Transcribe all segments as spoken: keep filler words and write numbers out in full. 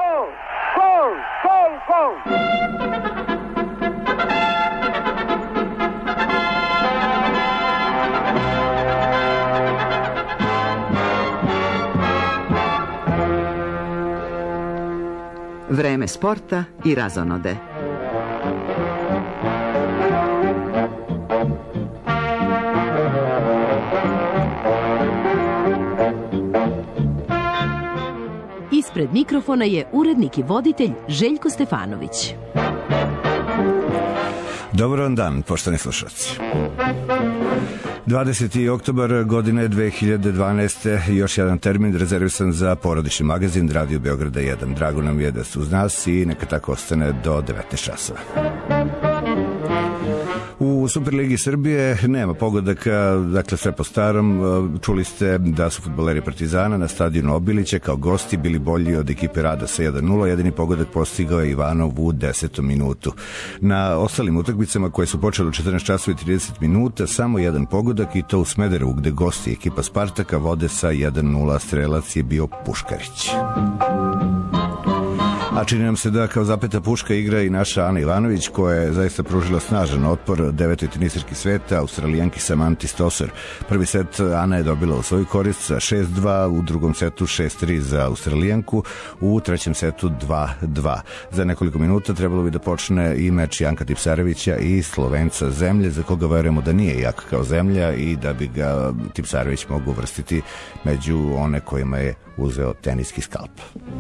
Gol! Gol! Gol! Gol! Vreme sporta i razonode. Ispred mikrofona je urednik i voditelj Željko Stefanović. Dobar vam dan, poštovani slušalci. dvadeseti oktobar godine dve hiljade dvanaeste. Još jedan termin rezervisan za porodični magazin Radio Beograda jedan. Drago nam je da ste uz nas i neka tako ostane do devetnaest časova. U Superligi Srbije nema pogodaka, dakle sve po starom. Čuli ste da su fudbaleri Partizana na stadionu Obilića kao gosti bili bolji od ekipe Rada sa jedan nula. Jedini pogodak postigao je Ivanov u desetom minutu. Na ostalim utakmicama koje su počele u četrnaest časova i trideset minuta samo jedan pogodak, i to u Smederevu gde gosti ekipa Spartaka vode sa jedan nula. Strelac je bio Puškarić. A čini nam se da kao zapeta puška igra i naša Ana Ivanović, koja je zaista pružila snažan otpor devetoj tenisarki sveta, Australijanki Samanti Stosur. Prvi set Ana je dobila u svoju korist sa šest dva, u drugom setu šest tri za Australijanku, u trećem setu dva dva. Za nekoliko minuta trebalo bi da počne i meč Janka Tipsarevića i Slovenca Zemlje, za koga verujemo da nije jak kao Zemlja i da bi ga Tipsarević mogu uvrstiti među one kojima je uzeo teniski skalp.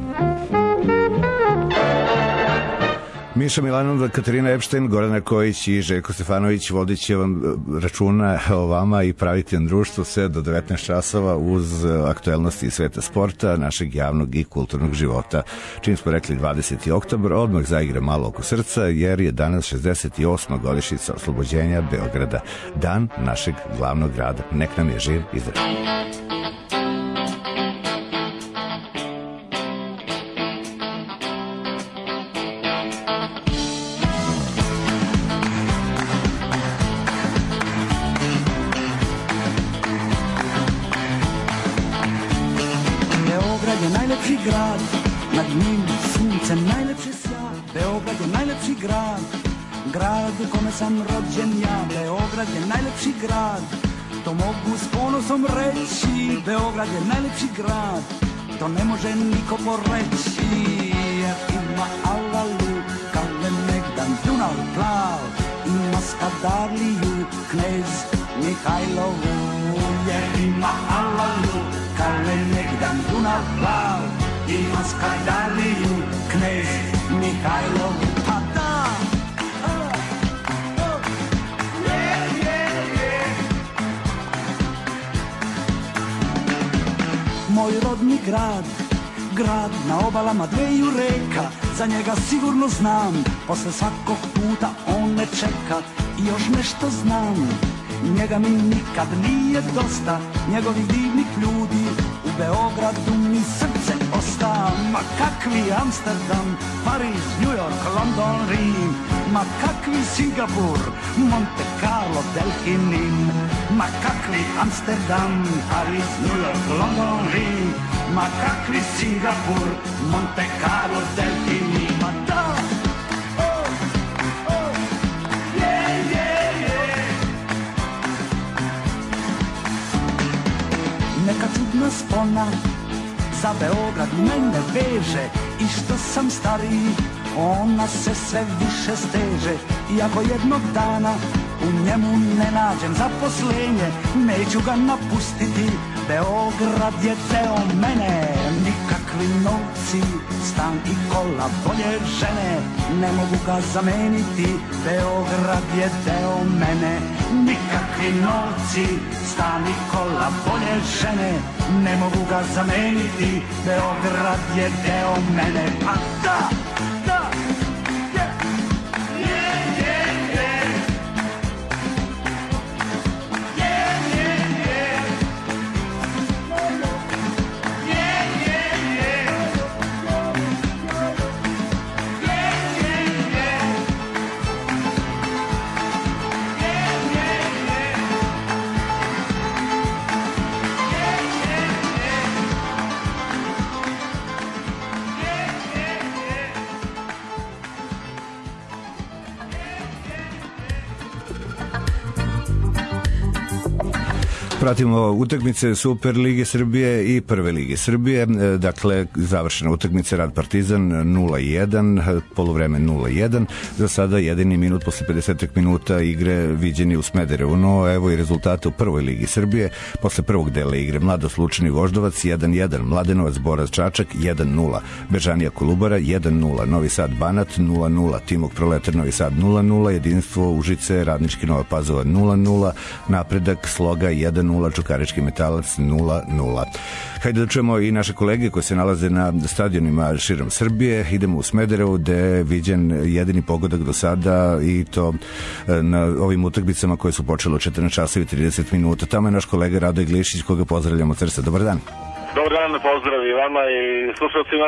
Miša Milanov, Katarina Epštajn, Gorana Kojić i Željko Stefanović vodit će vam računa o vama i praviti vam društvo sve do devetnaest časova uz aktuelnosti iz sveta sporta, našeg javnog i kulturnog života. Čim smo rekli dvadeseti oktobar, odmah zaigra malo oko srca, jer je danas šezdeset osma godišnjica oslobođenja Beograda, dan našeg glavnog grada. Nek nam je živ i zdrav. Grad, nad njim sunce najlepše sja. Beograd je najlepši grad, grad u kome sam rođen ja. Beograd je najlepši grad, to mogu s ponosom reći. Beograd je najlepši grad, to ne može niko poreći. Jer ima Alalu, Kalemegdan, Dunav plav, ima Skadarliju, knez Mihajlovu. Jer ima Alalu, Kalemegdan, Dunav plav, ima Skadarliju, knez Mihajlov. Pa da! Yeah, yeah, yeah. Moj rodni grad, grad na obalama dveju reka, za njega sigurno znam, posle svakog puta on me čeka. I još nešto znam, njega mi nikad nije dosta, njegovih divnih ljudi, u Beogradu mi srce osta. Ma kakvi Amsterdam, Pariz, New York, London, Rim, ma kakvi Singapur, Monte Carlo, Delhi, Nim. Ma kakvi Amsterdam, Pariz, New York, London, Rim, ma kakvi Singapur, Monte Carlo, Delhi, Nim. Ma da! Neka čudna spona za Beograd mene veže, i što sam stariji ona se sve više steže. Iako jednog dana u njemu ne nađem zaposlenje, neću ga napustiti, Beograd je deo mene. Nikakvi novci, stan i kola, bolje žene ne mogu ga zameniti, Beograd je deo mene. Nikakvi novci, stan i kola, bolje žene ne mogu ga zameniti, Beograd je deo mene. Pa da, da, Pratimo utakmice Super Lige Srbije i Prve Lige Srbije. Dakle, završena utakmica Rad Partizan nula jedan, poluvreme nula jedan. Za sada jedini minut posle pedeset minuta igre viđeni u Smederevu. No, evo i rezultata u Prvoj Ligi Srbije. Posle prvog dela igre Mladost Lučani Voždovac jedan jedan, Mladenovac Boraz Čačak jedan nula, Bežanija Kolubara jedan nula, Novi Sad Banat nula nula, Timok Proletar Novi Sad nula nula, Jedinstvo Užice Radnički Nova Pazova nula nula, Napredak Sloga jedan nula, Čukarički Metalac nula nula. Hajde da čujemo i naše kolege koji se nalaze na stadionima širom Srbije. Idemo u Smederevo gde je viđen jedini pogodak do sada i to na ovim utakmicama koje su počele u četrnaest časova i trideset minuta. Tamo je naš kolega Radoje Glišić koga pozdravljamo od srca. Dobar dan. Dobar dan, pozdrav i vama i slušalcima.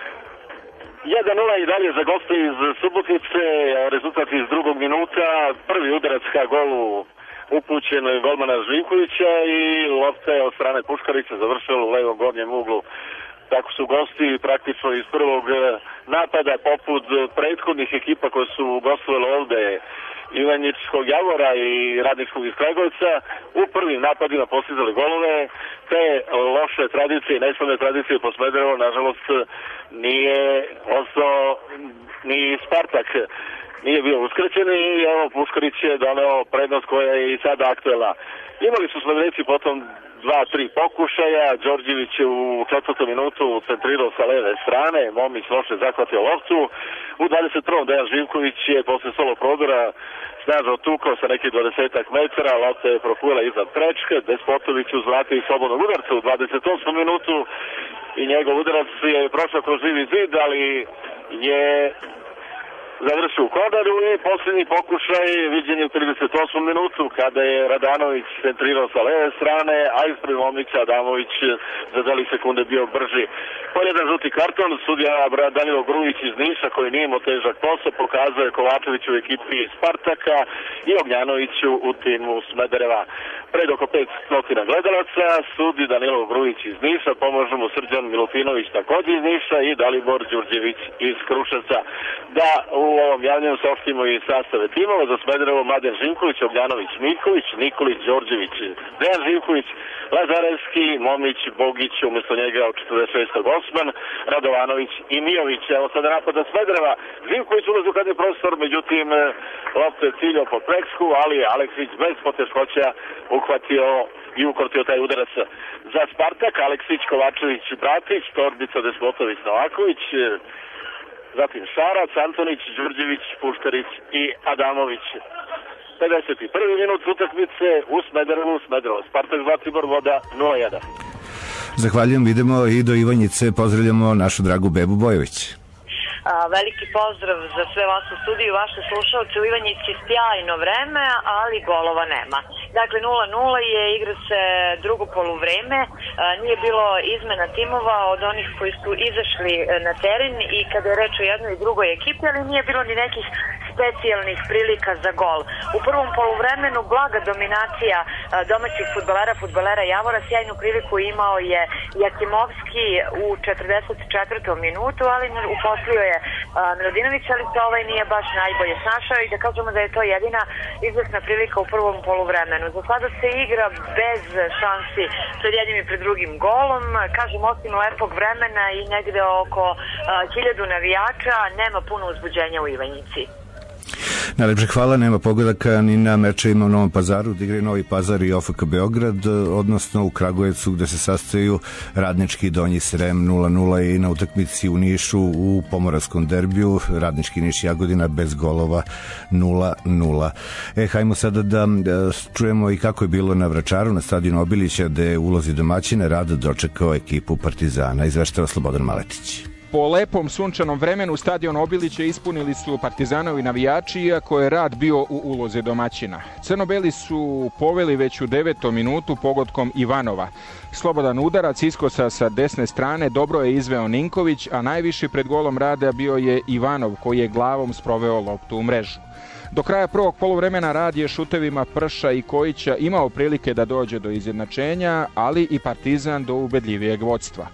jedan nula i dalje za goste iz Subotice, rezultat iz drugog minuta, prvi udarac ka golu upućen golmana Živkovića i lopta je od strane Puškarića završila u levom gornjem uglu. Tako su gosti praktično iz prvog napada, poput prethodnih ekipa koje su gostovali ovde, Ivanjičkog Javora i Radničkog iz Kragujevca, u prvim napadima postizali golove. Te loše tradicije i neslavne tradicije po Smederevu, nažalost, nije ostao ni Spartak. Nije bio uskraćen i evo Puškarić je doneo prednost koja je i sada aktuelna. Imali su Smederevci potom dva, tri pokušaja, Đorđević je u četvrtom minutu centrirao sa leve strane, Momić loše zahvatio loptu, u dvadeset prvom Dejan Živković je posle solo prodora snažno tukao sa nekih dvadesetak metara, lopta je profujela iznad prečke, Despotović uzvratio i slobodnog udarca u dvadeset osmom minutu i njegov udarac je prošao kroz živi zid, ali je završio u kodaru i posljednji pokušaj viđen je u trideset osmom minutu kada je Radanović centrirao sa leve strane, a ispred Momića Adamović za deli sekunde bio brži. Po jedan žuti karton, sudija Danilo Grujić iz Niša koji nije imao težak posao, pokazuje Kovačeviću u ekipi Spartaka i Ognjanoviću u timu Smedereva. Pred oko petsto gledalaca, sudi Danilo Grujić iz Niša, pomože mu Srđan Milutinović također iz Niša i Dalibor Đurđević iz Kruševca. Da u ovom javljanju saopštimo i sastave timova za Smederevo: Mladen Živković, Ognjanović Miković, Nikolić Đorđević, Dejan Živković, Lazarevski, Momić, Bogić, umjesto njega od četrdeset šestog Osman, Radovanović i Mijović. Evo sada napada Smedereva, Živković ulazi u kadni prostor, međutim loptu je ciljao po preksku, ali Aleksić bez poteškoća uhvatio i ukrotio taj udarac. Za Spartak Aleksić, Kovačević, Bratić, Torbica, Despotović, Novaković, zatim Šarac, Antonić, Đurđević, Puškarić i Adamović. pedeset prvi minut utakmice u Smederevu, Smederevo Spartak Zlatibor, voda nula jedan. Zahvaljujem, idemo i do Ivanjice, pozdravljamo našu dragu Bebu Bojović. A, veliki pozdrav za sve vas u studiju, vaše slušalce. U Ivanjici sjajno vreme, ali golova nema. Dakle, nula nula je, igra se drugo poluvreme, a, nije bilo izmena timova od onih koji su izašli na teren i kada je reč o jednoj i drugoj ekipi, ali nije bilo ni nekih specijalnih prilika za gol. U prvom poluvremenu blaga dominacija a, domaćih fudbalera, fudbalera Javora, sjajnu priliku imao je Jakimovski u četrdeset četvrtom minutu, ali uposlio je Miladinović, ali se ovaj nije baš najbolje snašao i da kažemo da je to jedina izvesna prilika u prvom poluvremenu. Za sada se igra bez šansi pred jednim i pred drugim golom, kažem osim lepog vremena i negde oko hiljadu navijača, nema puno uzbuđenja u Ivanjici. Najlepše hvala, nema pogodaka ni na mečevima u Novom Pazaru, gde igraju Novi Pazar i O F K Beograd, odnosno u Kragujevcu gde se sastaju Radnički Donji Srem nula nula i na utakmici u Nišu u Pomoravskom derbiju Radnički Niš Jagodina bez golova nula nula. E, hajmo sada da čujemo i kako je bilo na Vračaru, na stadionu Obilića, gde je ulozi domaćina Rad dočekao ekipu Partizana. Izveštava Slobodan Maletić. Po lepom sunčanom vremenu stadion Obilića ispunili su Partizanovi navijači, iako je Rad bio u ulozi domaćina. Crno-beli su poveli već u devetom minutu pogodkom Ivanova. Slobodan udarac iskosa sa desne strane dobro je izveo Ninković, a najviši pred golom Rada bio je Ivanov, koji je glavom sproveo loptu u mrežu. Do kraja prvog poluvremena Rad je šutevima Prša i Kojića imao prilike da dođe do izjednačenja, ali i Partizan do ubedljivijeg vodstva.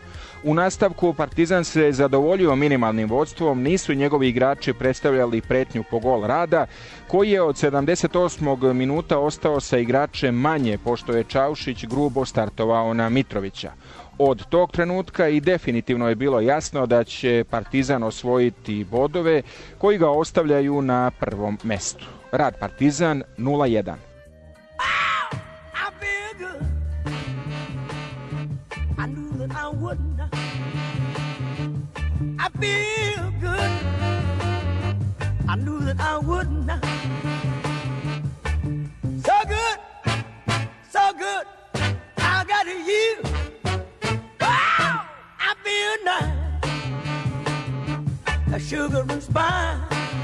U nastavku Partizan se zadovoljio minimalnim vodstvom, nisu njegovi igrači predstavljali pretnju po gol Rada, koji je od sedamdeset osmog minuta ostao sa igračem manje, pošto je Čaušić grubo startovao na Mitrovića. Od tog trenutka i definitivno je bilo jasno da će Partizan osvojiti bodove koji ga ostavljaju na prvom mestu. Rad Partizan nula jedan. I feel good. I knew that I would not. So good, so good. I got you. Wow, I feel nice. A sugar and spice.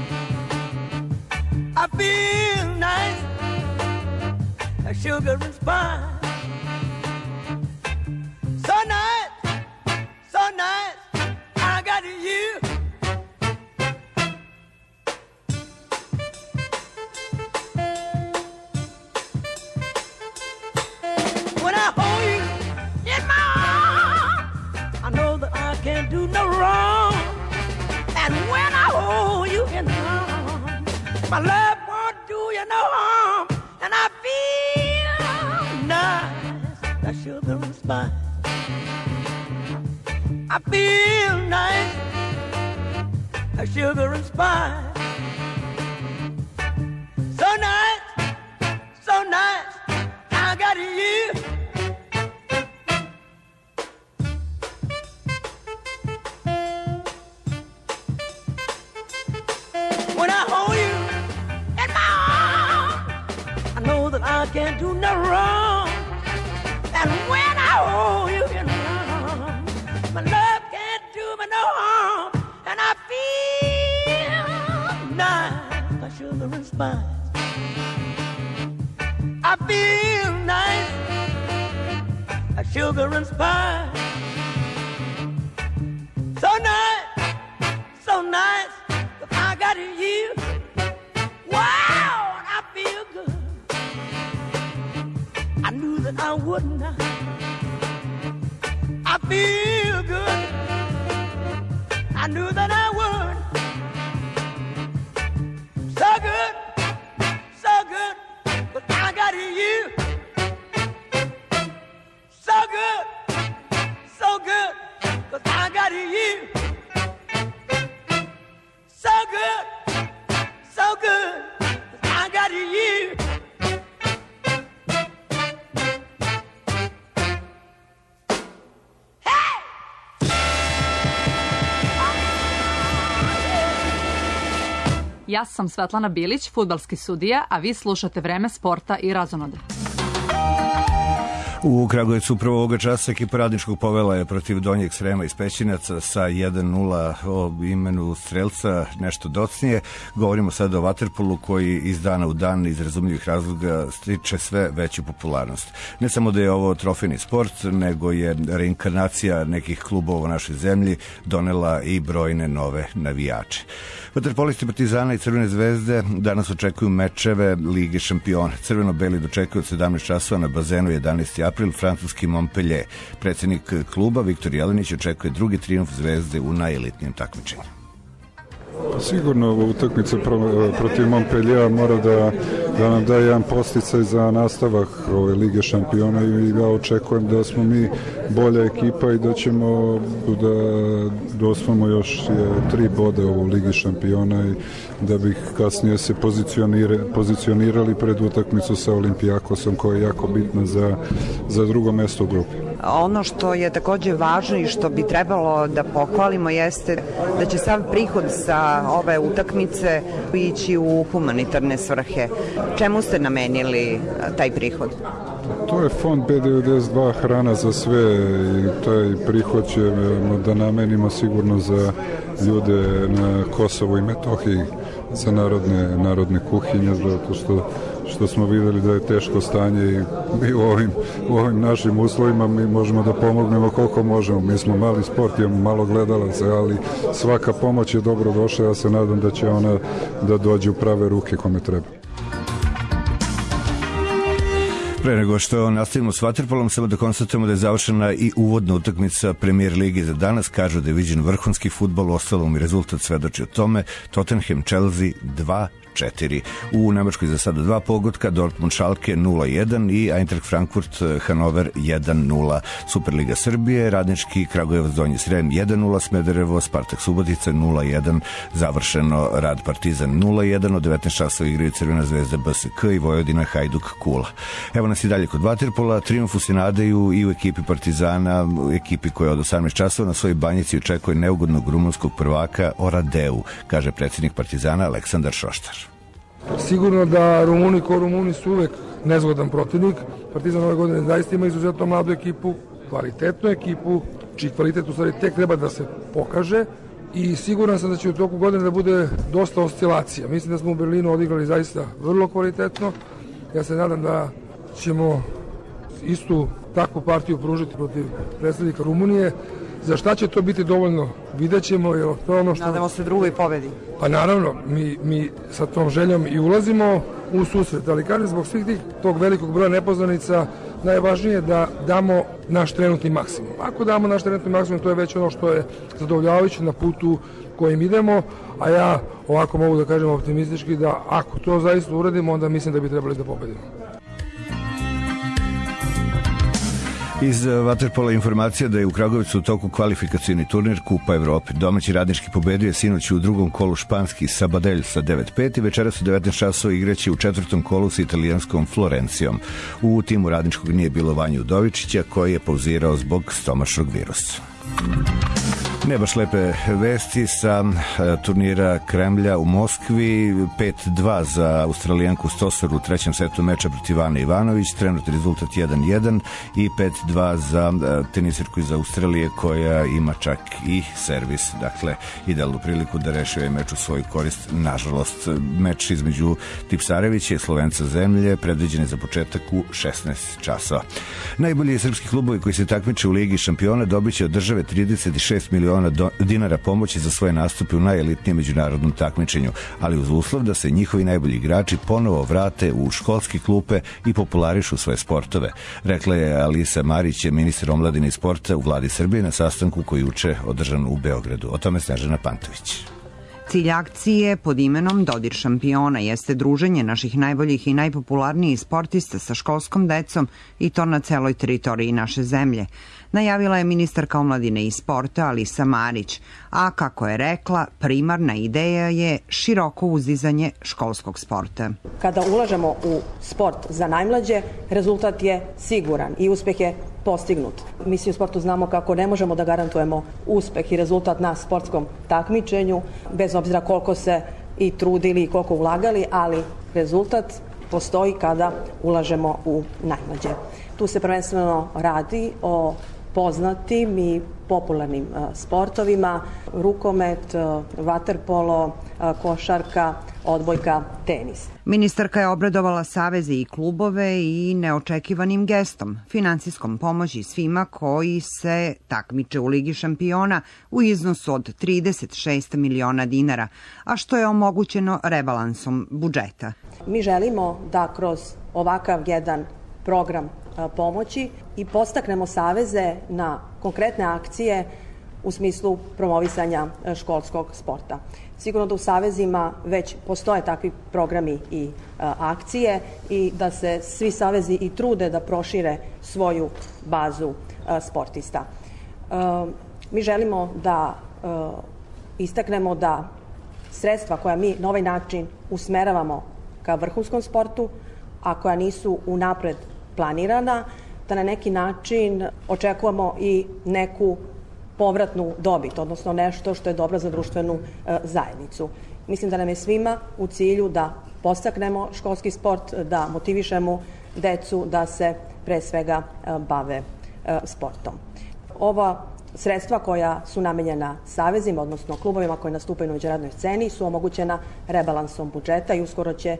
I feel nice. A sugar and spice. So nice, so nice. I got you. When I hold you in my arms, I know that I can't do no wrong. And when I hold you in my arms, my love won't do you no harm. And I feel nice, that sugar and spice. I feel nice, like sugar and spice. So nice, so nice, I got you. When I hold you in my arms, I know that I can't do no wrong. And when I hold you in my arms, my love can't do me no harm. And I feel nice, like sugar and spice. I feel nice, like sugar and spice. So nice, so nice, that I got you. Wow, I feel good. I knew that I would not. I feel good. I knew that I would. So good, so good, but I got you. So good, so good, but I got you. So good, so good, but I got you. Ja sam Svetlana Bilić, fudbalski sudija, a vi slušate Vreme sporta i razonode. U Kragujevcu upravo ovoga časa ekipa Radničkog povela je protiv Donjeg Srema iz Pećinaca sa jedan nula o imenu strelca, nešto docnije. Govorimo sada o vaterpolu koji iz dana u dan iz razumljivih razloga stiče sve veću popularnost. Ne samo da je ovo trofejni sport, nego je reinkarnacija nekih klubova u našoj zemlji donela i brojne nove navijače. Vaterpolisti Partizana i Crvene zvezde danas očekuju mečeve Lige šampiona. Crveno-beli dočekuju od sedamnaest časova na bazenu jedanaesti april francuski Montpellier. Predsjednik kluba Viktor Jelenić očekuje drugi trijumf zvezde u najelitnijem takmičenju. Sigurno utakmica protiv Montpelliera mora da, da nam daje jedan posticaj za nastavak ove Lige šampiona i ja očekujem da smo mi bolja ekipa i da ćemo da, da osvojimo još tri boda u Ligi šampiona i da bi kasnije se pozicionirali pred utakmicu sa Olimpijakosom koja je jako bitna za, za drugo mesto u grupi. Ono što je takođe važno i što bi trebalo da pohvalimo jeste da će sav prihod sa ove utakmice ići u humanitarne svrhe. Čemu ste namenili taj prihod? To je fond B devedeset dva hrana za sve i taj prihod ćemo da namenimo sigurno za ljude na Kosovu i Metohiji, za narodne, narodne kuhinje, zato što što smo videli da je teško stanje i mi u ovim, u ovim našim uslovima mi možemo da pomognemo koliko možemo. Mi smo mali sport, imamo malo gledalaca, ali svaka pomoć je dobro došla. Ja se nadam da će ona da dođe u prave ruke kome treba. Pre nego što nastavimo s vaterpolom, samo da konstatujemo da je završena i uvodna utakmica Premier Lige za danas. Kažu da je viđen vrhunski fudbal, ostalom i rezultat svedoči o tome. Tottenham Chelsea dva četiri. U Nemačkoj za sada dva pogotka, Dortmund Schalke nula jedan i Eintracht Frankfurt Hanover jedan nula. Superliga Srbije, Radnički Kragujevac Donji Srem jedan nula, Smederevo Spartak Subotica nula jedan, završeno Rad Partizan nula jedan, od devetnaest časova igraju Crvena zvezda B S K i Vojvodina Hajduk Kula. Evo nas i dalje kod vaterpola, trijumfu se nadaju i u ekipi Partizana, u ekipi koja od osamnaest časova na svojoj banjici očekuje neugodnog rumunskog prvaka Oradeu, kaže predsjednik Partizana Aleksandar Šoštar. Sigurno da Rumuni ko Rumuni su uvek nezgodan protivnik. Partizan ove godine zaista ima izuzetno mladu ekipu, kvalitetnu ekipu, čiji kvalitet u stvari tek treba da se pokaže i siguran sam da će u toku godine da bude dosta oscilacija. Mislim da smo u Berlinu odigrali zaista vrlo kvalitetno. Ja se nadam da ćemo istu takvu partiju pružiti protiv predstavnika Rumunije. Za šta će to biti dovoljno, vidjet ćemo. Jer to je ono što... Nadamo se drugoj pobedi. Pa naravno, mi, mi sa tom željom i ulazimo u susret, ali kažem, zbog svih tih tog velikog broja nepoznanica, najvažnije je da damo naš trenutni maksimum. Ako damo naš trenutni maksimum, to je već ono što je zadovoljavajuće na putu kojim idemo, a ja ovako mogu da kažem optimistički da ako to zaista uradimo, onda mislim da bi trebali da pobedimo. Iz vaterpola informacija da je u Kragujevcu u toku kvalifikacioni turnir Kupa Evrope. Domaći Radnički pobedio je sinoć u drugom kolu španski Sabadell sa devet pet i večeras u devetnaest časova igraće u četvrtom kolu sa italijanskom Florencijom. U timu Radničkog nije bilo Vanju Udovičića, koji je pauzirao zbog stomačnog virusa. Ne baš lepe vesti sa turnira Kremlja u Moskvi. pet dva za Australijanku Stosur u trećem setu meča protiv Ane Ivanović, trenutni rezultat jedan jedan, i pet dva za tenisirku iz Australije koja ima čak i servis. Dakle, idealnu priliku da reši ovaj meč u svoju korist. Nažalost, meč između Tipsarevića i Slovenca zemlje predviđen je za početak u šesnaest časova. Najbolji srpski klubovi koji se takmiče u Ligi šampiona dobit će od države trideset šest miliona dinara pomoći za svoje nastupe u najelitnijem međunarodnom takmičenju, ali uz uslov da se njihovi najbolji igrači ponovo vrate u školske klupe i popularišu svoje sportove, rekla je Alisa Marić, ministar omladine i sporta u vladi Srbije na sastanku koji juče održan u Beogradu. O tome Snežana Pantović. Cilj akcije pod imenom Dodir šampiona jeste druženje naših najboljih i najpopularnijih sportista sa školskom decom i to na celoj teritoriji naše zemlje. Najavila je ministarka omladine i sporta Alisa Marić, a kako je rekla, primarna ideja je široko uzdizanje školskog sporta. Kada ulažemo u sport za najmlađe, rezultat je siguran i uspeh je postignut. Mi svi u sportu znamo kako ne možemo da garantujemo uspeh i rezultat na sportskom takmičenju, bez obzira koliko se i trudili i koliko ulagali, ali rezultat postoji kada ulažemo u najmlađe. Tu se prvenstveno radi o poznatim i popularnim sportovima, rukomet, vaterpolo, košarka, odbojka, tenis. Ministarka je obradovala saveze i klubove i neočekivanim gestom, finansijskom pomoći svima koji se takmiče u Ligi šampiona u iznosu od trideset šest miliona dinara, a što je omogućeno rebalansom budžeta. Mi želimo da kroz ovakav jedan program pomoći i podstaknemo saveze na konkretne akcije u smislu promovisanja školskog sporta. Sigurno da u savezima već postoje takvi programi i akcije i da se svi savezi i trude da prošire svoju bazu sportista. Mi želimo da istaknemo da sredstva koja mi na ovaj način usmeravamo ka vrhunskom sportu, a koja nisu unapred planirana, da na neki način očekujemo i neku povratnu dobit, odnosno nešto što je dobro za društvenu e, zajednicu. Mislim da nam je svima u cilju da podstaknemo školski sport, da motivišemo decu da se pre svega e, bave e, sportom. Ova Sredstva koja su namenjena savezima, odnosno klubovima koji nastupaju na međunarodnoj sceni, su omogućena rebalansom budžeta i uskoro će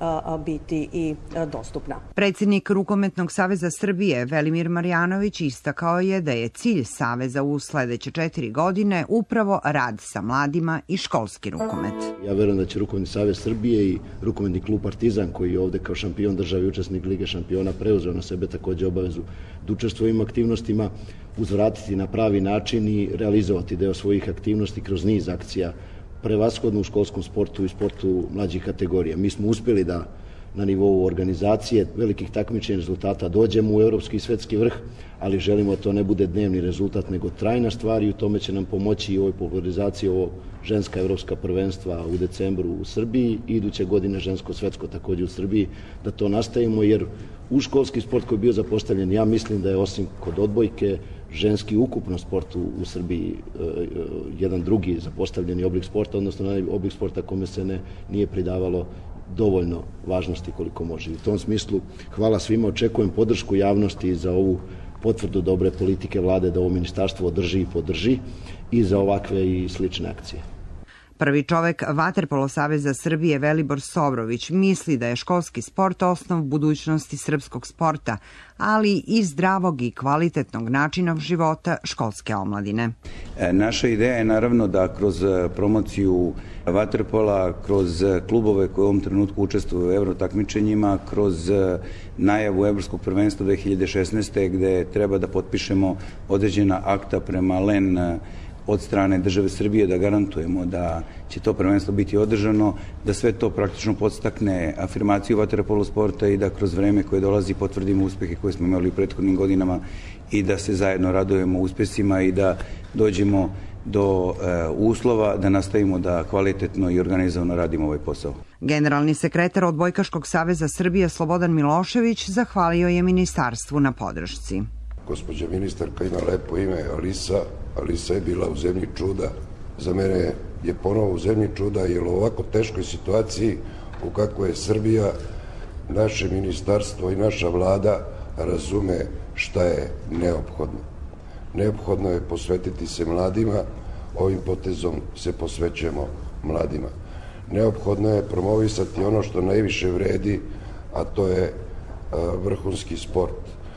biti i dostupna. Predsjednik Rukometnog saveza Srbije Velimir Marjanović istakao je da je cilj saveza u sledeće četiri godine upravo rad sa mladima i školski rukomet. Ja verujem da će Rukometni savez Srbije i Rukometni klub Partizan, koji je ovde kao šampion države i učesnik Lige šampiona preuzeo na sebe takođe obavezu da učestvuje u ovim aktivnostima, uzvratiti na pravi način i realizovati deo svojih aktivnosti kroz niz akcija, prevashodno u školskom sportu i sportu mlađih kategorija. Mi smo uspeli da na nivou organizacije velikih takmičenja rezultata dođemo u evropski i svetski vrh, ali želimo da to ne bude dnevni rezultat, nego trajna stvar i u tome će nam pomoći i ovoj popularizaciji ovo ženska evropska prvenstva u decembru u Srbiji i iduće godine žensko svetsko takođe u Srbiji, da to nastavimo, jer u školski sport koji je bio zapostavljen, ja mislim da je osim kod odbojke, ženski ukupno sport u, u Srbiji e, jedan drugi zapostavljeni oblik sporta, odnosno oblik sporta kome se ne, nije pridavalo dovoljno važnosti koliko može. U tom smislu hvala svima, očekujem podršku javnosti za ovu potvrdu dobre politike vlade da ovo ministarstvo održi i podrži i za ovakve i slične akcije. Prvi čovek Vaterpolo saveza Srbije Velibor Sovrović misli da je školski sport osnov budućnosti srpskog sporta, ali i zdravog i kvalitetnog načina života školske omladine. Naša ideja je naravno da kroz promociju vaterpola, kroz klubove koje u ovom trenutku učestvuju u euro takmičenjima, kroz najavu evropskog prvenstva dve hiljade šesnaeste. gde treba da potpišemo određena akta prema L E N od strane države Srbije da garantujemo da će to prvenstvo biti održano, da sve to praktično podstakne afirmaciju vaterpolo sporta i da kroz vreme koje dolazi potvrdimo uspehe koje smo imali u prethodnim godinama i da se zajedno radujemo uspesima i da dođemo do e, uslova da nastavimo da kvalitetno i organizovano radimo ovaj posao. Generalni sekretar Odbojkaškog saveza Srbije Slobodan Milošević zahvalio je ministarstvu na podršci. Gospođa ministarka ima lepo ime Alisa. Alisa je bila u zemlji čuda. Za mene je ponovo u zemlji čuda, jer u ovako teškoj situaciji u kakvoj je Srbija, naše ministarstvo i naša vlada razume šta je neophodno. Neophodno je posvetiti se mladima, ovim potezom se posvećujemo mladima. Neophodno je promovisati ono što najviše vredi, a to je vrhunski sport.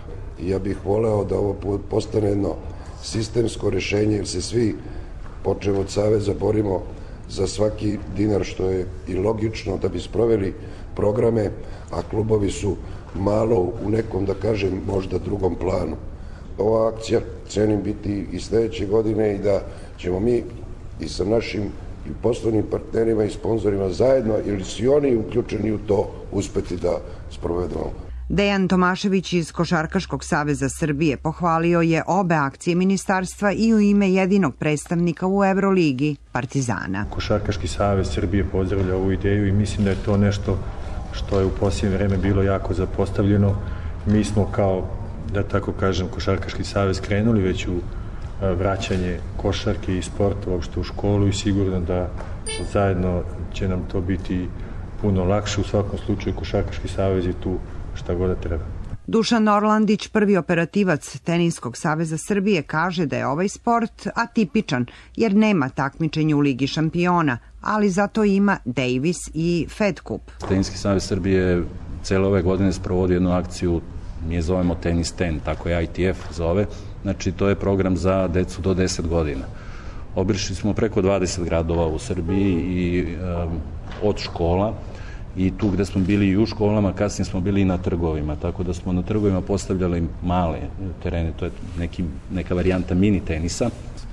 Ja bih voleo da ovo postane jedno sistemsko rešenje, jer se svi, počeo od Saveza, borimo za svaki dinar, što je i logično da bi sproveli programe, a klubovi su malo u nekom, da kažem, možda drugom planu. Ova akcija cenim biti i sledeće godine i da ćemo mi i sa našim i poslovnim partnerima i sponzorima zajedno, ili su oni uključeni u to, uspeti da sprovedemo. Dejan Tomašević iz Košarkaškog saveza Srbije pohvalio je obe akcije ministarstva i u ime jedinog predstavnika u Evroligi, Partizana. Košarkaški savez Srbije pozdravlja ovu ideju i mislim da je to nešto što je u posljednje vreme bilo jako zapostavljeno. Mi smo kao, da tako kažem, Košarkaški savez krenuli već u vraćanje košarke i sporta uopšte u školu i sigurno da zajedno će nam to biti puno lakše. U svakom slučaju Košarkaški savez je tu šta god da treba. Dušan Orlandić, prvi operativac Teniskog saveza Srbije, kaže da je ovaj sport atipičan jer nema takmičenja u Ligi šampiona, ali zato ima Davis i Fed Cup. Teniski savez Srbije cele ove godine sprovodi jednu akciju, mi je zovemo Tenis ten, tako je I T F zove, znači to je program za decu do deset godina. Obišli smo preko dvadeset gradova u Srbiji i um, od škola, i tu gde smo bili i u školama, kasnije smo bili i na trgovima, tako da smo na trgovima postavljali male terene, to je neki, neka varijanta mini tenisa.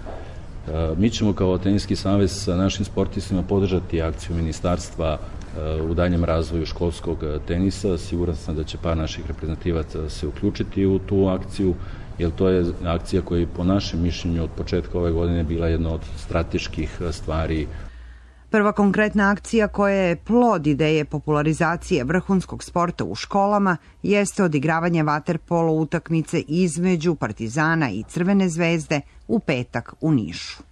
E, mi ćemo kao Teniski savez sa našim sportistima podržati akciju ministarstva e, u daljem razvoju školskog tenisa. Siguran sam da će par naših reprezentativaca se uključiti u tu akciju, jer to je akcija koja je po našem mišljenju od početka ove godine bila jedna od strateških stvari. Prva konkretna akcija koja je plod ideje popularizacije vrhunskog sporta u školama jeste odigravanje vaterpolo utakmice između Partizana i Crvene zvezde u petak u Nišu.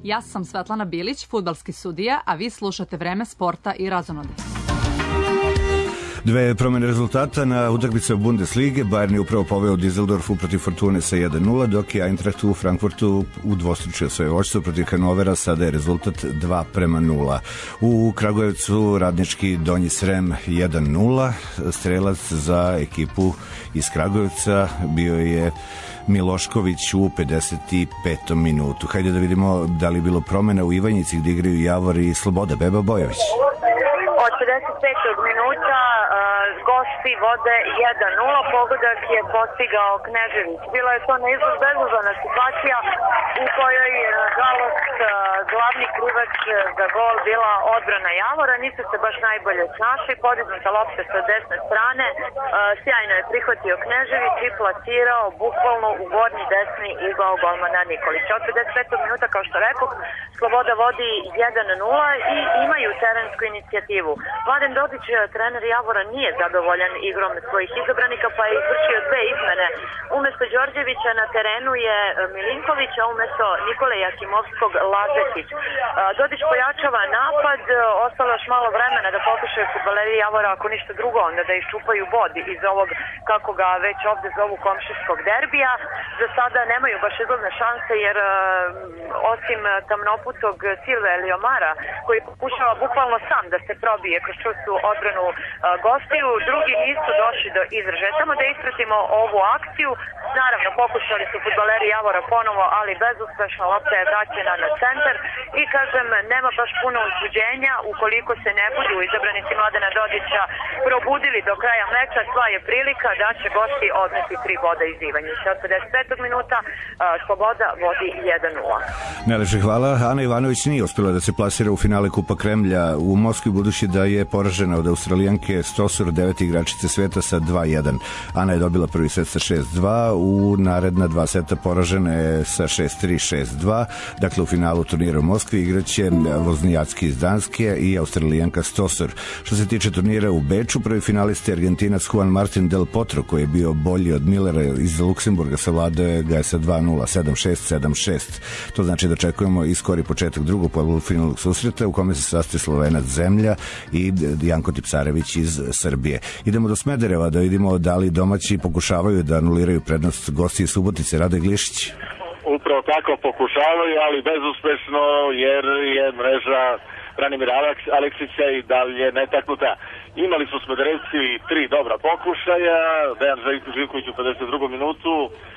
Ja sam Svetlana Bilić, fudbalski sudija, a vi slušate Vreme sporta i razonode. Dve promene rezultata na utakmice u Bundeslige. Bayern je upravo poveo Düsseldorfu protiv Fortune sa jedan nula, dok je Eintracht u Frankfurtu udvostručio svoje vođstvo protiv Hanovera, sada je rezultat dva prema nula. U Kragujevcu Radnički Donji Srem jedan nula, strelac za ekipu iz Kragujevca bio je Milošković u pedeset petom minutu. Hajde da vidimo da li je bilo promena u Ivanjici gdje igraju Javor i Sloboda. Beba Bojović. Od pedeset petog minuta uh, gosti vode jedan nula, pogodak je postigao Knežević. Bila je to na izgled bezazlena situacija u kojoj, nažalost, uh, glavni krivac za gol bila odbrana Javora. Nisu se baš najbolje snašli, podignuta lopta sa desne strane, uh, sjajno je prihvatio Knežević i plasirao bukvalno u gornji desni igao golmana Nikolića. Od pedeset petog minuta, kao što rekao, Sloboda vodi jedan nula i imaju terensku inicijativu. Mladen Dodić, trener Javora, nije zadovoljan igrom svojih izabranika, pa je izvršio dve izmene. Umesto Đorđevića na terenu je Milinković, a umesto Nikole Jakimovskog Lazetić. Dodić pojačava napad, ostalo još malo vremena da pokušaju fudbaleri Javora, ako ništa drugo, onda da iščupaju bod iz ovog, kako ga već ovde zovu, komšijskog derbija. Za sada nemaju baš izgledne šanse, jer osim tamnoputog Silve Eliomara, koji pokušava bukvalno sam da se probije kroz čustu odbranu uh, gostiju, drugi nisu došli do izražaja. Samo da ispratimo ovu akciju. Naravno, pokušali su fudbaleri Javora ponovo, ali bezuspešno, lopta je vraćena na centar i, kažem, nema baš puno uzbuđenja. Ukoliko se ne budu izabranici Mladena Dodića probudili do kraja meča, sva je prilika da će gosti odneti tri boda iz Ivanjice. Od pedeset petog minuta uh, Sloboda vodi jedan nula. Najlepše hvala. Ana Ivanović nije uspjela da se plasira u finale Kupa Kremlja u Moskvi, budući da je poražena od Australijanke Stosur, devete igračice sveta, sa dva jedan. Ana je dobila prvi set sa šest dva, u naredna dva seta poražena je sa šest tri, šest dva. Dakle, u finalu turnira u Moskvi igraće Voznijacki iz Danske i Australijanka Stosur. Što se tiče turnira u Beču, prvi finalist je Argentinac Juan Martin Del Potro, koji je bio bolji od Millera iz Luksemburga, savladao ga je sa dva nula, sedam šest, sedam šest. To znači da očekujemo i skori početak drugog polufinalnog susreta u kome se sastoji Slovenac Zemlja i Janko Tipsarević iz Srbije. Idemo do Smedereva da vidimo da li domaći pokušavaju da anuliraju prednost gosti iz Subotice. Rade Glišić. Upravo tako pokušavaju, ali bezuspešno, jer je mreža Branimira Aleksića i dalje netaknuta. Imali su Smederevci tri dobra pokušaja, Dejan Živković u pedeset drugom minutu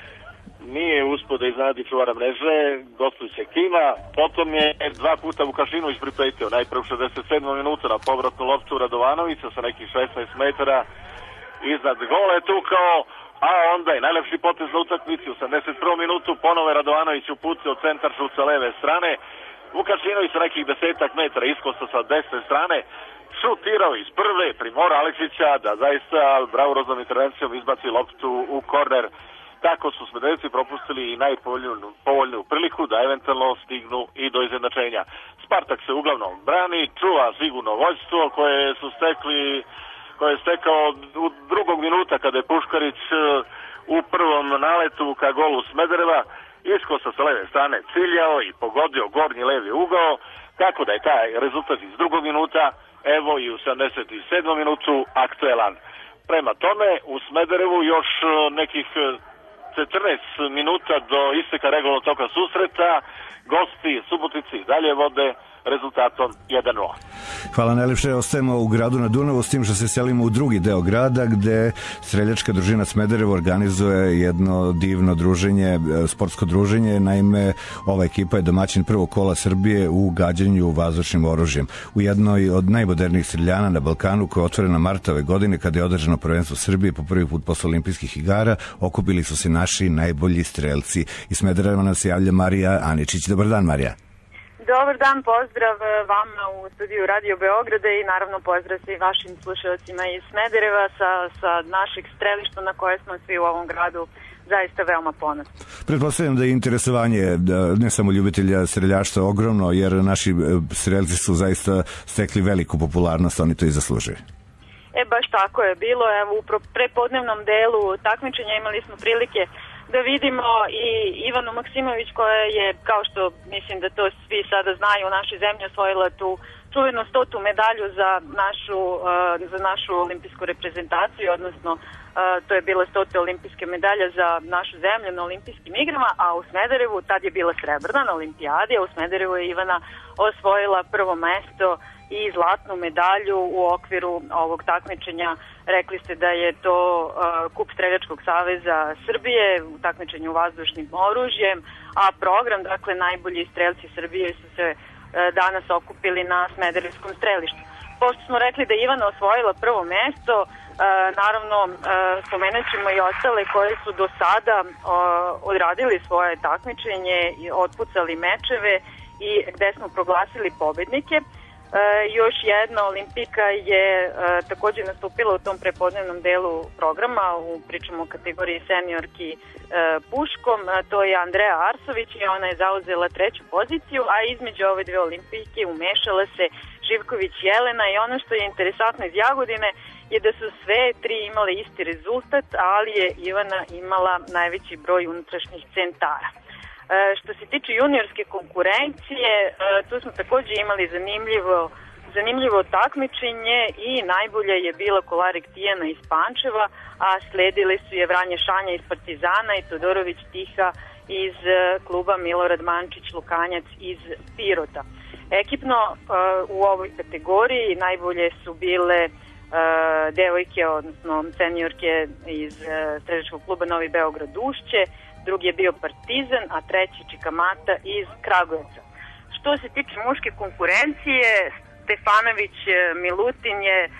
nije uspio da iznadi čuvara mreže gostujućeg tima, potom je dva puta Vukašinović pripretio, najprve u šezdeset sedmom minutu na povratnu loptu Radovanovića sa nekih šesnaest metara iznad gola je tukao, a onda je najlepši potez za utakmicu u osamdeset prvom minutu, ponovo je Radovanović uputio centar šut sa leve strane, Vukašinović sa nekih desetak metara iskosa sa desne strane šutirao iz prve, primora Aleksića da zaista bravuroznom intervencijom izbaci loptu u korner. Tako su Smederevci propustili i najpovoljniju priliku da eventualno stignu i do izjednačenja. Spartak se uglavnom brani, čuva sigurno vođstvo koje su stekli, koje je stekao u drugog minuta kada je Puškarić u prvom naletu ka golu Smedereva iskosa sa leve strane ciljao i pogodio gornji levi ugao, tako da je taj rezultat iz drugog minuta, evo i u sedamdeset sedmom minutu aktuelan. Prema tome, u Smederevu još nekih četrnaest minuta do isteka regularnog toka susreta, gosti Subotici dalje vode rezultatom jedan nula. Hvala najlepše. Ostajemo u gradu na Dunavu, s tim što se selimo u drugi deo grada gde streljačka družina Smederevo organizuje jedno divno druženje, sportsko druženje. Naime, ova ekipa je domaćin prvog kola Srbije u gađanju vazdušnim oružjem. U jednoj od najmodernijih streljana na Balkanu, koja je otvorena marta ove godine kada je održano prvenstvo Srbije po prvi put posle olimpijskih igara, okupili su se naši najbolji strelci. Iz Smedereva nam se javlja Marija Aničić. Dobar dan, Marija. Dobar dan, pozdrav vama u studiju Radio Beograda i naravno pozdrav svim vašim slušalcima iz Smedereva sa, sa našeg strelišta na koje smo svi u ovom gradu zaista veoma ponosni. Pretpostavljam da je interesovanje ne samo ljubitelja streljaštva ogromno, jer naši strelci su zaista stekli veliku popularnost, oni to i zaslužuju. E, baš tako je bilo. Evo, u prepodnevnom delu takmičenja imali smo prilike da vidimo i Ivanu Maksimović koja je, kao što mislim da to svi sada znaju, u našoj zemlji osvojila tu čuvenu stotu medalju za našu, za našu olimpijsku reprezentaciju, odnosno to je bila stota olimpijske medalja za našu zemlju na olimpijskim igrama, a u Smederevu, tad je bila srebrna na olimpijadi, a u Smederevu je Ivana osvojila prvo mesto i zlatnu medalju u okviru ovog takmičenja. Rekli ste da je to uh, Kup Streljačkog saveza Srbije u takmičenju vazdušnim oružjem, a program, dakle, najbolji strelci Srbije su se uh, danas okupili na Smederevskom strelištu. Pošto smo rekli da je Ivana osvojila prvo mesto, uh, naravno uh, spomenut ćemo i ostale koje su do sada uh, odradili svoje takmičenje i otpucali mečeve i gde smo proglasili pobednike. E, još jedna olimpijka je e, također nastupila u tom prepodnevnom delu programa, u pričamo o kategoriji seniorki e, puškom, a to je Andreja Arsović i ona je zauzela treću poziciju, a između ove dve olimpijke umešala se Živković Jelena i ono što je interesantno iz Jagodine je da su sve tri imale isti rezultat, ali je Ivana imala najveći broj unutrašnjih centara. E, što se tiče juniorske konkurencije, e, tu smo također imali zanimljivo, zanimljivo takmičenje i najbolja je bila Kolarik Tijana iz Pančeva, a sledili su je Vranje Šanja iz Partizana i Todorović Tiha iz e, kluba Milorad Mančić Lukanjac iz Pirota. Ekipno e, u ovoj kategoriji najbolje su bile e, devojke, odnosno seniorke iz e, streljačkog kluba Novi Beograd Ušće, drugi je bio Partizan, a treći Čikamata iz Kragujevca. Što se tiče muške konkurencije, Stefanović Milutin je e,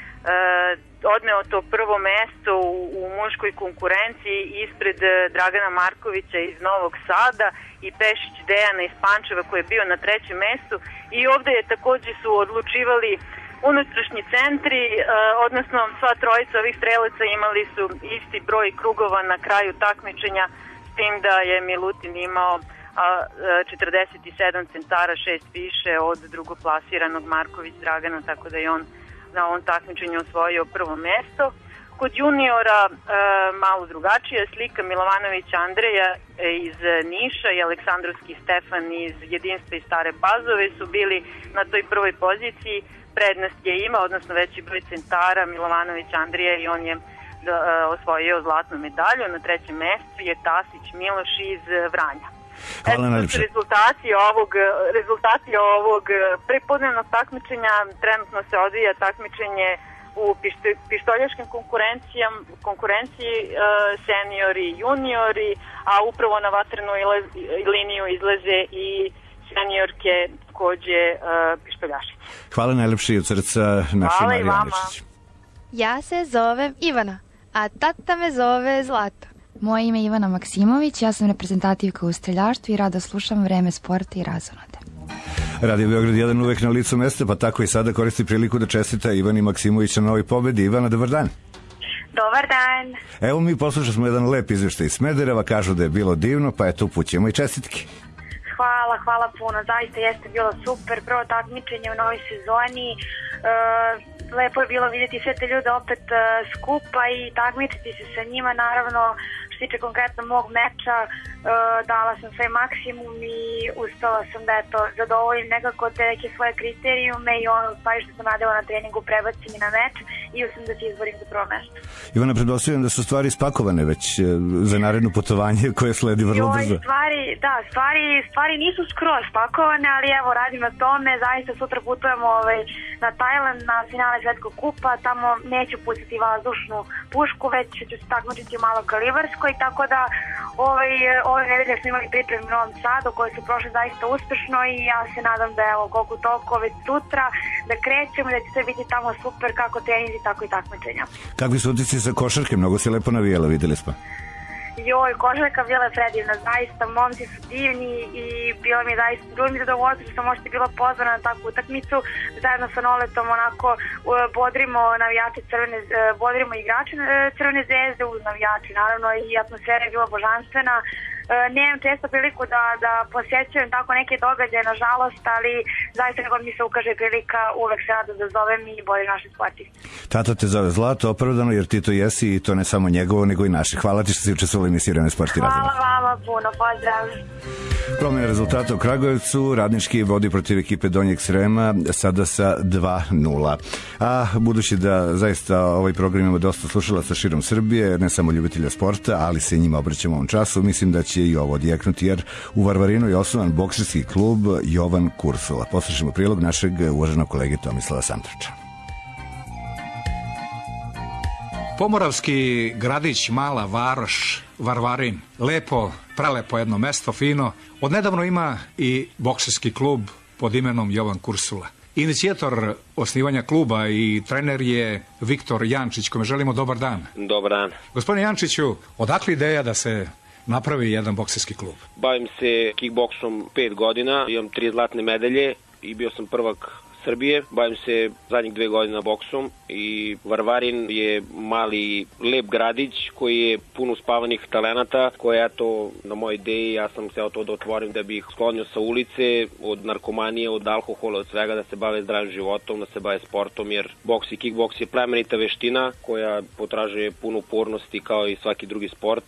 odneo to prvo mesto u, u muškoj konkurenciji ispred Dragana Markovića iz Novog Sada i Pešić Dejana iz Pančeva koji je bio na trećem mestu i ovde je također su odlučivali unutrašnji centri, e, odnosno sva trojica ovih strelaca imali su isti broj krugova na kraju takmičenja, s tim da je Milutin imao a, četrdeset sedam centara, šest više od drugoplasiranog Marković Dragana, tako da je on na ovom takmičenju osvojio prvo mesto. Kod juniora e, malo drugačija slika, Milovanović Andreja iz Niša i Aleksandrovski Stefan iz Jedinstva i Stare Pazove su bili na toj prvoj poziciji, prednost je ima, odnosno veći broj centara, Milovanović Andreja i on je da, uh, osvojio zlatnu medalju. Na trećem mjestu je Tasić Miloš iz Vranja. Hvala najljepše. Rezultati ovog, rezultati ovog prepodnevnog takmičenja, trenutno se odvija takmičenje u pištoljaškim konkurenciji uh, seniori i juniori, a upravo na vatrenu liniju izlaze i seniorke takođe uh, pištoljašice. Hvala najlepše od srca naša Marija Alešić. Ja se zovem Ivana, a tata me zove Zlato. Moje ime je Ivana Maksimović, ja sam reprezentativka u streljaštvu i rado slušam Vreme sporta i razonode. Radio Beograd jedan uvek na licu mesta, pa tako i sada koristi priliku da čestita Ivani Maksimović na novoj pobedi. Ivana, dobar dan. Dobar dan. Evo mi poslušali smo jedan lep izveštaj iz Smedereva, kažu da je bilo divno, pa eto upućujemo i čestitke. Hvala, hvala puno, zaista jeste bilo super, prvo takmičenje u novoj sezoni, e, lepo je bilo vidjeti sve te ljude opet e, skupa i takmičiti se sa njima, naravno što se tiče konkretno mog meča, e, dala sam svoj maksimum i uspela sam da eto zadovoljim nekako te neke svoje kriterijume i ono stvari što sam radila na treningu prebacim i na meč i uspem da se izborim za prvo mesto. Ivana, pretpostavljam da su stvari spakovane već e, za naredno putovanje koje sledi vrlo Joj, brzo. Stvari, da, stvari, stvari nisu skroz spakovane, ali evo radim na tome, zaista sutra putujemo ovaj, na Tajland na finale Svetskog kupa, tamo neću pucati vazdušnu pušku, već ću se takmičiti u malokalibarskoj, tako da ovaj, ove nedelje smo imali pripremu u Novom Sadu koje su prošle zaista uspešno i ja se nadam da evo koliko toliko već sutra da krećemo da će sve biti tamo super kako treninzi, tako i takmičenja. Kakvi su utisci sa košarke? Mnogo si lepo navijela, videli smo. Joj, košarka bila je predivna, zaista, momci su divni i bilo mi je zaista, bilo mi je zadovoljstvo što sam možete bila pozvana na takvu utakmicu, zajedno sa Noletom onako bodrimo navijače crvene, bodrimo igrače Crvene zvezde uz navijače, naravno i atmosfera je bila božanstvena, nemam često priliku da, da posjećujem tako neke događaje, nažalost, ali zaista kako mi se ukaže prilika, uvek se rado da zovem i bolje naše sportiste. Tata te zove Zlato, opravdano, jer ti to jesi i to ne samo njegovo, nego i naši. Hvala ti što si učestvovali u emisiji Vreme sport i razuma. Hvala vama puno, pozdrav. Promjena rezultata u Kragujevcu, Radnički vodi protiv ekipe Donjeg Srema sada sa dva nula. A budući da zaista ovaj program ima dosta slušalaca širom Srbije, ne samo ljubitelja sporta, ali se njima obraćamo u ovom času, mislim da će i ovo odjeknuti, jer u Varvarinu je osnovan bokserski klub Jovan Kursula. Poslušajmo prilog našeg uvaženog kolege Tomislava Santrača. Pomoravski gradić, mala varoš, Varvarin, lepo, prelepo jedno mesto, fino. Odnedavno ima i bokserski klub pod imenom Jovan Kursula. Inicijator osnivanja kluba i trener je Viktor Jančić, kome želimo dobar dan. Dobar dan. Gospodine Jančiću, odakle ideja da se napravi jedan bokserski klub? Bavim se kickboksom pet godina, imam tri zlatne medalje i bio sam prvak Srbije. Bavim se zadnjih dve godine boksom i Varvarin je mali lep gradić koji je pun uspavanih talenata, koje eto na mojoj ideji ja sam hteo to da otvorim da bih sklonio sa ulice od narkomanije, od alkohola, od svega, da se bave zdravim životom, da se bave sportom, jer boks i kickboks je plemenita veština koja potražuje puno upornosti kao i svaki drugi sport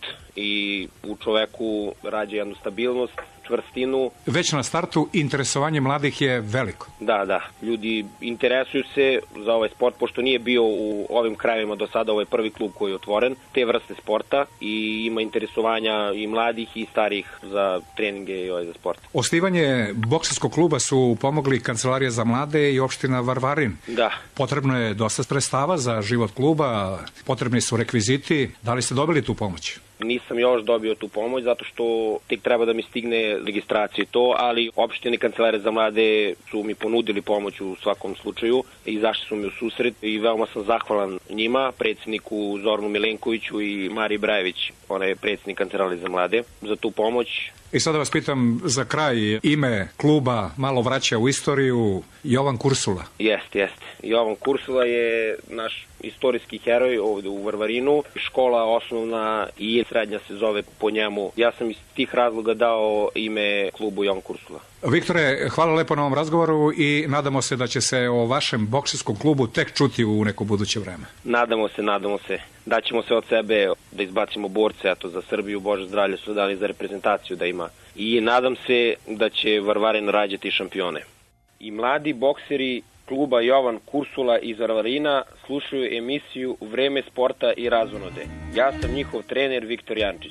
i u čoveku rađa jednu stabilnost, čvrstinu. Već na startu interesovanje mladih je veliko. Da, da. Ljudi interesuju se za ovaj sport, pošto nije bio u ovim krajevima do sada, ovo je prvi klub koji je otvoren, te vrste sporta, i ima interesovanja i mladih i starih za treninge i ovaj za sport. Osnivanje bokserskog kluba su pomogli Kancelarija za mlade i opština Varvarin. Da. Potrebno je dosta sredstava za život kluba, potrebni su rekviziti. Da li ste dobili tu pomoć? Nisam još dobio tu pomoć zato što tek treba da mi stigne registracija i to, ali opštine Kancelarije za mlade su mi ponudili pomoć u svakom slučaju i izašli su mi u susret i veoma sam zahvalan njima, predsjedniku Zoranu Milenkoviću i Mariji Brajević, ona je predsjednik Kancelarije za mlade, za tu pomoć. I sada vas pitam za kraj, ime kluba malo vraća u istoriju, Jovan Kursula. Jeste, jeste. Jovan Kursula je naš istorijski heroj ovde u Varvarinu. Škola osnovna i srednja se zove po njemu. Ja sam iz tih razloga dao ime klubu Jovan Kursula. Viktore, hvala lepo na ovom razgovoru i nadamo se da će se o vašem bokserskom klubu tek čuti u neko buduće vreme. Nadamo se, nadamo se. Daćemo sve od sebe da izbacimo borce, eto, za Srbiju, Bože zdravlje su dali za reprezentaciju da ima. I nadam se da će Varvarin rađati šampione. I mladi bokseri kluba Jovan Kursula iz Varvarina slušaju emisiju Vreme sporta i razonode. Ja sam njihov trener Viktor Jančić.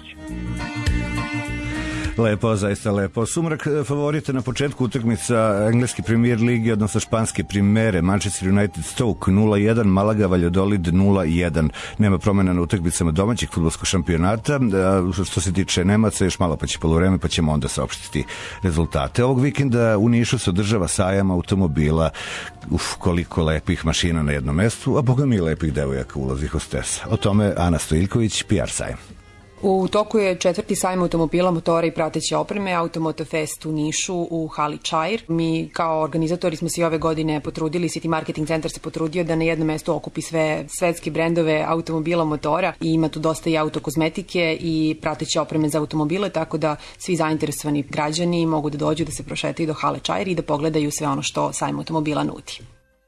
Lepo, zaista lepo. Sumrak favorite na početku utakmica engleske premier ligi, odnosno španske primere. Manchester United Stoke nula jedan, Malaga Valladolid nula jedan. Nema promjena na utakmicama domaćeg fudbalskog šampionata. Što se tiče Nemaca, još malo pa će poluvreme, pa ćemo onda saopštiti rezultate. Ovog vikenda u Nišu se održava sajam automobila. Uf, koliko lepih mašina na jednom mestu, a boga mi lepih devojaka ulazi hostesa. O tome Ana Stojiljković, P R sajam. U toku je četvrti sajam automobila, motora i prateće opreme Automoto Fest u Nišu u hali Čair. Mi kao organizatori smo se i ove godine potrudili, City Marketing Centar se potrudio da na jednom mestu okupi sve svetske brendove automobila, motora i ima tu dosta i autokozmetike i prateće opreme za automobile, tako da svi zainteresovani građani mogu da dođu da se prošetaju do hale Čair i da pogledaju sve ono što sajam automobila nudi.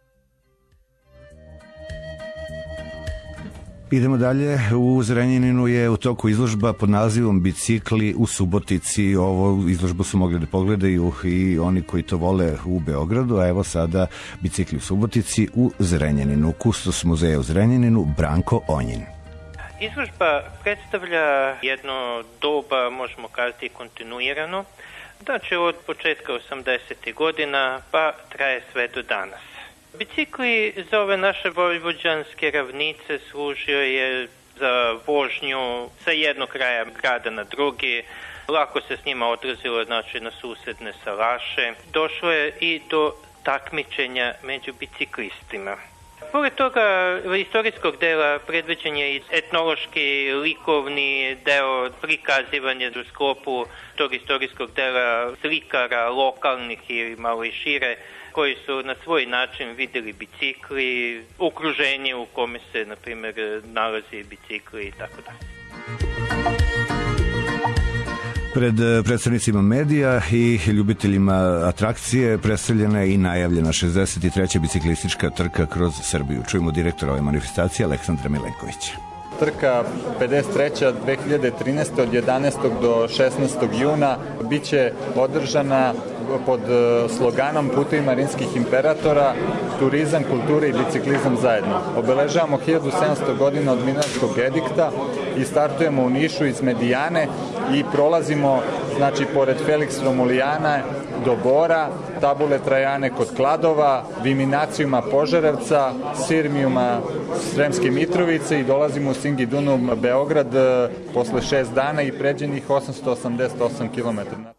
Idemo dalje. U Zrenjaninu je u toku izložba pod nazivom Bicikli u Subotici. Ovo izložbu su mogli da pogledaju i oni koji to vole u Beogradu, a evo sada Bicikli u Subotici u Zrenjaninu. Kustos muzeja u Zrenjaninu, Branko Onjin. Izložba predstavlja jedno doba, možemo kazati kontinuirano, znači od početka osamdesetih godina pa traje sve do danas. Bicikli za ove naše vojvođanske ravnice služio je za vožnju sa jednog kraja grada na drugi. Lako se s njima odrazilo, znači, na susedne salaše. Došlo je i do takmičenja među biciklistima. Pored toga istorijskog dela predviđen je i etnološki, likovni deo, prikazivanje u sklopu tog istorijskog dela slikara lokalnih i malo i šire, koji su na svoj način videli bicikli, okruženje u kome se, na primjer, nalazi bicikli i tako da. Pred predstavnicima medija i ljubiteljima atrakcije predstavljena je i najavljena šezdeset treća biciklistička trka kroz Srbiju. Čujemo direktora ove manifestacije Aleksandra Milenkovića. Trka pedeset treća dve hiljade trinaeste od jedanaestog do šesnaestog juna biće održana pod sloganom Putevi rimskih imperatora, turizam, kultura i biciklizam zajedno. Obeležavamo hiljadu sedamsto godina od Milánskog edikta i startujemo u Nišu iz Medijane i prolazimo, znači, pored Felix Romulijana do Bora, Tabule Trajane kod Kladova, Viminacijuma Požarevca, Sirmijuma Sremske Mitrovice i dolazimo u Singidunum Beograd posle šest dana i pređenih osamsto osamdeset osam kilometara.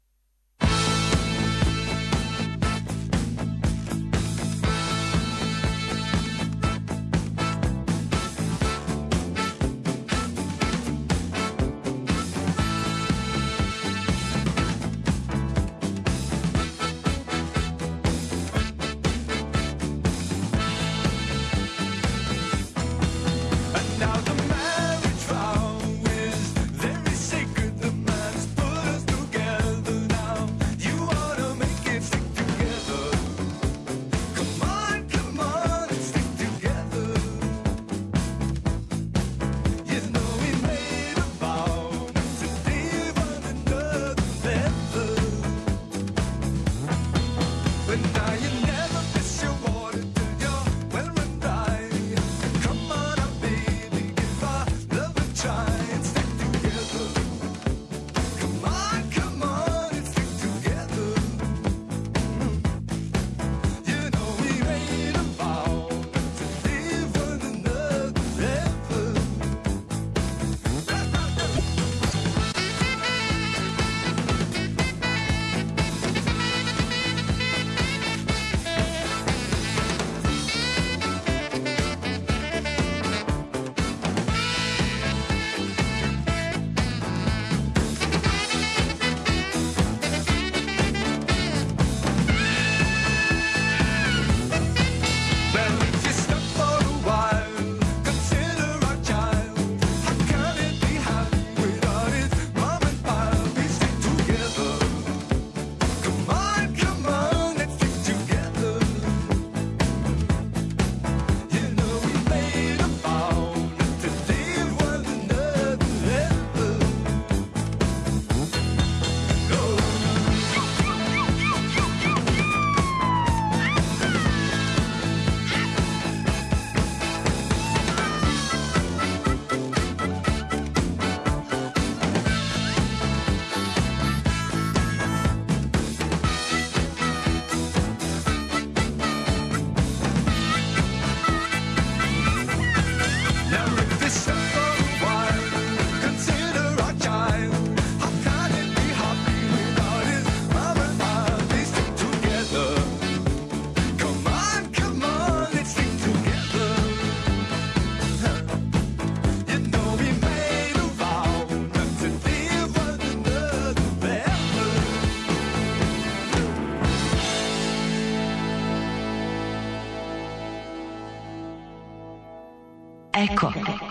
Eko.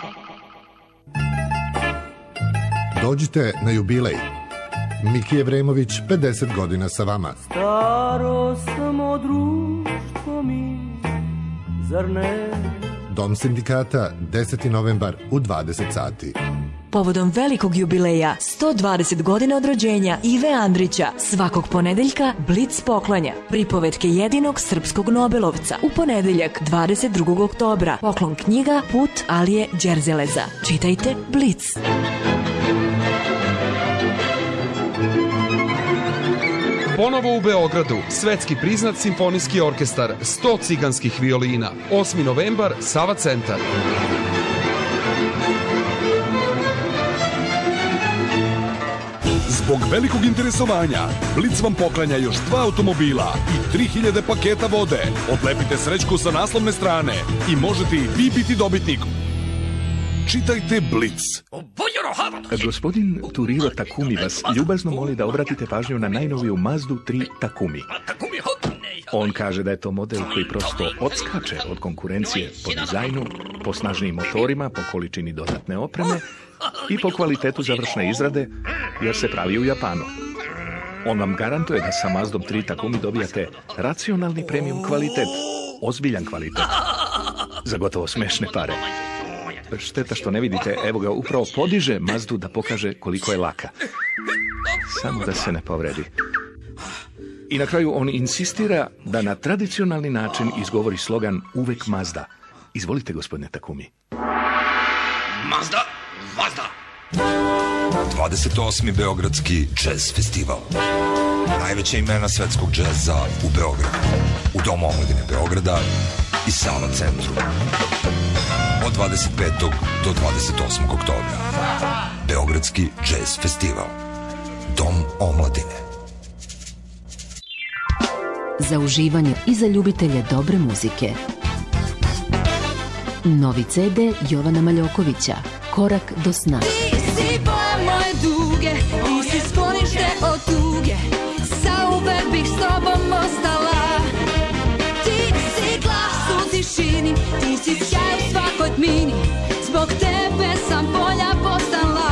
Dođite na jubilej. Miki Evremović, pedeset godina sa vama. Staro samo društvo mi, zar ne? Dom sindikata, deseti novembar u dvadeset sati. Povodom velikog jubileja, sto dvadeset godina od rođenja Ive Andrića, svakog ponedeljka Blic poklanja pripovetke jedinog srpskog Nobelovca. U ponedeljak, dvadeset drugog oktobra, poklon knjiga Put Alije Đerzeleza. Čitajte Blic. Ponovo u Beogradu, svetski priznat simfonijski orkestar, sto ciganskih violina, osmi novembar, Sava centar. Zbog velikog interesovanja, Blic vam poklanja još dva automobila i tri hiljade paketa vode. Odlepite srećku sa naslovne strane i možete i vi biti dobitnik. Čitajte Blic. Gospodin Turiro Takumi vas ljubazno moli da obratite pažnju na najnoviju Mazdu tri Takumi. On kaže da je to model koji prosto odskače od konkurencije po dizajnu, po snažnijim motorima, po količini dodatne opreme i po kvalitetu završne izrade, jer se pravi u Japanu. On vam garantuje da sa Mazdom tri Takumi dobijate racionalni premium kvalitet, ozbiljan kvalitet, za gotovo smešne pare. Šteta što ne vidite, evo ga, upravo podiže Mazdu da pokaže koliko je laka. Samo da se ne povredi. I na kraju on insistira da na tradicionalni način izgovori slogan uvek Mazda. Izvolite, gospodine Takumi. Mazda, Mazda. dvadeset osmi Beogradski jazz festival. Najveća imena svetskog džeza u Beogradu. U Domu omladine Beograda i Sava centru. Od dvadeset petog do dvadeset osmog oktobra. Beogradski jazz festival. Dom omladine. Za uživanje i za ljubitelje dobre muzike. Novi ce de Jovana Maljokovića, Korak do sna. Ti si boje moje duge, ti si sklonište od tuge, zauvek bih s tobom ostala. Ti si glas u tišini, ti si sjaj u svakoj tmini, zbog tebe sam bolja postala.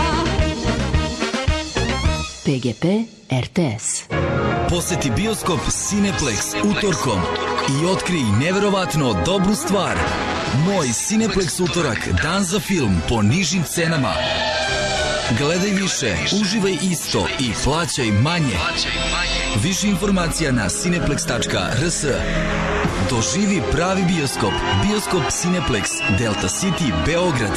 pe ge pe er te es. Poseti bioskop Cineplex utorkom i otkrij neverovatno dobru stvar. Moj Cineplex utorak, dan za film po nižim cenama. Gledaj više, uživaj isto i plaćaj manje. Više informacija na cineplex tačka er s. Doživi pravi bioskop. Bioskop Cineplex, Delta City, Beograd.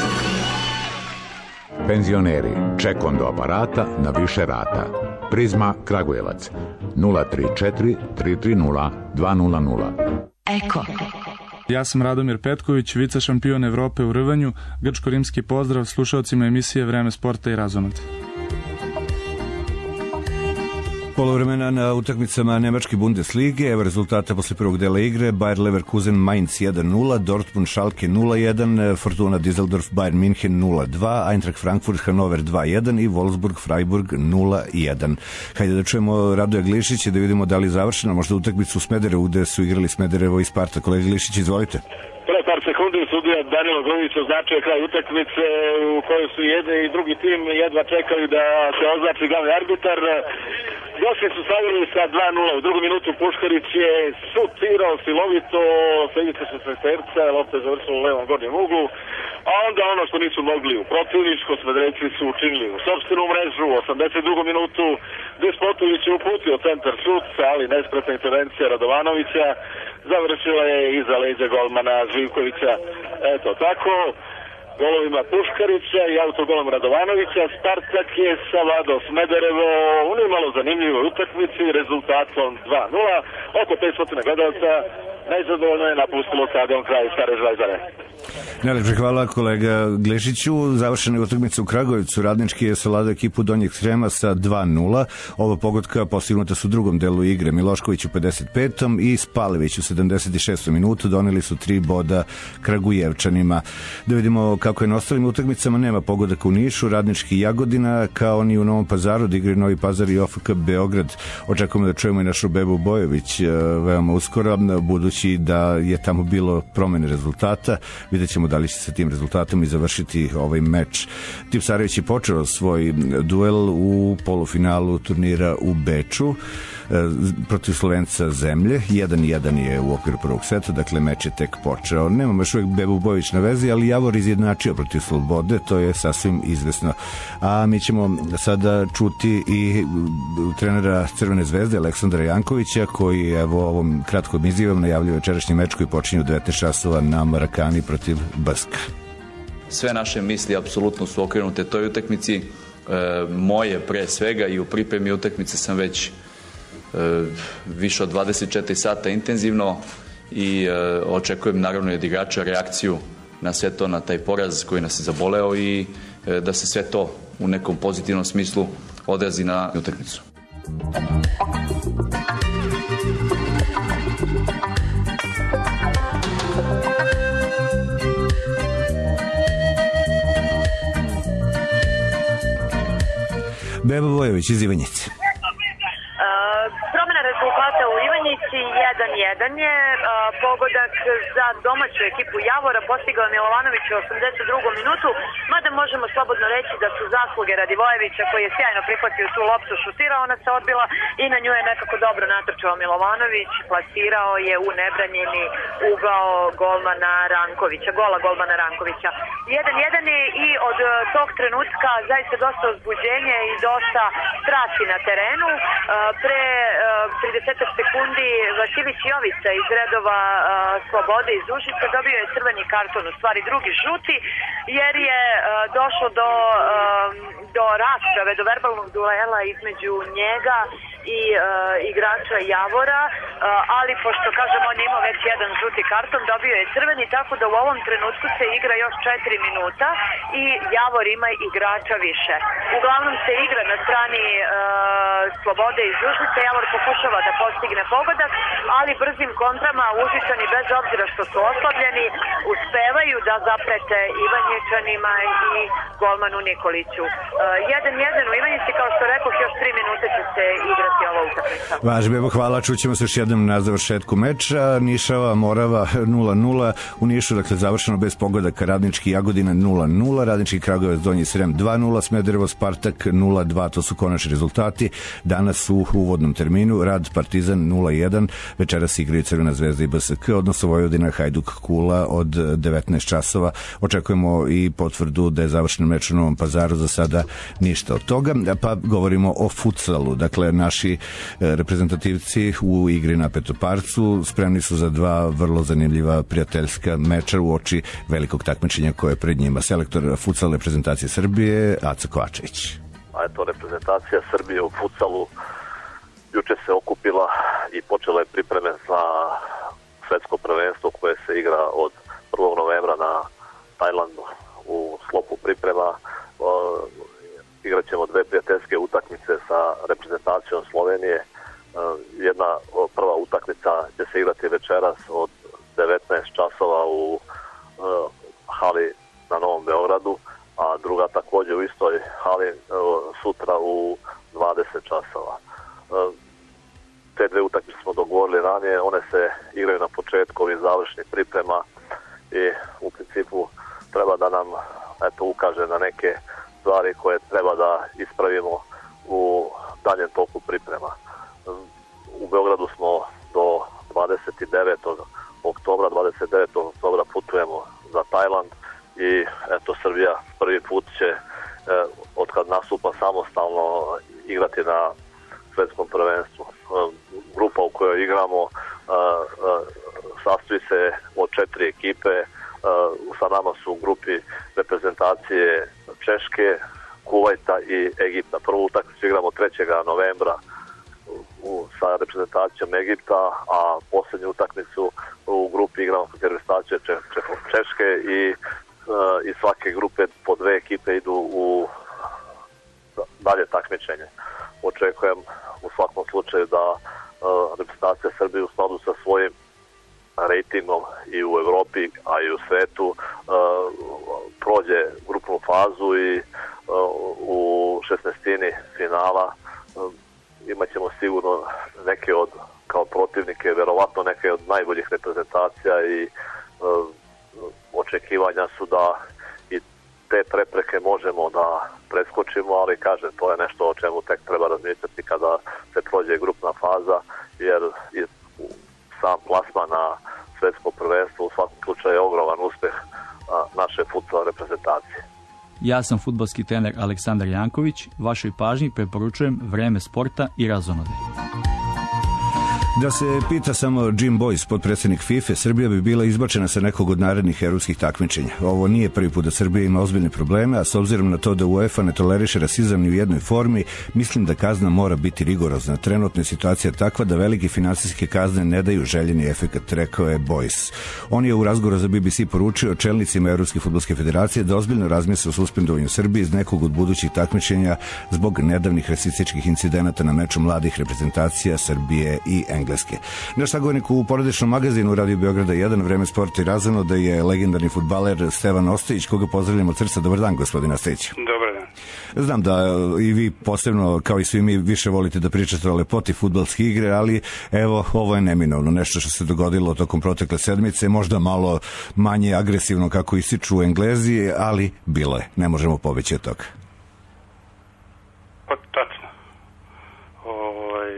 Penzioneri, ček do aparata na više rata. Prizma Kragujevac, nula tri četiri tri tri nula dva nula nula. Eko. Ja sam Radomir Petković, vice šampion Evrope u rvanju. Grčko-rimski pozdrav slušalcima emisije Vreme sporta i razonoda. Polovremena na utakmicama Nemačke Bundeslige, evo rezultata posle prvog dela igre: Bayer Leverkusen Mainz jedan nula, Dortmund Schalke nula jedan, Fortuna Düsseldorf Bayern München nula dva, Eintracht Frankfurt Hannover dva jedan i Wolfsburg Freiburg nula jedan. Hajde da čujemo Radoja Glišića, da vidimo da li je završena možda utakmicu u Smederevu gde su igrali Smederevo i Sparta. Kolega Glišić, izvolite. Pre par sekundi sudija Danilo Grujić označio kraj utakmice u kojoj su jedni i drugi tim jedva čekali da se označi glavni arbitar. Gosti su stavili sa dva nula u drugu minutu. Puškarić je šutirao silovito sa ivice šestnaesterca, lopta je završila u levom gornjem uglu, a onda ono što nisu mogli u protivničko, Smederevci su učinili u sopstvenu mrežu. U osamdeset drugoj minutu Despotović je uputio centar šut, ali nespretna intervencija Radovanovića završila je iza leđa golmana Živkovića. Eto tako, golovima Puškarića i autogolom Radovanovića Spartak je savladao Smederevo u nimalo zanimljivoj utakmici rezultatom dva nula. Oko petsto gledalca nezadovoljno je napustilo stadion kraj Stare Železare. Najlepše hvala kolega Glišiću. Završena je utakmica u Kragujevcu. Radnički je savladao ekipu Donjeg Srema sa dva nula. Ova pogotka postignuta su u drugom delu igre. Milošković u pedeset petom i Spalević u sedamdeset šestom minutu doneli su tri boda Kragujevčanima. Da vidimo kako je na ostalim utakmicama. Nema pogodaka u Nišu, Radnički i Jagodina, kao ni u Novom Pazaru, da igraju Novi Pazar i O F K Beograd. Očekujemo da čujemo i našu Bebu Bojović veoma uskoro, budući da je tamo bilo promene rezultata. Vidjet ćemo da li će sa tim rezultatom i završiti ovaj meč. Tipsarević je počeo svoj duel u polufinalu turnira u Beču protiv Slovenca Zemlje. jedan jedan je u okviru prvog seta, dakle meč je tek počeo. Nemamo još uvijek Bebu Bojović na vezi, ali Javor izjednačio protiv Slobode, to je sasvim izvesno. A mi ćemo sada čuti i trenera Crvene zvezde Aleksandra Jankovića, koji evo ovom kratkom izjavom najavljuje večerašnji meč koji počinje u devetnaest časova na Marakani protiv Baska. Sve naše misli apsolutno su okrenute toj utakmici. E, moje pre svega i u pripremi utakmice sam već e, više od dvadeset četiri sata intenzivno i e, očekujem naravno i od igrača reakciju na sve to, na taj poraz koji nas je zaboleo i e, da se sve to u nekom pozitivnom smislu odrazi na utakmicu. Beba Bojović iz Ivanjice. Uh, promjena rezultata u Ivanjici jedan jedan je uh, pogodak za domaću ekipu Javora postigao Milovanović u osamdeset drugom minutu, mada možemo slobodno reći da su zasluge Radivojevića koji je sjajno prihvatio tu loptu, šutirao, ona se odbila i na nju je nekako dobro natrčao Milovanović, plasirao je u nebranjeni ugao golmana Rankovića, gola golmana Rankovića. jedan jedan je i od tog trenutka zaista dosta uzbuđenja i dosta strasti na terenu. Pre trideset sekundi Vasilić Jovica iz redova Slobode iz Užica dobio je crveni karton, u stvari drugi žuti, jer je došlo do, do rasprave, do verbalnog duela između njega i uh, igrača Javora, uh, ali pošto kažem on je imao već jedan žuti karton, dobio je crveni, tako da u ovom trenutku se igra još četiri minuta i Javor ima igrača više. Uglavnom se igra na strani uh, Slobode iz Užica, Javor pokušava da postigne pogodak, ali brzim kontrama Užičani, bez obzira što su oslabljeni, uspevaju da zaprete Ivanjičanima i golmanu Nikoliću. jedan jedan uh, u Ivanjici, kao što rekoh, još tri minute će se igrati ova utakmica. Važi Bebo, hvala, čućemo se još jednom na završetku meča. Nišava, Morava nula nula, u Nišu, dakle, završeno bez pogodaka, Radnički Jagodina nula nula, Radnički Kragujevac Donji Srem dva nula, Smederevo Spartak nula dva, to su konačni rezultati. Danas u uvodnom terminu Rad Partizan nula jedan, večeras igraju Crvena zvezda i B S K, odnosno Vojvodina Hajduk Kula od devetnaest časova. Očekujemo i potvrdu da je završen meč u Novom Pazaru, za sada ništa od toga. Pa govorimo o futsalu, dakle, naši reprezentativci u igri na Petoparcu spremni su za dva vrlo zanimljiva prijateljska meča u oči velikog takmičenja koje je pred njima. Selektor futsal reprezentacije Srbije Aca Kovačević. A eto, reprezentacija Srbije u futsalu juče se okupila i počela je pripreme za svetsko prvenstvo koje se igra od prvog novembra na Tajlandu. U sklopu priprema igrat ćemo dve prijateljske utakmice sa reprezentacijom Slovenije. Jedna prva utakmica će se igrati večeras od devetnaest časova u hali na Novom Beogradu, a druga također u istoj hali sutra u dvadeset časova. Te dve utakmice smo dogovorili ranije, one se igraju na početku ovih završnih priprema i u principu treba da nam eto, ukaže na neke stvari koje treba da ispravimo u daljem toku priprema. U Beogradu smo do dvadeset devetog oktobra, dvadeset devetog oktobra putujemo za Tajland i eto, Srbija prvi put će eh, od kad nastupa samostalno igrati na svetskom prvenstvu. Eh, grupa u kojoj igramo eh, eh, sastoji se od četiri ekipe. Uh, sa nama su u grupi reprezentacije Češke, Kuvajta i Egipta. Prvu utakmicu igramo trećeg novembra u, sa reprezentacijom Egipta, a posljednju utakmicu u grupi igramo sa reprezentacijom Če, Če, Češke i uh, iz svake grupe po dve ekipe idu u dalje takmičenje. Očekujem u svakom slučaju da uh, reprezentacija Srbije u skladu sa svojim rejtingom i u Evropi, a i u svetu uh, prođe grupnu fazu i uh, u šesnaestini finala uh, imat ćemo sigurno neke od, kao protivnike, verovatno neke od najboljih reprezentacija i uh, očekivanja su da i te prepreke možemo da preskočimo, ali kažem, to je nešto o čemu tek treba razmišljati kada se prođe grupna faza, jer je sam plasman na svetsko prvenstvo u svakom slučaju je ogroman uspeh naše futsal reprezentacije. Ja sam fudbalski trener Aleksandar Janković. Vašoj pažnji preporučujem Vreme sporta i razonode. Da se pita samo Jim Boyce, potpredsjednik FIFA, Srbija bi bila izbačena sa nekog od narednih evropskih takmičenja. Ovo nije prvi put da Srbija ima ozbiljne probleme, a s obzirom na to da UEFA ne toleriše rasizam ni u jednoj formi, mislim da kazna mora biti rigorozna. Trenutna situacija je takva da velike finansijske kazne ne daju željeni efekat, rekao je Boyce. On je u razgovoru za B B C poručio čelnicima Evropske fudbalske federacije da ozbiljno razmisle o suspendovanju Srbije iz nekog od budućih takmičenja zbog nedavnih rasističkih incidenata na meču mladih reprezentacija Srbije i Engleske. Naš sagovornik u porodičnom magazinu Radio Beograda jedan, Vreme sporta i razano, da je legendarni fudbaler Stevan Ostojić, koga pozdravljamo od srca. Dobar dan, gospodine Ostojić. Dobar dan. Znam da i vi posebno, kao i svi mi, više volite da pričate o lepoti fudbalske igre, ali evo, ovo je neminovno. Nešto što se dogodilo tokom protekle sedmice, možda malo manje agresivno kako ističu Englezi, ali bilo je. Ne možemo pobeći od toga. Pa, tačno. Ovaj,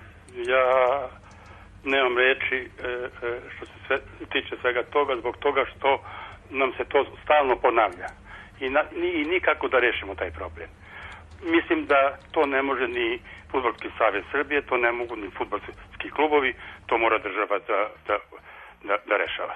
ja nemam reči što se sve, tiče svega toga, zbog toga što nam se to stalno ponavlja. I, na, ni, i nikako da rešimo taj problem. Mislim da to ne može ni Fudbalski savez Srbije, to ne mogu ni fudbalski klubovi, to mora država da, da, da, da rešava.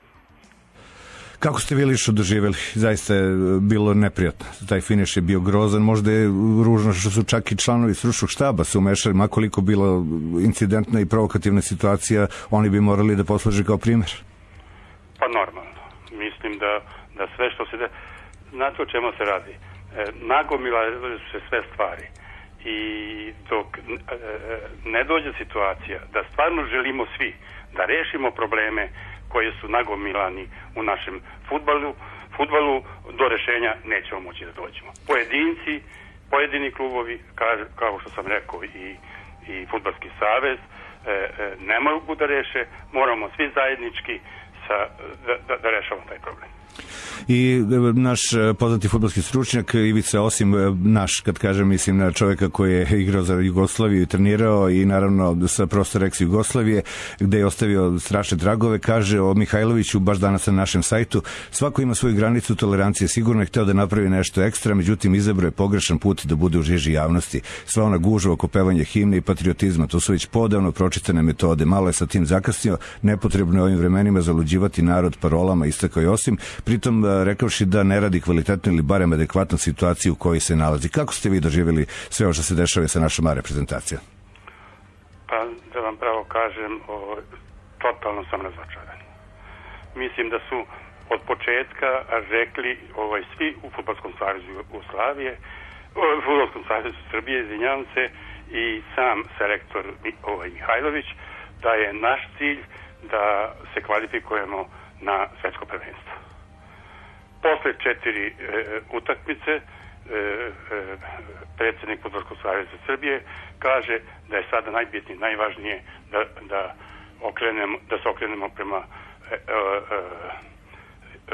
Kako ste vi lično doživjeli? Zaista je bilo neprijatno. Taj finiš je bio grozan. Možda je ružno što su čak i članovi stručnog štaba se umešali. Makoliko bilo incidentna i provokativna situacija, oni bi morali da posluže kao primjer. Pa normalno. Mislim da, da sve što se... De... Znate o čemu se radi? E, nagomila se sve stvari. I dok e, ne dođe situacija da stvarno želimo svi da rešimo probleme koje su nagomilani u našem fudbalu, fudbalu do rešenja nećemo moći da dođemo. Pojedinci, pojedini klubovi, kaže, kao što sam rekao i, i Fudbalski savez, e, e, ne mogu da reše, moramo svi zajednički sa, da, da, da rešavamo taj problem. I naš poznati fudbalski stručnjak Ivica Osim, naš, kad kažem, mislim na čovjeka koji je igrao za Jugoslaviju i trenirao i naravno sa prostora ex Jugoslavije, gde je ostavio strašne tragove, kaže o Mihajloviću baš danas na našem sajtu: svako ima svoju granicu tolerancije, sigurno je hteo da napravi nešto ekstra, međutim izabrao je pogrešan put da bude u žiži javnosti. Sva ona gužva oko pevanja himne i patriotizma, to su već podavno pročitane metode, malo je sa tim zakasnio, nepotrebno je ovim vremenima zaluđivati narod parolama, istakao je Osim, pritom rekavši da ne radi kvalitetnu ili barem adekvatnu situaciju u kojoj se nalazi. Kako ste vi doživjeli sve ovo što se dešava sa našom reprezentacijom? Pa da vam pravo kažem, o, totalno sam razočaran. Mislim da su od početka rekli ovaj, svi u Fudbalskom savezu Jugoslavije, u Fudbalskom savezu Srbije, izvinjavam se, i sam selektor ovaj, Mihajlović, da je naš cilj da se kvalifikujemo na svetsko prvenstvo. Posle četiri e, utakmice e, e, predsjednik Fudbalskog saveza Srbije kaže da je sada najbitnije, najvažnije da, da, okrenemo, da se okrenemo prema e, e, e,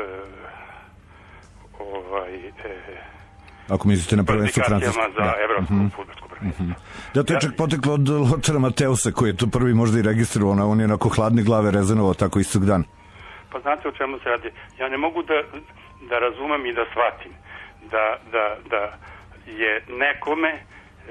ovaj e, ako mislite na prvenstvo Francuske za evropsko mm -hmm. fudbalsko prvenstvo. Mm -hmm. Da, to je čak poteklo od Lothara Mateusa koji je to prvi možda i registrovao, on je onako hladne glave rezonovao tako istog dana. Pa znate o čemu se radi? Ja ne mogu da, da razumem i da shvatim da, da, da je nekome e,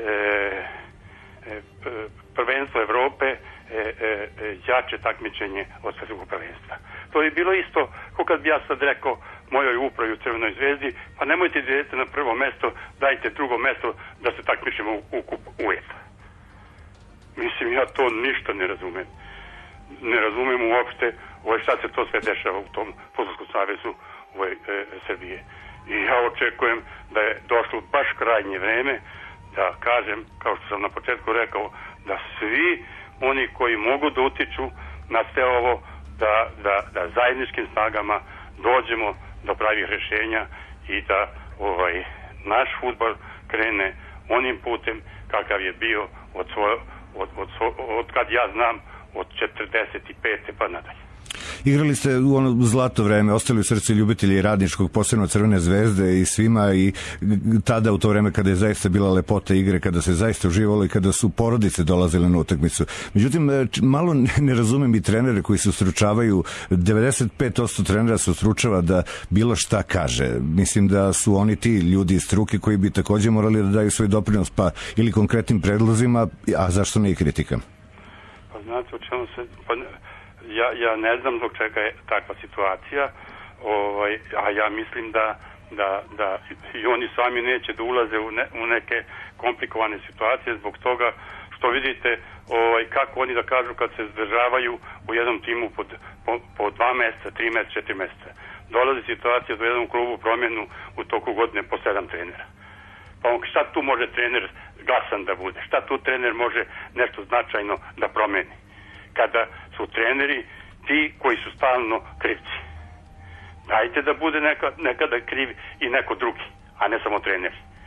e, prvenstvo Evrope e, e, jače takmičenje od svetskog prvenstva. To je bilo isto kao kad bi ja sad rekao mojoj upravi u Crvenoj zvezdi, pa nemojte idete na prvo mesto, dajte drugo mesto da se takmičimo u, u kup UEFA. Mislim, ja to ništa ne razumem. Ne razumem uopšte ovaj, šta se to sve dešava u tom Fudbalskom savezu ovaj, e, Srbije. I ja očekujem da je došlo baš krajnje vreme da kažem, kao što sam na početku rekao, da svi oni koji mogu da utiču na sve ovo, da, da, da zajedničkim snagama dođemo do pravih rešenja i da ovaj, naš fudbal krene onim putem kakav je bio od, svoje, od, od, od kad ja znam, od četrdeset pete pa nadalje. Igrali ste u ono zlato vreme, ostali u srcu ljubitelji radničkog, posebno Crvene zvezde i svima, i tada u to vreme kada je zaista bila lepota igre, kada se zaista uživalo i kada su porodice dolazile na utakmicu. Međutim, malo ne razumem i trenere koji se ustručavaju, devedeset pet posto trenera se ustručava da bilo šta kaže. Mislim da su oni ti ljudi iz struke koji bi takođe morali da daju svoj doprinos, pa ili konkretnim predlozima, a zašto ne i kritikam? Pa znate o čemu se... Pa... Ja, ja ne znam zbog čega je takva situacija, ovaj, a ja mislim da, da, da i oni sami neće da ulaze u, ne, u neke komplikovane situacije zbog toga što vidite ovaj, kako oni da kažu kad se zdržavaju u jednom timu pod, po, po dva meseca, tri meseca, četiri meseca. Dolazi situacija da u jednom klubu promjenu u toku godine po sedam trenera. Pa on, šta tu može trener glasan da bude? Šta tu trener može nešto značajno da promeni? Kada su treneri ti koji su stalno krivci. Dajte da bude neka, nekada kriv i neko drugi, a ne samo treneri.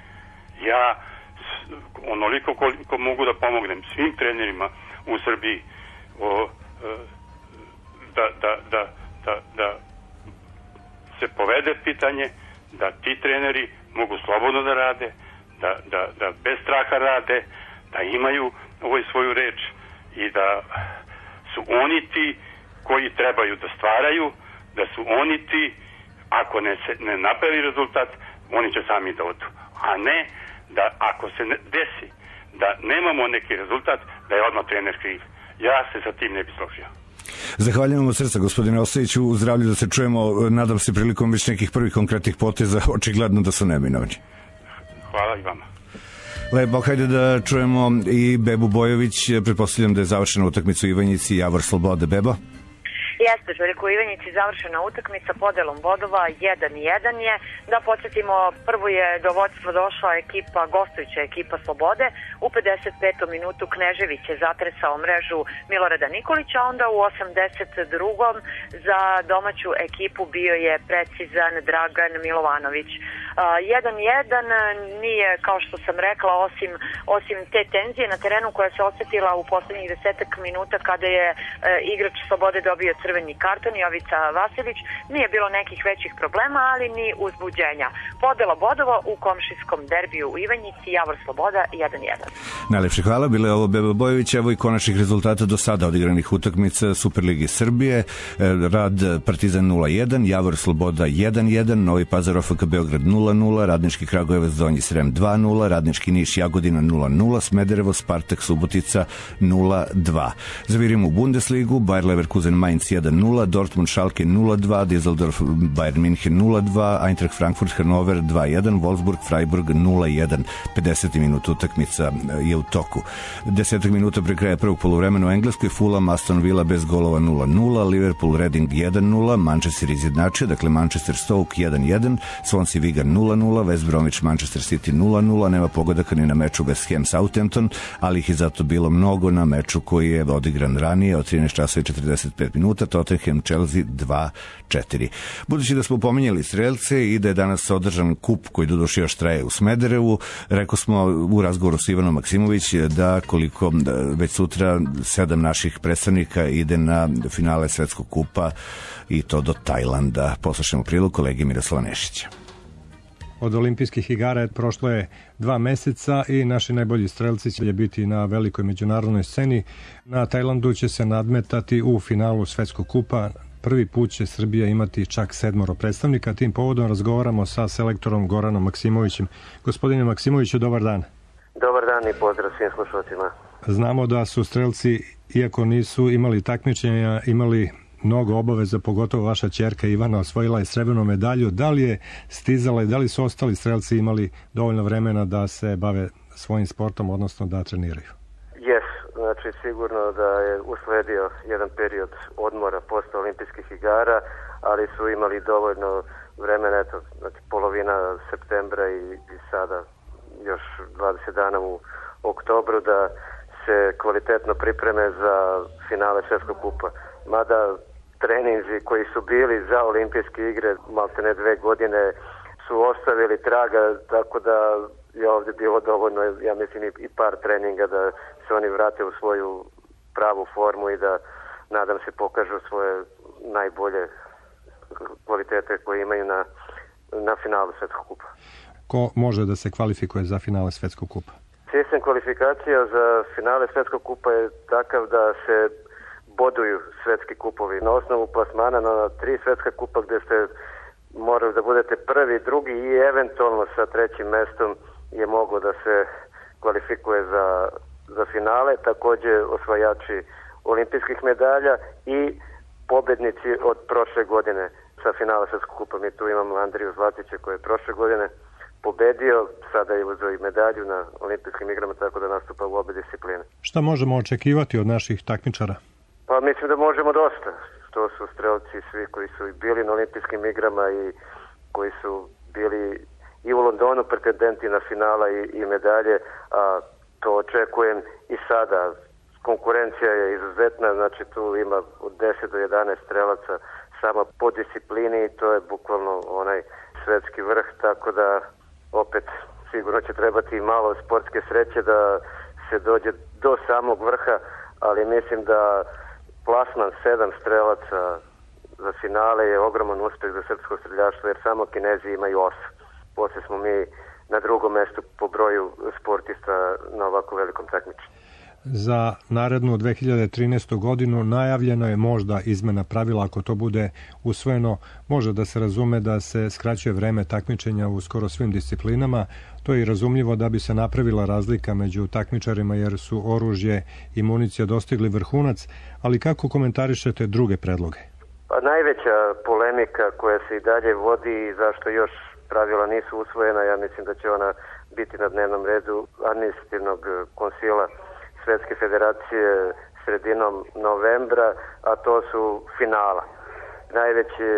Ja onoliko koliko mogu da pomognem svim trenerima u Srbiji o, da, da, da, da, da se povede pitanje da ti treneri mogu slobodno da rade, da, da, da bez straha rade, da imaju ovoj svoju reč i da su oni ti koji trebaju da stvaraju, da su oni ti, ako ne, se, ne napravi rezultat, oni će sami da odu. A ne da ako se ne desi da nemamo neki rezultat, da je odmah trener kriv. Ja se sa tim ne bi složio. Zahvaljujem od srca, gospodine Ostojiću, u zdravlju da se čujemo, nadam se prilikom već nekih prvih konkretnih poteza, očigledno da su neminovni. Hvala i vama. Lepo, hajde da čujemo i Bebu Bojović, pretpostavljam da je završena utakmica u Ivanjici, Javor Slobode. Beba? Jeste, Željko, u Ivanjici završena utakmica podelom bodova jedan jedan je. Da podsjetimo, prvo je do vodstva došla ekipa, gostujuća ekipa Slobode. U pedeset petom minutu Knežević je zatresao mrežu Milorada Nikolića, onda u osamdeset drugom za domaću ekipu bio je precizan Dragan Milovanović. jedan jedan nije, kao što sam rekla, osim, osim te tenzije na terenu koja se osjetila u poslednjih desetak minuta kada je e, igrač Slobode dobio crveni karton, Jovica Vasilić, nije bilo nekih većih problema, ali ni uzbuđenja. Podela bodova u komšijskom derbiju u Ivanjici, Javor Sloboda jedan jedan. Najlepše hvala, bilo je ovo Beba Bojović, evo i konačnih rezultata do sada odigranih utakmica Superligi Srbije, Rad Partizan nula jedan, Javor Sloboda jedan jedan, Novi Pazar O F K Beograd nula nula, Radnički Kragujevac Donji Srem dva nula, Radnički Niš Jagodina nula nula, Smederevo Spartak Subotica nula dva. Zavirimo u Bundesligu, Bayer Leverkusen Mainz jedan nula, Dortmund Schalke nula dva, Düsseldorf Bayern München nula dva, Eintracht Frankfurt Hannover dva jedan, Wolfsburg Freiburg nula jedan. pedeset minuta utakmica je u toku. deset minuta pre kraja prvog poluvremena u Engleskoj, Fulham Aston Villa bez golova nula nula, Liverpool Reading jedan nula, Manchester izjednačio, dakle Manchester Stoke jedan jedan, Swansea Wigan nula nula, West Bromwich Manchester City nula nula, nema pogodaka ni na meču West Ham Southampton, ali ih je zato bilo mnogo na meču koji je odigran ranije od trinaest časova i četrdeset pet minuta, Tottenham Chelsea dva četiri. Budući da smo pominjali strelce i da je danas održan kup koji doduše još traje u Smederevu, rekao smo u razgovoru s Ivanom Maksimović da koliko da već sutra sedam naših predstavnika ide na finale svetskog kupa i to do Tajlanda. Poslušajmo prilog kolege Miroslava Nešića. Od olimpijskih igara prošlo je dva meseca i naši najbolji strelci će biti na velikoj međunarodnoj sceni. Na Tajlandu će se nadmetati u finalu svetskog kupa. Prvi put će Srbija imati čak sedmoro predstavnika. Tim povodom razgovaramo sa selektorom Goranom Maksimovićem. Gospodine Maksimoviću, dobar dan. Dobar dan i pozdrav svim slušalcima. Znamo da su strelci, iako nisu imali takmičenja, imali mnogo obaveza, pogotovo vaša ćerka Ivana osvojila je srebrnu medalju. Da li je stizala i da li su ostali strelci imali dovoljno vremena da se bave svojim sportom, odnosno da treniraju? Jes, znači sigurno da je usledio jedan period odmora posle olimpijskih igara, ali su imali dovoljno vremena, eto, znači polovina septembra i, i sada još dvadeset dana u oktobru da se kvalitetno pripreme za finale svetskog kupa. Mada treninzi koji su bili za olimpijske igre malte ne dve godine su ostavili traga, tako da je ovdje bilo dovoljno, ja mislim, i par treninga da se oni vrate u svoju pravu formu i da, nadam se, pokažu svoje najbolje kvalitete koje imaju na, na finalu svetskog kupa. Ko može da se kvalifikuje za finale svetskog kupa? Sistem kvalifikacija za finale svetskog kupa je takav da se boduju svetski kupovi. Na osnovu plasmana na tri svetska kupa gde ste morali da budete prvi, drugi i eventualno sa trećim mestom je moglo da se kvalifikuje za, za finale. Takođe osvajači olimpijskih medalja i pobednici od prošle godine sa finala svetskog kupa. Mi tu imamo Andriju Zlatića koji je prošle godine pobedio, sada je uzeo i medalju na olimpijskim igrama, tako da nastupa u obe discipline. Šta možemo očekivati od naših takmičara? Pa mislim da možemo dosta. To su strelci svi koji su bili na olimpijskim igrama i koji su bili i u Londonu pretendenti na finala i, i medalje, a to očekujem i sada. Konkurencija je izuzetna, znači tu ima od deset do jedanaest strelaca samo po disciplini i to je bukvalno onaj svetski vrh, tako da opet sigurno će trebati malo sportske sreće da se dođe do samog vrha, ali mislim da plasman sedam strelaca za finale je ogroman uspeh za srpsko streljaštvo, jer samo Kinezi imaju osam. Poslije smo mi na drugom mestu po broju sportista na ovako velikom takmičenju. Za narednu dve hiljade trinaestu godinu najavljeno je možda izmena pravila, ako to bude usvojeno, može da se razume da se skraćuje vreme takmičenja u skoro svim disciplinama. To je i razumljivo da bi se napravila razlika među takmičarima, jer su oružje i municija dostigli vrhunac, ali kako komentarišete druge predloge? Pa najveća polemika koja se i dalje vodi i zašto još pravila nisu usvojena, ja mislim da će ona biti na dnevnom redu administrativnog konsila Svetske federacije sredinom novembra, a to su finala. Najveći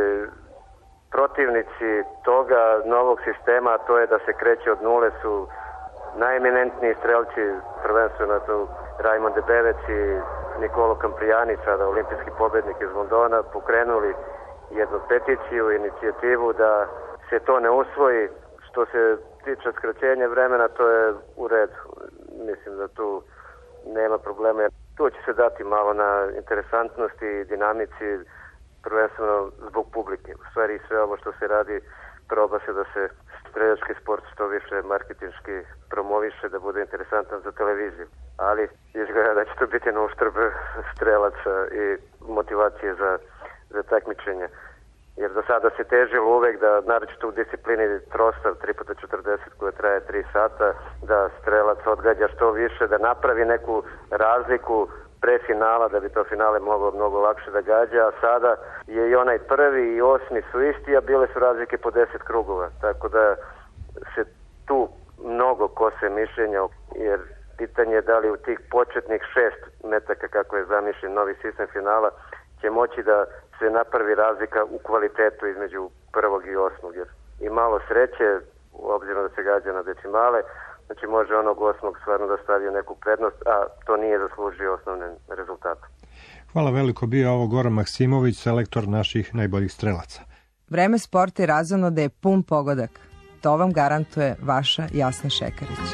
protivnici toga novog sistema, a to je da se kreće od nule, su najeminentniji strelci, prvenstveno to Rajmond Debevec i Nikolo Kamprijani, sada olimpijski pobednik iz Londona, pokrenuli jednu peticiju, inicijativu da se to ne usvoji. Što se tiče skraćenja vremena, to je u redu. Mislim da tu nema problema. Tu će se dati malo na interesantnosti i dinamici, prvenstveno zbog publike. U stvari sve ovo što se radi, proba se da se streljački sport što više marketinški promoviše, da bude interesantan za televiziju. Ali izgleda da će to biti na uštrb strelaca i motivacije za, za takmičenje. Jer do sada se težilo uvek da, naročito u disciplini trostav tri puta četrdeset koja traje tri sata, da strelac odgađa što više, da napravi neku razliku pre finala, da bi to finale moglo mnogo lakše da gađa, a sada je i onaj prvi i osmi su isti, a bile su razlike po deset krugova. Tako da se tu mnogo kose mišljenja, jer pitanje je da li u tih početnih šest metaka, kako je zamišljen novi sistem finala, će moći da se napravi razlika u kvalitetu između prvog i osmog, jer i malo sreće, obzirom da se gađa na decimale, znači može onog osmog stvarno da stavi neku prednost, a to nije zaslužio osnovne rezultate. Hvala veliko, bio ovo Goran Maksimović, selektor naših najboljih strelaca. Vreme sporta je razumno da je pun pogodak. To vam garantuje vaša Jasna Šekarić.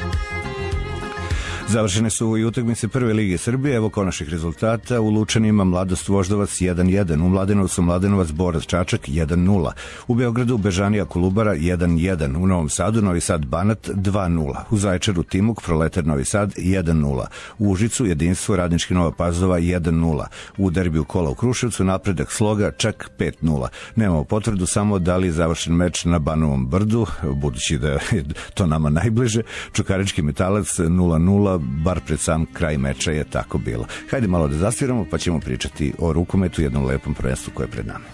Završene su i utakmice Prve lige Srbije, evo konačnih rezultata. U Lučanima Mladost Voždovac jedan jedan, u Mladenovcu Mladenovac Borac Čačak jedan nula, u Beogradu Bežanija Kolubara jedan jedan, u Novom Sadu Novi Sad Banat dva nula, u Zaječaru Timuk Proletar Novi Sad jedan nula, u Užicu Jedinstvo Radnički Nova Pazova jedan nula, u derbiju kola u Kruševcu Napredak Sloga čak pet nula. Nemamo potvrdu samo da li je završen meč na Banovom Brdu, budući da je to nama najbliže. Čukarički Metalac nula nula, bar pred sam kraj meča je tako bilo. Hajde malo da zasviramo, pa ćemo pričati o rukometu, jednom lepom prvenstvu koje je pred nama.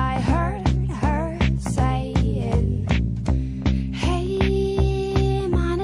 My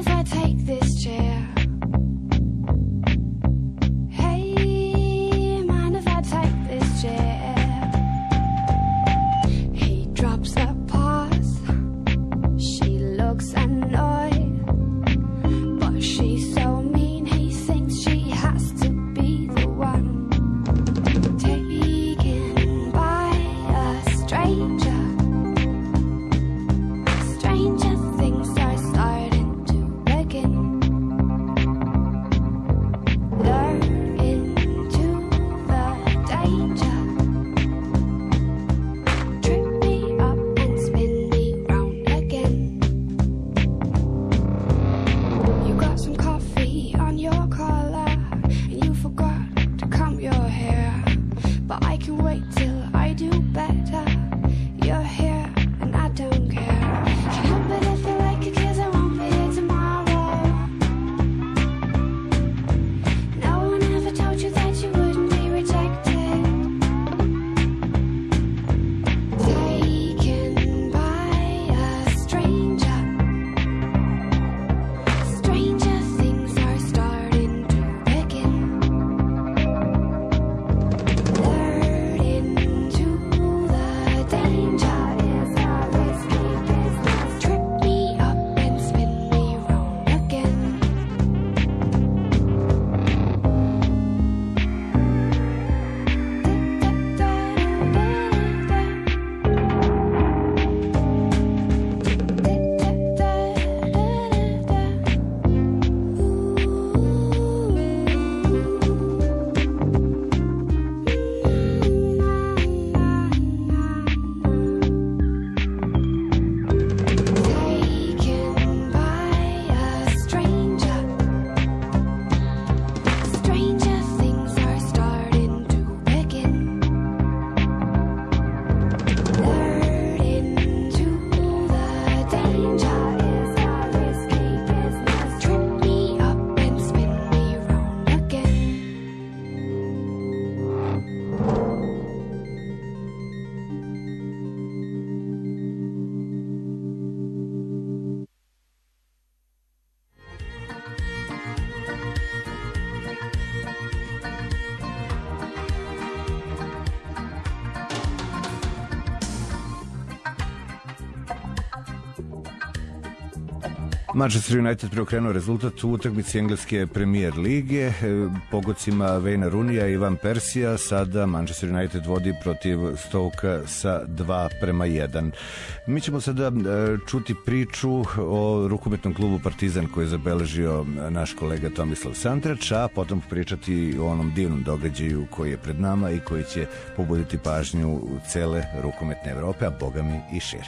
Manchester United preokrenuo rezultat u utakmici engleske premijer lige pogodcima Wayna Rooneyja i Van Persija. Sada Manchester United vodi protiv Stoke sa dva prema jedan. Mi ćemo sada čuti priču o rukometnom klubu Partizan koji je zabeležio naš kolega Tomislav Santrač, a potom pričati o onom divnom događaju koji je pred nama i koji će pobuditi pažnju cele rukometne Evrope, a bogami i šire.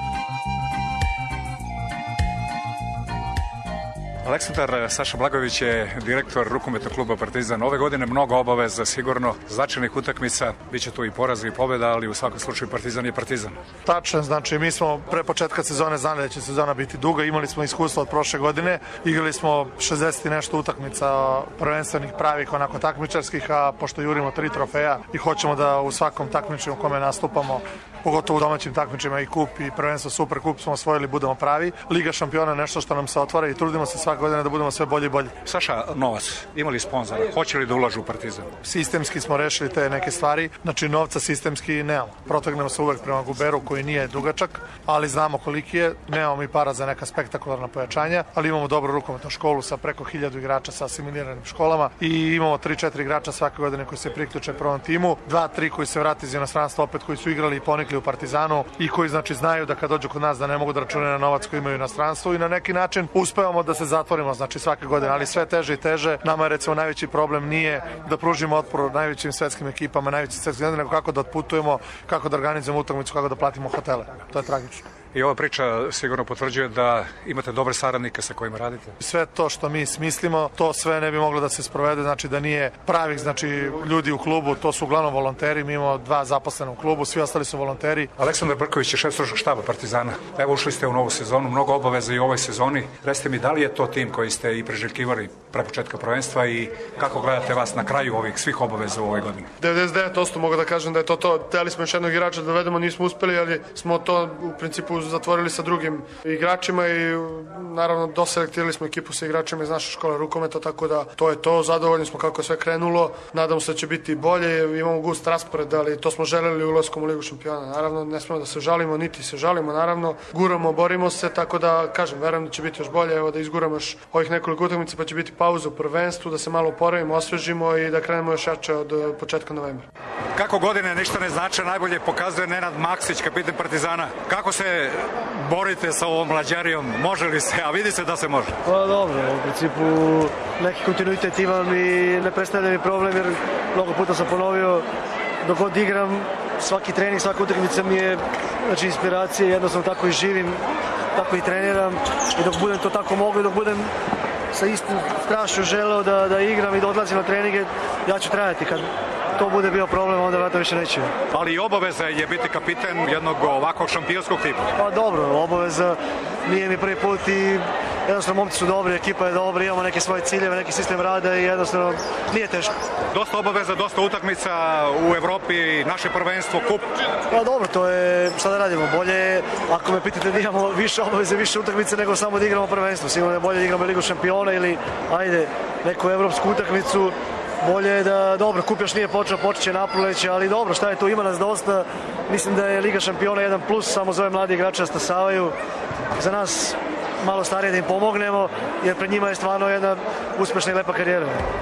Aleksandar Saša Blagojević je direktor rukometnog kluba Partizan. Ove godine mnogo obaveza, sigurno značajnih utakmica, bit će tu i poraza i pobjeda, ali u svakom slučaju Partizan je Partizan. Tačno, znači mi smo pre početka sezone znali da će sezona biti duga, imali smo iskustvo od prošle godine, igrali smo šezdeset i nešto utakmica prvenstvenih pravih, onako takmičarskih, a pošto jurimo tri trofeja i hoćemo da u svakom takmičenju u kome nastupamo, pogotovo u domaćim takmičima i kup i prvenstvo Super kup smo osvojili, budemo pravi. Liga šampiona je nešto što nam se otvara i trudimo se svake godine da budemo sve bolji i bolji. Saša, novac, imali sponzora, hoće li da ulažu u Partizan? Sistemski smo rešili te neke stvari, znači novca sistemski nemamo. Protegnemo se uvek prema Guberu koji nije dugačak, ali znamo koliki je, nemamo mi para za neka spektakularna pojačanja, ali imamo dobru rukometnu školu sa preko hiljadu igrača sa asimiliranim školama i imamo tri četiri igrača svake godine koji se priključe prvom timu, dva tri koji se vrati iz inostranstva opet koji su igrali i ponikli u Partizanu i koji znači znaju da kad dođu kod nas da ne mogu da računaju na novac koji imaju u inostranstvu i na neki način uspevamo da se zatvorimo znači svake godine, ali sve teže i teže. Nama je recimo najveći problem nije da pružimo otpor najvećim svetskim ekipama, najvećim svetskim, nego kako da otputujemo, kako da organizujemo utakmicu, kako da platimo hotele. To je tragično. I ova priča sigurno potvrđuje da imate dobre saradnike sa kojima radite. Sve to što mi smislimo, to sve ne bi moglo da se sprovede, znači da nije pravih znači ljudi u klubu, to su uglavnom volonteri, mi imamo dva zaposlena u klubu, svi ostali su volonteri. Aleksandar Brković je šef stručnog štaba Partizana. Evo ušli ste u novu sezonu, mnogo obaveza i u ovoj sezoni. Recite mi, da li je to tim koji ste i preželjkivali pre početka prvenstva i kako gledate vas na kraju ovih svih obaveza u ovoj godini? devedeset devet posto mogu da kažem da je to to. Hteli smo još jednog igrača da dovedemo, nismo uspeli, ali smo to u principu zatvorili sa drugim igračima i naravno doselektirali smo ekipu sa igračima iz naše škole rukometa, tako da to je to, zadovoljni smo kako je sve krenulo, nadamo se da će biti bolje, imamo gust raspored, ali to smo želeli ulaskom u Ligu šampiona. Naravno ne smemo da se žalimo, niti se žalimo, naravno guramo, borimo se, tako da kažem, verujem da će biti još bolje, evo da izguramo još ovih nekoliko utakmica, pa će biti pauza u prvenstvu, da se malo oporavimo, osvežimo i da krenemo još jače od početka novembra. Kako godine ništa ne znače, najbolje pokazuje Nenad Maksić, kapitan Partizana. Kako se borite sa ovom mlađarijom? Može li se? A vidi se da se može. Pa dobro, u principu neki kontinuitet imam i ne predstavlja mi problem jer mnogo puta sam ponovio dok god igram, svaki trening, svaka utakmica mi je znači, inspiracija, jednostavno tako i živim, tako i treniram i dok budem to tako mogu i dok budem sa istim strašno želeo da, da igram i da odlazim na treninge, ja ću trajati. Kad to bude bio problem, onda vrata više neće. Ali i obaveza je biti kapiten jednog ovakvog šampionskog tipa. Pa dobro, obaveza nije mi prvi put i jednostavno momci su dobri, ekipa je dobra, imamo neke svoje ciljeve, neki sistem rada i jednostavno nije teško. Dosta obaveza, dosta utakmica u Evropi, naše prvenstvo, kup. Pa dobro, to je šta da radimo, bolje ako me pitate da imamo više obaveze, više utakmice nego samo da igramo prvenstvo. Sigurno je bolje da igramo Ligu šampiona ili ajde neku evropsku utakmicu. Bolje je da, dobro, kup još nije počeo, počet će naproleće, ali dobro, šta je tu, ima nas dosta. Mislim da je Liga šampiona jedan plus, samo za ove mladi igrače da stasavaju. Za nas malo starije da im pomognemo, jer pred njima je stvarno jedna uspešna i lepa karijera.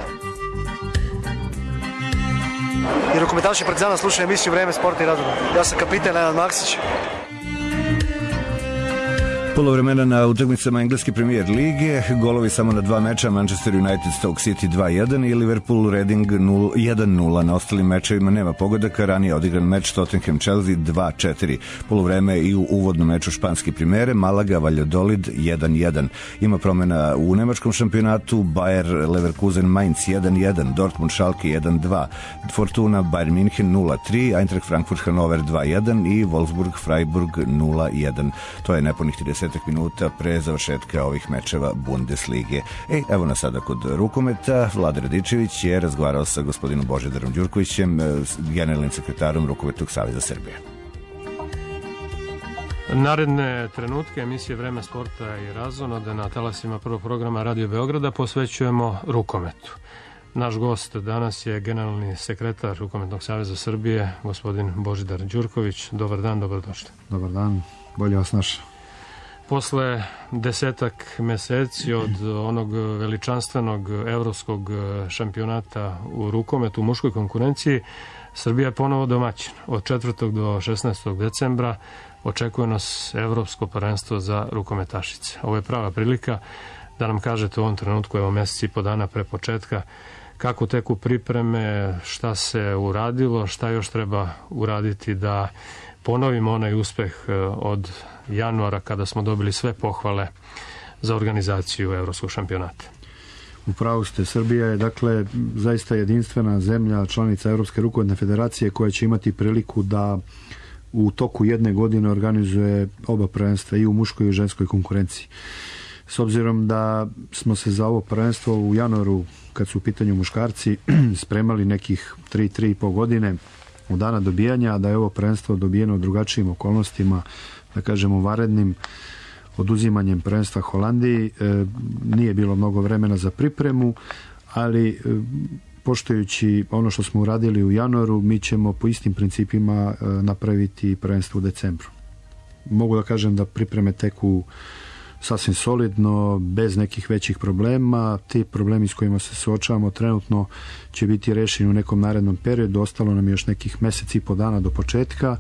I rukometaši Partizana slušaju emisiju Vreme sporta i razuma. Ja sam kapitan Nenad Maksić. Polovremena na utakmicama engleske premijer lige, golovi samo na dva meča, Manchester United Stoke City dva jedan i Liverpool Reading jedan nula. Na ostalim mečevima nema pogodaka, ranije odigran meč Tottenham Chelsea dva četiri. Polovreme i u uvodnom meču španske primere, Malaga Valladolid jedan jedan. Ima promena u nemačkom šampionatu, Bayer Leverkusen Mainz jedan jedan, Dortmund Schalke jedan dva, Fortuna Bayern München nula tri, Eintracht Frankfurt Hannover dva jedan i Wolfsburg Freiburg nula jedan. To je nepunih trideset minuta pre završetka ovih mečeva Bundeslige. E, evo nas sada kod rukometa. Vlada Radičević je razgovarao sa gospodinom Božidarom Đurkovićem, generalnim sekretarom Rukometnog saveza Srbije. Naredne trenutke emisije Vreme sporta i razonode na talasima prvog programa Radio Beograda posvećujemo rukometu. Naš gost danas je generalni sekretar Rukometnog saveza Srbije, gospodin Božidar Đurković. Dobar dan, dobrodošli. Dobar dan, bolje vas našao. Posle desetak meseci od onog veličanstvenog evropskog šampionata u rukometu u muškoj konkurenciji, Srbija je ponovo domaćin. Od četvrtog do šesnaestog decembra očekuje nas evropsko prvenstvo za rukometašice. Ovo je prava prilika da nam kažete u ovom trenutku, evo mesec i po dana pre početka, kako teku pripreme, šta se uradilo, šta još treba uraditi da ponovimo onaj uspeh od januara kada smo dobili sve pohvale za organizaciju evropskog šampionata. Upravo ste, Srbija je dakle zaista jedinstvena zemlja, članica Evropske rukometne federacije koja će imati priliku da u toku jedne godine organizuje oba prvenstva i u muškoj i u ženskoj konkurenciji. S obzirom da smo se za ovo prvenstvo u januaru, kad su u pitanju muškarci, spremali nekih tri, tri i po godine od dana dobijanja, da je ovo prvenstvo dobijeno u drugačijim okolnostima, da kažemo varednim oduzimanjem prvenstva Holandiji, e, nije bilo mnogo vremena za pripremu, ali e, poštujući ono što smo uradili u januaru, mi ćemo po istim principima e, napraviti prvenstvo u decembru. Mogu da kažem da pripreme teku sasvim solidno, bez nekih većih problema. Ti problemi s kojima se suočavamo trenutno će biti rešeni u nekom narednom periodu. Ostalo nam je još nekih meseci i po dana do početka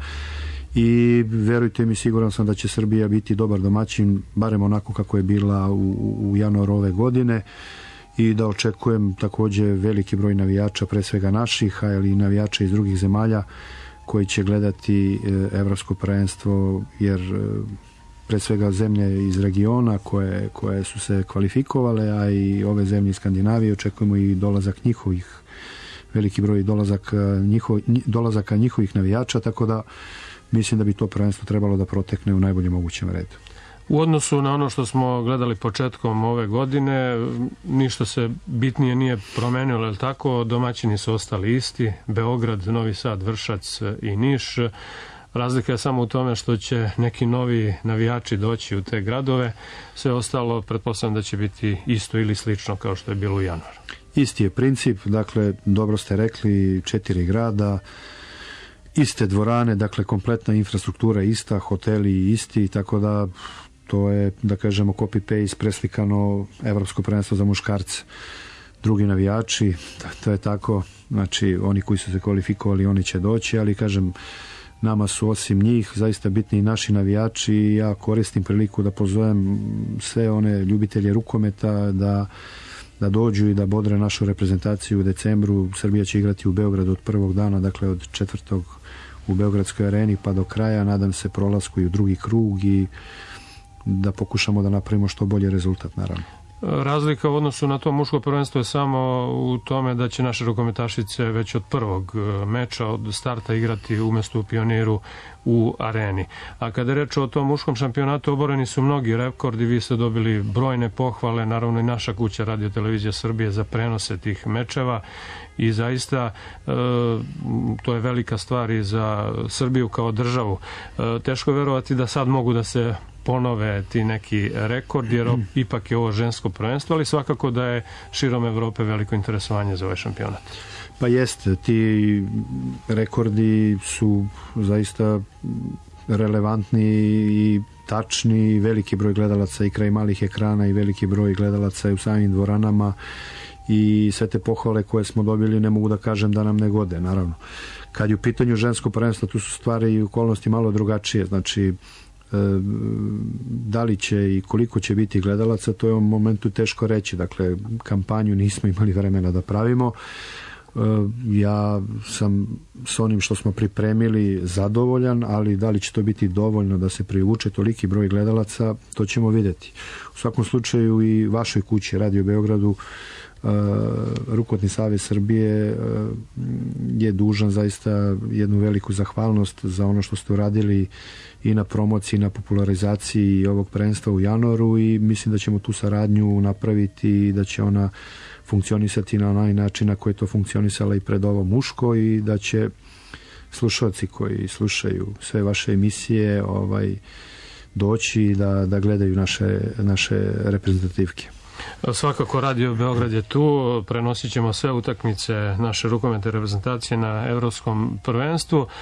i verujte mi, siguran sam da će Srbija biti dobar domaćin, barem onako kako je bila u, u januaru ove godine, i da očekujem takođe veliki broj navijača, pre svega naših, ali i navijača iz drugih zemalja koji će gledati evropsko prvenstvo, jer pre svega zemlje iz regiona koje, koje su se kvalifikovale, a i ove zemlje iz Skandinavije, očekujemo i dolazak njihovih, veliki broj dolazak, njiho, dolazaka njihovih navijača, tako da mislim da bi to prvenstvo trebalo da protekne u najboljem mogućem redu. U odnosu na ono što smo gledali početkom ove godine, ništa se bitnije nije promenilo, je li tako? Domaćini su ostali isti, Beograd, Novi Sad, Vršac i Niš. Razlika je samo u tome što će neki novi navijači doći u te gradove. Sve ostalo, pretpostavljam da će biti isto ili slično kao što je bilo u januaru. Isti je princip, dakle, dobro ste rekli, četiri grada, iste dvorane, dakle, kompletna infrastruktura ista, hoteli isti, tako da to je, da kažemo, copy-paste preslikano evropsko prvenstvo za muškarce. Drugi navijači, to je tako, znači, oni koji su se kvalifikovali, oni će doći, ali, kažem, nama su osim njih zaista bitni i naši navijači i ja koristim priliku da pozovem sve one ljubitelje rukometa da, da dođu i da bodre našu reprezentaciju u decembru. Srbija će igrati u Beogradu od prvog dana, dakle od četvrtog u Beogradskoj areni pa do kraja. Nadam se prolasku i u drugi krug i da pokušamo da napravimo što bolji rezultat, naravno. Razlika u odnosu na to muško prvenstvo je samo u tome da će naše rukometašice već od prvog meča, od starta igrati umesto u Pioniru u areni. A kada je reč o tom muškom šampionatu, oboreni su mnogi rekordi, vi ste dobili brojne pohvale, naravno i naša kuća Radio Televizija Srbije za prenose tih mečeva i zaista e, to je velika stvar i za Srbiju kao državu. E, teško je verovati da sad mogu da se ponove ti neki rekord, jer ipak je ovo žensko prvenstvo, ali svakako da je širom Evrope veliko interesovanje za ovaj šampionat. Pa jeste, ti rekordi su zaista relevantni i tačni, veliki broj gledalaca i kraj malih ekrana i veliki broj gledalaca i u samim dvoranama i sve te pohvale koje smo dobili ne mogu da kažem da nam ne gode, naravno. Kad je u pitanju žensko prvenstvo, tu su stvari i okolnosti malo drugačije, znači da li će i koliko će biti gledalaca, to je u momentu teško reći. Dakle, kampanju nismo imali vremena da pravimo. Ja sam s onim što smo pripremili zadovoljan, ali da li će to biti dovoljno da se privuče toliki broj gledalaca, to ćemo vidjeti. U svakom slučaju i vašoj kući Radio Beogradu Rukometni savez Srbije je dužan zaista jednu veliku zahvalnost za ono što ste uradili i na promociji, na popularizaciji ovog prvenstva u januaru i mislim da ćemo tu saradnju napraviti i da će ona funkcionisati na onaj način na koji je to funkcionisala i pred ovo muško i da će slušalci koji slušaju sve vaše emisije ovaj, doći da, da gledaju naše, naše reprezentativke. Svakako Radio Beograd je tu, prenosit ćemo sve utakmice naše rukometne reprezentacije na evropskom prvenstvu.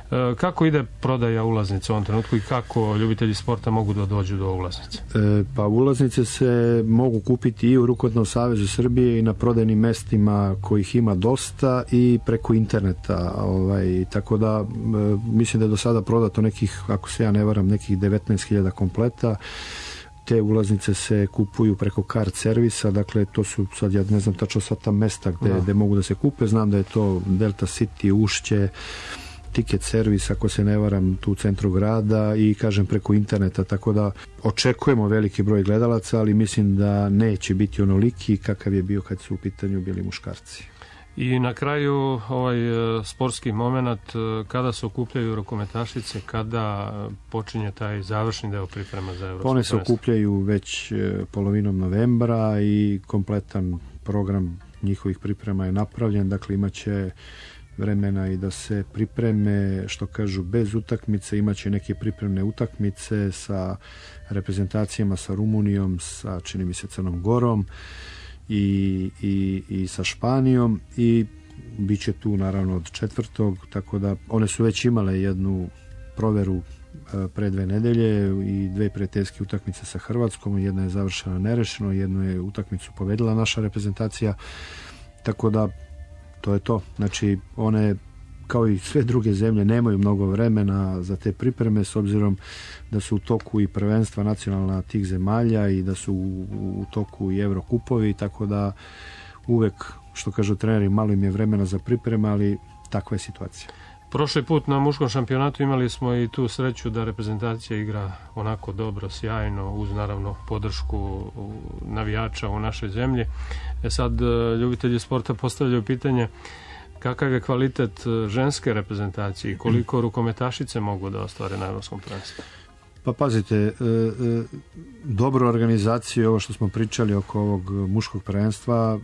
Kako ide prodaja ulaznica u ovom trenutku i kako ljubitelji sporta mogu da dođu do ulaznice? E, pa ulaznice se mogu kupiti i u Rukometnom savezu Srbije i na prodajnim mestima kojih ima dosta i preko interneta. Ovaj, tako da e, mislim da je do sada prodato nekih, ako se ja ne varam, nekih devetnaest hiljada kompleta. Te ulaznice se kupuju preko kart servisa, dakle to su sad, ja ne znam tačno sad ta mesta gde, no. gde mogu da se kupe, znam da je to Delta City, Ušće, tiket servis, ako se ne varam, tu u centru grada i kažem preko interneta, tako da očekujemo veliki broj gledalaca, ali mislim da neće biti onoliki kakav je bio kad su u pitanju bili muškarci. I na kraju ovaj sportski moment, kada se okupljaju rukometašice, kada počinje taj završni deo priprema za evropsko prvenstvo? One se okupljaju već polovinom novembra i kompletan program njihovih priprema je napravljen, dakle imaće vremena i da se pripreme, što kažu, bez utakmice, imaće neke pripremne utakmice sa reprezentacijama sa Rumunijom, sa, čini mi se, Crnom Gorom i, i, i sa Španijom i bit će tu naravno od četvrtog, tako da one su već imale jednu proveru pre dve nedelje i dve prijateljske utakmice sa Hrvatskom, jedna je završena nerešeno, jednu je utakmicu pobedila naša reprezentacija, tako da to je to. Znači, one, kao i sve druge zemlje, nemaju mnogo vremena za te pripreme, s obzirom da su u toku i prvenstva nacionalna tih zemalja i da su u, u toku i Evrokupovi, tako da uvek, što kažu treneri, malo im je vremena za pripreme, ali takva je situacija. Prošli put na muškom šampionatu imali smo i tu sreću da reprezentacija igra onako dobro, sjajno, uz naravno podršku navijača u našoj zemlji. E sad, ljubitelji sporta postavljaju pitanje kakav je kvalitet ženske reprezentacije i koliko rukometašice mogu da ostvare na evropskom prvenstvu? Pa pazite, e, e, dobro organizaciju, ovo što smo pričali oko ovog muškog prvenstva,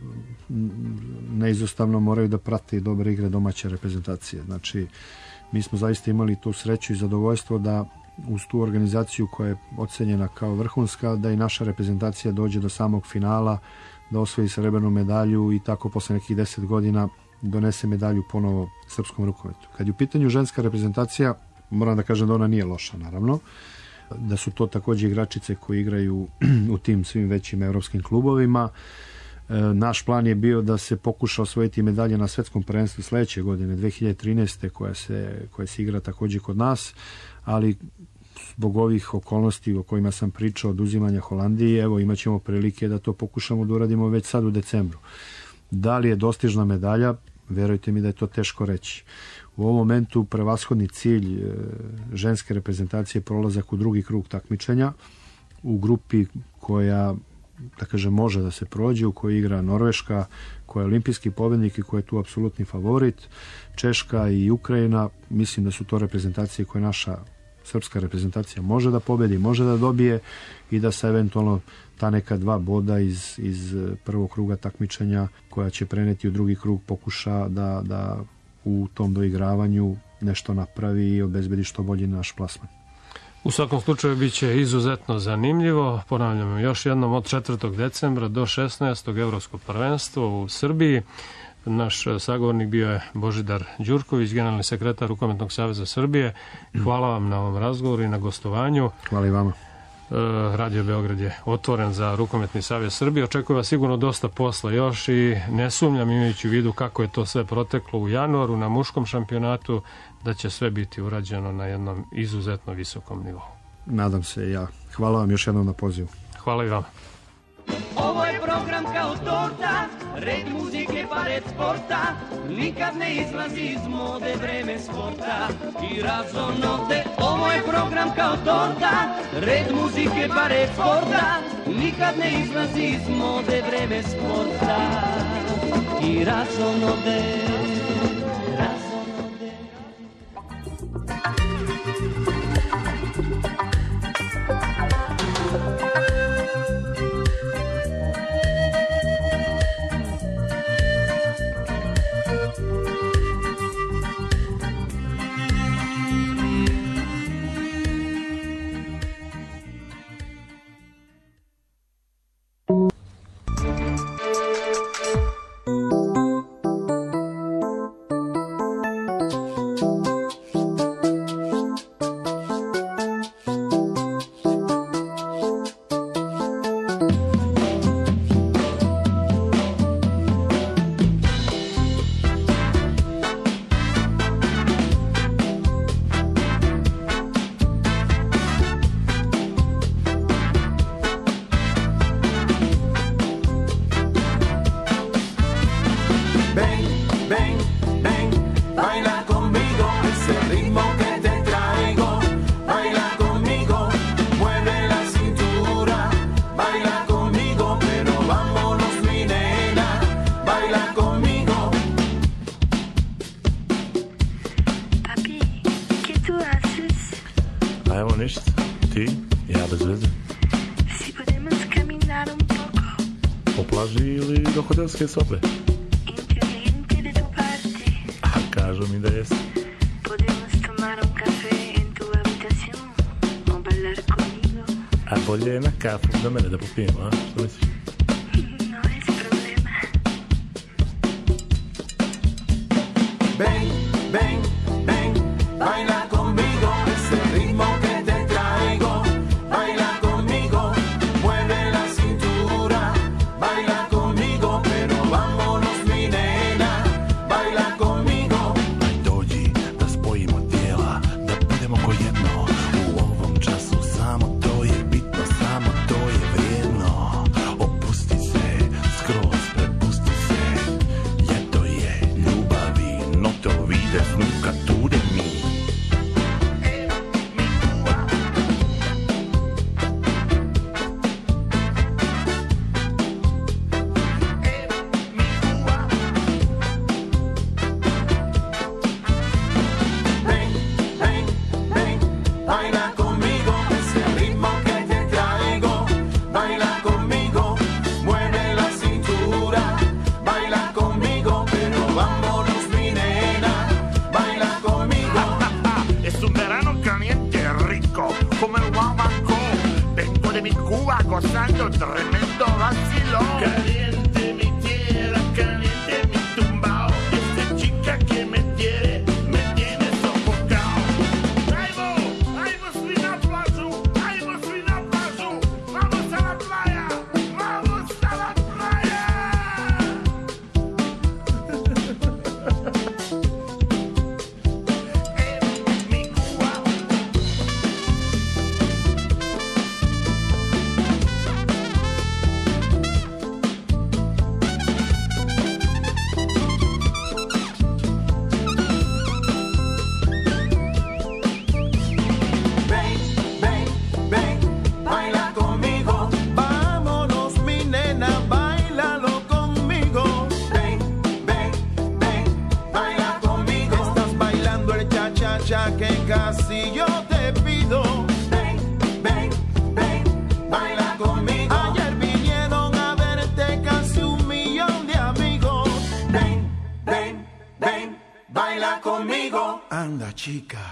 neizostavno moraju da prate i dobre igre domaće reprezentacije. Znači, mi smo zaista imali tu sreću i zadovoljstvo da uz tu organizaciju koja je ocenjena kao vrhunska, da i naša reprezentacija dođe do samog finala, da osvoji srebrnu medalju i tako posle nekih deset godina donese medalju ponovo srpskom rukometu. Kad je u pitanju ženska reprezentacija, moram da kažem da ona nije loša, naravno, da su to takođe igračice koji igraju u tim svim većim evropskim klubovima. E, naš plan je bio da se pokuša osvojiti medalje na svetskom prvenstvu sledeće godine, dve hiljade trinaeste. koja se, koja se igra takođe kod nas, ali zbog ovih okolnosti o kojima sam pričao, oduzimanja Holandije, evo imat ćemo prilike da to pokušamo da uradimo već sad u decembru. Da li je dostižna medalja? Verujte mi da je to teško reći. U ovom momentu prevashodni cilj ženske reprezentacije je prolazak u drugi krug takmičenja u grupi koja, da kažem, može da se prođe, u kojoj igra Norveška, koja je olimpijski pobednik i koja je tu apsolutni favorit, Češka i Ukrajina. Mislim da su to reprezentacije koje naša srpska reprezentacija može da pobedi, može da dobije i da se eventualno ta neka dva boda iz, iz prvog kruga takmičenja koja će preneti u drugi krug pokuša da, da u tom doigravanju nešto napravi i obezbedi što bolji naš plasman. U svakom slučaju bit će izuzetno zanimljivo. Ponavljamo još jednom, od četvrtog decembra do šesnaestog evropsko prvenstvo u Srbiji. Naš sagovornik bio je Božidar Đurković, generalni sekretar Rukometnog saveza Srbije. Hvala vam na ovom razgovoru i na gostovanju. Hvala i vama. Radio Beograd je otvoren za Rukometni savez Srbije. Očekuje vas sigurno dosta posla još i ne sumnjam, imajući u vidu kako je to sve proteklo u januaru na muškom šampionatu, da će sve biti urađeno na jednom izuzetno visokom nivou. Nadam se ja. Hvala vam još jednom na pozivu. Hvala i vama. Ovo je program kao torta, red muzike pa red sporta, nikad ne izlazi iz mode vreme sporta i razonote. Ovo je program kao torta, red muzike pa red sporta, nikad ne izlazi iz mode vreme sporta i razonote. ti? Ja bez veze. Si podemos caminar un poco. Po plaži ili do hotelske sobe? Inteligente de tu parte. A kažu mi da jesi. Podemos tomar un café en tu habitación o bailar conmigo. A bolje je na kafu do mene da popijemo, a? Što misliš? No es problema. Ven, ven, ven, baila conmigo, ese ritmo que te traigo. Baila conmigo, mueve la cintura. Baila conmigo, pero vámonos mi nena. Baila conmigo. Aj dođi da spojimo tijela, da budemo ko jedno. U ovom času samo to je bitno, samo to je vrijedno. Opusti se, skroz prepusti se. Ljeto je ljubavi, no to vide snuka tude mi. Ven, ven, ven, baila conmigo, ese ritmo que te traigo. Baila conmigo, mueve la cintura. Baila conmigo, pero vámonos mi nena. Baila conmigo. Es un verano caliente, rico, como el guamanco. Vengo de mi Cuba gozando tremendo vacilón. Caliente mi tierra, caliente mi tumbao. Y esta chica que me tiene, me tiene sofocao. Ajmo, ajmo svi na plažu, ajmo svi na plažu. Vamos a la playa, vamos a la playa. Ven, ven, ven, baila conmigo. Vámonos mi nena, bailalo conmigo. Ven, ven, ven, baila conmigo. Estás bailando el cha-cha-cha que casi yo te pido. Ven, ven, ven, baila conmigo. Ayer vinieron a verte casi un millón de amigos. Ven, ven, ven, baila conmigo. Anda, chica.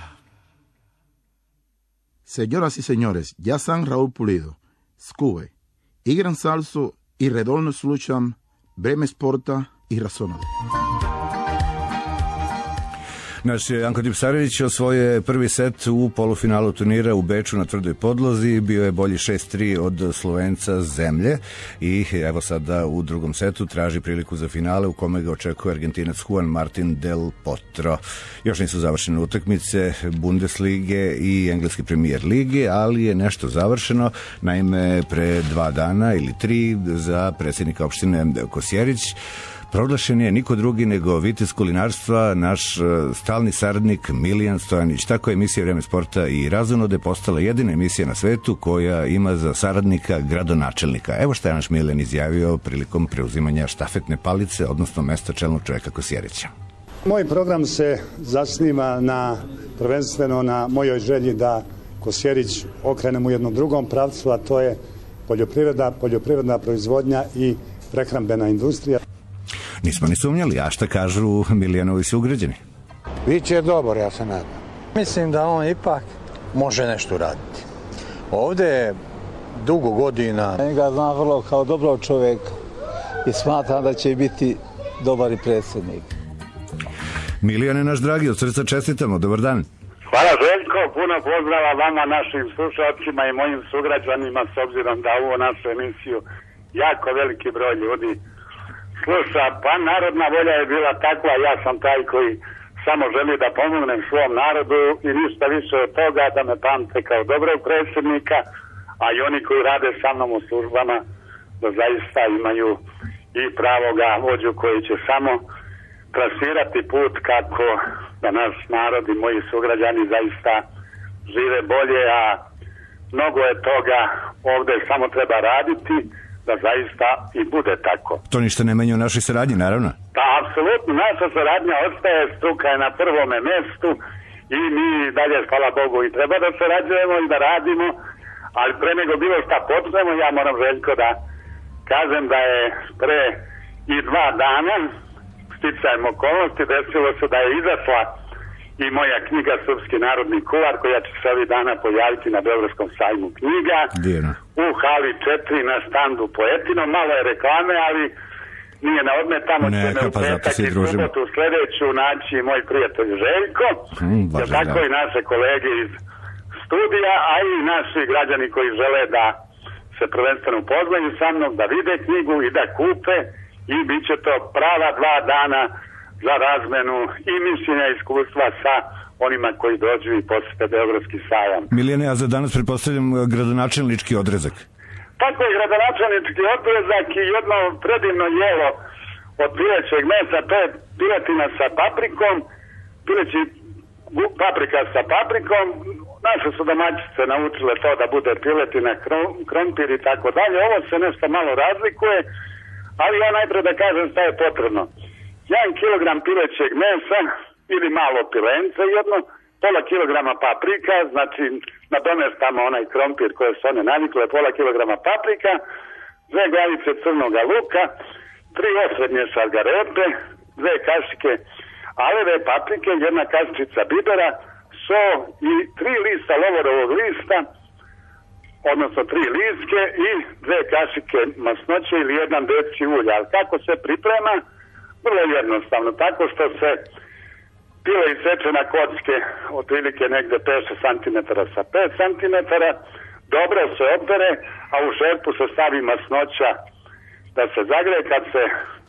Señoras y señores, ja sam Raul Pulido. Skuvej. Igram salsu i redovno slušam Vreme sporta i Razonode. Naš je Anko Tipsarević osvojio prvi set u polufinalu turnira u Beču na tvrdoj podlozi, bio je bolji šest tri od Slovenca Zemlje i evo sada u drugom setu traži priliku za finale u kome ga očekuje Argentinac Juan Martin del Potro. Još nisu završene utakmice Bundeslige i Engleske Premier lige, ali je nešto završeno, naime pre dva dana ili tri za predsjednika opštine Kosjerić proglašen je niko drugi nego vitez kulinarstva, naš stalni saradnik Milijan Stojanić. Tako je emisija Vreme sporta i Razonode postala jedina emisija na svetu koja ima za saradnika gradonačelnika. Evo šta je naš Milijan izjavio prilikom preuzimanja štafetne palice, odnosno mesta čelnog čovjeka Kosjerića. Moj program se zasniva na, prvenstveno na mojoj želji da Kosjerić okrenemo u jednom drugom pravcu, a to je poljoprivreda, poljoprivredna proizvodnja i prehrambena industrija. Nismo ni sumnjali, a šta kažu Milijanovi sugrađani? Biće dobar, ja se nadam. Mislim da on ipak može nešto raditi. Ovde je dugo godina. Njega znam vrlo kao dobrog čovjeka i smatram da će biti dobar i predsjednik. Milijane, naš dragi, od srca čestitamo, dobar dan. Hvala Željko, puno pozdrava vama, našim slušalcima i mojim sugrađanima, s obzirom da ovu našu emisiju jako veliki broj ljudi sluša. Pa narodna volja je bila takva, ja sam taj koji samo želi da pomognem svom narodu i ništa više od toga, da me pamte kao dobrog predsjednika, a i oni koji rade sa mnom u službama da zaista imaju i pravoga vođu koji će samo trasirati put kako da naš narod i moji sugrađani zaista žive bolje, a mnogo je toga ovdje, samo treba raditi da zaista i bude tako. To ništa ne menja u našoj saradnji, naravno. Da, apsolutno, naša saradnja ostaje, struka je na prvome mjestu i mi dalje, hvala Bogu, i treba da sarađujemo i da radimo, ali pre nego bilo šta počnemo, ja moram, Željko, da kažem da je pre i dva dana sticajem okolnosti desilo se da je izašla i moja knjiga Srpski narodni kuvar, koja će se ovih dana pojaviti na Beogradskom sajmu knjiga. Divno. U hali četiri na štandu Poetino. Malo je reklame, ali nije na odmet. Tamo će me u petak i subotu sledeću naći moj prijatelj Željko, mm, jer tako i naše kolege iz studija, a i naši građani koji žele da se prvenstveno upoznaju sa mnom, da vide knjigu i da kupe, i bit će to prava dva dana za razmenu i mišljenja i iskustva sa onima koji dođu i posete Beogradski sajam. Milijane, a za danas pretpostavljam gradonačelnički odrezak. Tako je, gradonačelnički odrezak i jedno predivno jelo od pilećeg mesa, to je piletina sa paprikom, pileći paprika sa paprikom. Naše su domaćice naučile to da bude piletina, krompir i tako dalje. Ovo se nešto malo razlikuje, ali ja najpre da kažem šta je potrebno. Jedan kilogram pilećeg mesa ili malo pilence jedno, pola kilograma paprika, znači nadomestamo onaj krompir koje su one navikle, pola kilograma paprika, dve glavice crnoga luka, tri osrednje šargarepe, dve kašike aleve paprike, jedna kašičica bibera, so i tri lista lovorovog lista, odnosno tri liske i dve kašike masnoće ili jedan deci ulja. Ali kako se priprema? Vrlo jednostavno, tako što se pile iseče na kocke otprilike negde pet centimetara sa pet centimetara, dobro se opere, a u šerpu se stavi masnoća da se zagreje. Kad se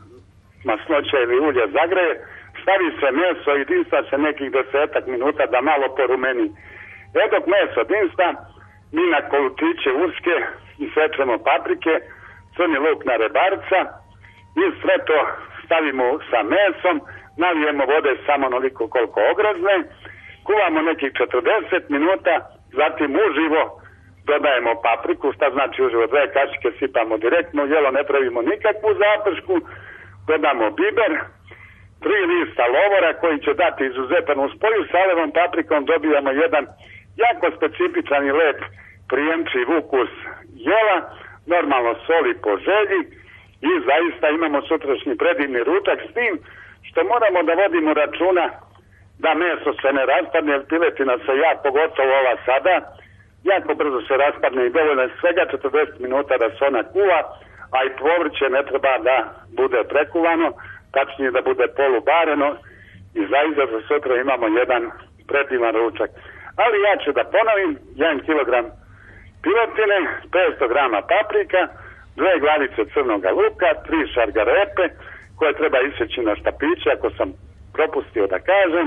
masnoća ili ulje zagreje, stavi se meso i dinsta se nekih desetak minuta da malo porumeni. E dok meso dinsta, mi na kolutiće uske isečemo paprike, crni luk na rebarca i sve to stavimo sa mesom, nalijemo vode samo onoliko koliko ogrozne, kuvamo nekih četrdeset minuta, zatim uživo dodajemo papriku, šta znači uživo, dve kašike sipamo direktno, jelo ne pravimo nikakvu zapršku, dodamo biber, tri lista lovora koji će dati izuzetan uspoju, sa alevom paprikom dobijamo jedan jako specifičan i lep prijemčiv ukus jela, normalno soli po želji i zaista imamo sutrašnji predivni ručak, s tim što moramo da vodimo računa da meso se ne raspadne, jer piletina se ja, pogotovo ova sada, jako brzo se raspadne i dovoljno je svega četrdeset minuta da se ona kuva, a i povrće ne treba da bude prekuvano, tačnije da bude polubareno i zaista za sutra imamo jedan predivan ručak. Ali ja ću da ponovim, jedan kilogram piletine, petsto grama paprika, dve glavice crnoga luka, tri šargarepe koje treba iseći na štapiće, ako sam propustio da kažem,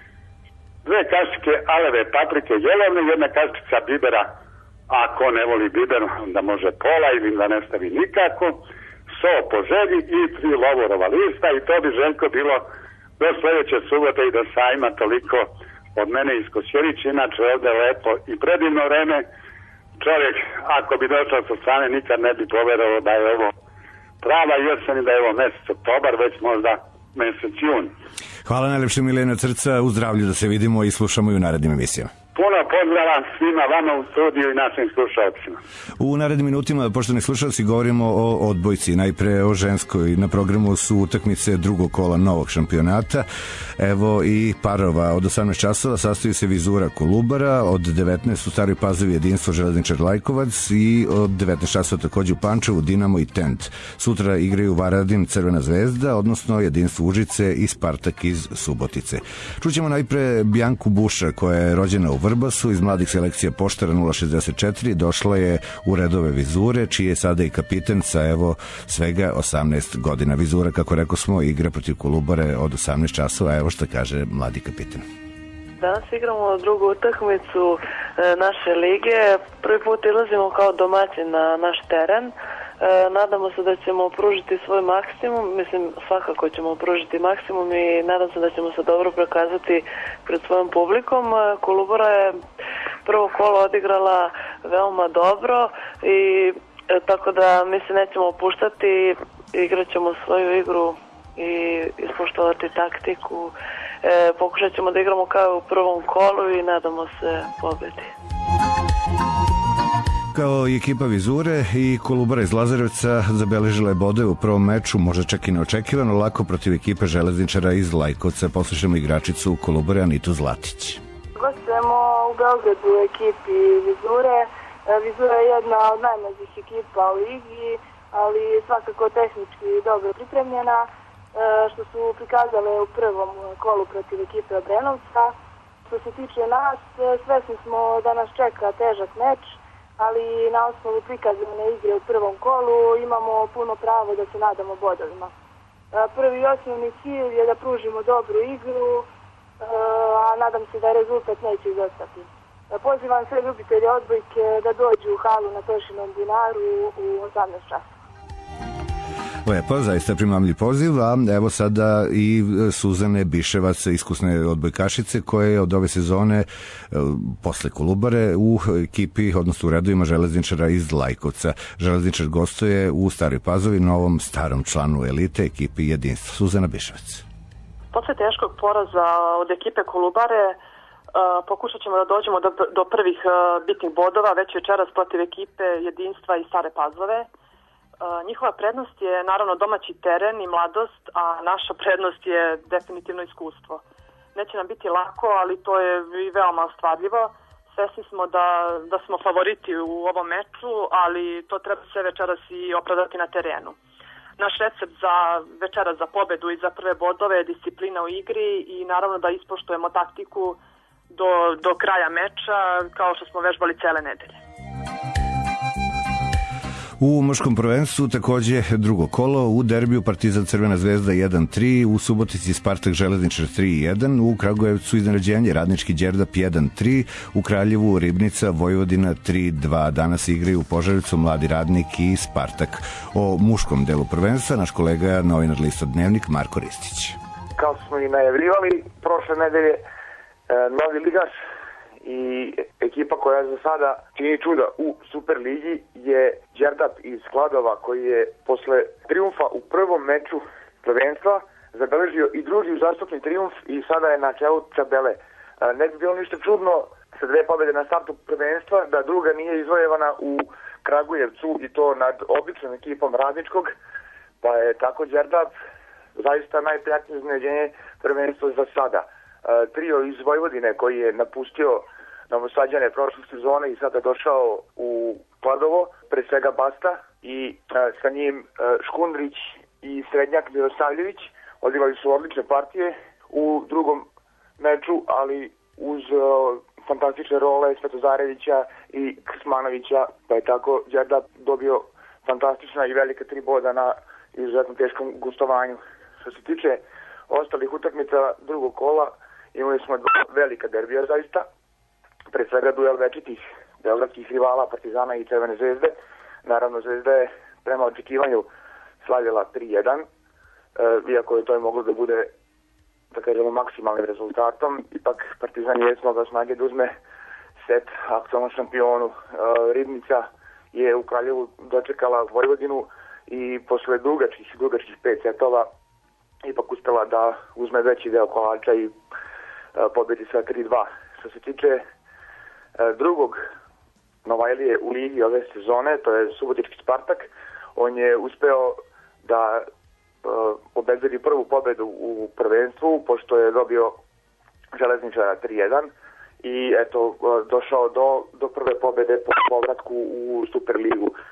dve kašike aleve paprike jelovne, jedna kašičica bibera, ako ne voli biber, onda može pola ili da ne stavi nikako, so po želji i tri lovorova lista, i to bi, Željko, bilo do sledeće subote i do sajma. Toliko od mene iz Kosjerića, inače ovde lepo i predivno vreme. Čovjek, ako bi došao sa strane, nikad ne bi poverovao da je ovo prava jesen i da je ovo mesec oktobar, već možda mesec jun. Hvala najlepše, Milena Crca, u zdravlju, da se vidimo i slušamo i u narednim emisijama. Puno pozdrava svima vama u studiju i našim slušalcima. U narednim minutima, poštovani slušalci, govorimo o odbojci. Najpre o ženskoj. Na programu su utakmice drugog kola novog šampionata. Evo i parova. Od osamnaest časova sastoji se Vizura Kolubara, od devetnaest u Staroj Pazovi Jedinstvo Železničar Lajkovac i od devetnaest časova takođe u Pančevu Dinamo i Tent. Sutra igraju Varadin Crvena zvezda, odnosno Jedinstvo Užice i Spartak iz Subotice. Čućemo najpre Bjanku Buša, koja je rođena u Vrbasu, iz mladih selekcija Poštara nula šezdeset četiri, došla je u redove Vizure, čiji je sada i kapiten sa evo svega osamnaest godina. Vizura, kako rekao smo, igra protiv Kolubare od osamnaest časova, evo što kaže mladi kapiten. Danas igramo drugu utakmicu naše lige. Prvi put ilazimo kao domaćin na naš teren. E, nadamo se da ćemo pružiti svoj maksimum, mislim svakako ćemo pružiti maksimum i nadam se da ćemo se dobro prokazati pred svojom publikom. Kolubara je prvo kolo odigrala veoma dobro i e, tako da mi se nećemo opuštati, igrat ćemo svoju igru i ispoštovati taktiku. E, pokušat ćemo da igramo kao u prvom kolu i nadamo se pobedi. Kao i ekipa Vizure i Kolubara iz Lazarevca zabeležila je bode u prvom meču, možda čak i neočekivano lako protiv ekipe Železničara iz Lajkovca. Poslušamo igračicu Kolubare Anitu Zlatić. Gostujemo u Beogradu u ekipi Vizure. Vizura je jedna od najmlađih ekipa u ligi, ali svakako tehnički dobro pripremljena, što su prikazale u prvom kolu protiv ekipe Obrenovca. Što se tiče nas, svesni smo da nas čeka težak meč, ali na osnovu prikazane igre u prvom kolu imamo puno pravo da se nadamo bodovima. Prvi i osnovni cilj je da pružimo dobru igru, a nadam se da rezultat neće izostati. Pozivam sve ljubitelje odbojke da dođu u halu na Tošinom Dinaru u osamnaest časova. Lepo, zaista primamljiv poziv, a evo sada i Suzane Biševac, iskusne odbojkašice koje je od ove sezone posle Kolubare u ekipi, odnosno u redovima Železničara iz Lajkovca. Železničar gostuje u Staroj Pazovi, novom starom članu elite ekipi Jedinstva. Suzana Biševac. Posle teškog poraza od ekipe Kolubare Uh, pokušat ćemo da dođemo do, do prvih uh, bitnih bodova već večeras protiv ekipe Jedinstva i Stare Pazove. Uh, njihova prednost je naravno domaći teren i mladost, a naša prednost je definitivno iskustvo. Neće nam biti lako, ali to je i veoma ostvarljivo. Svesni smo da, da smo favoriti u ovom meču, ali to treba sve večeras i opravdati na terenu. Naš recept za večeras za pobedu i za prve bodove je disciplina u igri i naravno da ispoštujemo taktiku Do, do kraja meča, kao što smo vežbali cele nedelje. U muškom prvenstvu takođe drugo kolo, u derbiju Partizan Crvena zvezda jedan tri, u Subotici Spartak Železničar tri jedan, u Kragujevcu iznenađenje Radnički Đerdap jedan tri, u Kraljevu Ribnica Vojvodina tri dva. Danas igraju u Požarevcu Mladi Radnik i Spartak. O muškom delu prvenstva naš kolega, novinar lista Dnevnik Marko Ristić. Kao smo i najavljivali prošle nedelje, novi ligaš i ekipa koja za sada čini čuda u Superligi je Đerdap iz Kladova, koji je posle trijumfa u prvom meču prvenstva zabeležio i drugi uzastopni trijumf i sada je na čelu tabele. Ne bi bilo ništa čudno sa dve pobede na startu prvenstva da druga nije izvojevana u Kragujevcu i to nad običnom ekipom Radničkog, pa je tako Đerdap zaista najprijatnije iznenađenje prvenstva za sada. Trio iz Vojvodine koji je napustio Novosađane prošle sezone i sada došao u Kladovo, pre svega Basta i sa njim Škundrić i Srednjak Mirosavljević odigrali su odlične partije u drugom meču, ali uz fantastične role Svetozarevića i Krsmanovića, pa je tako Đerdap dobio fantastična i velika tri boda na izuzetno teškom gostovanju. Što se tiče ostalih utakmica drugog kola, imali smo dva velika derbija zaista, pre svega duel večitih beogradskih rivala Partizana i Crvene zvezde. Naravno, Zvezda je prema očekivanju slavila tri jedan, e, iako je to je moglo da bude, da kažemo, maksimalnim rezultatom. Ipak Partizan je smogao snage da uzme set aktualnom šampionu. E, Ribnica je u Kraljevu dočekala Vojvodinu i posle dugačkih, dugačkih pet setova ipak uspela da uzme veći deo kolača i pobedi sa tri dva. Što se tiče e, drugog Novajlije u ligi ove sezone, to je Subotički Spartak, on je uspeo da e, obezbedi prvu pobedu u prvenstvu, pošto je dobio Železničara tri jedan i eto e, došao do, do prve pobede po povratku u Superligu. E,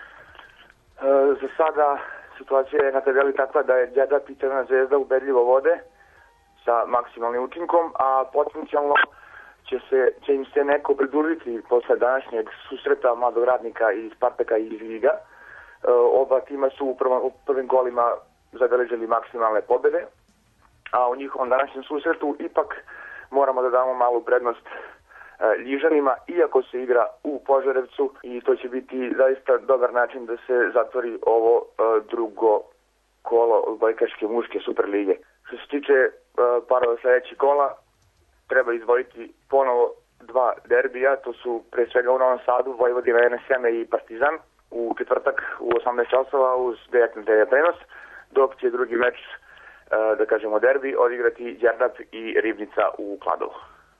za sada situacija je na tabeli takva da je Đerdap i Crvena zvezda ubedljivo vode sa maksimalnim učinkom, a potencijalno će, se, će im se neko pridružiti posle današnjeg susreta Mladog Radnika i Spartaka iz Liga. E, oba tima su u, prvom, u prvim golima zabeležili maksimalne pobede, a u njihovom današnjem susretu ipak moramo da damo malu prednost e, Ljižanima, iako se igra u Požarevcu, i to će biti zaista dobar način da se zatvori ovo e, drugo kolo odbojkaške muške Superlige. Što se tiče e, parova sledećih kola, treba izdvojiti ponovo dva derbija, to su pre svega u Novom Sadu Vojvodina N S M i Partizan u četvrtak u osamnaest časova uz direktni T V prenos, dok će drugi meč e, da kažemo derbi, odigrati Đerdap i Ribnica u Kladovu.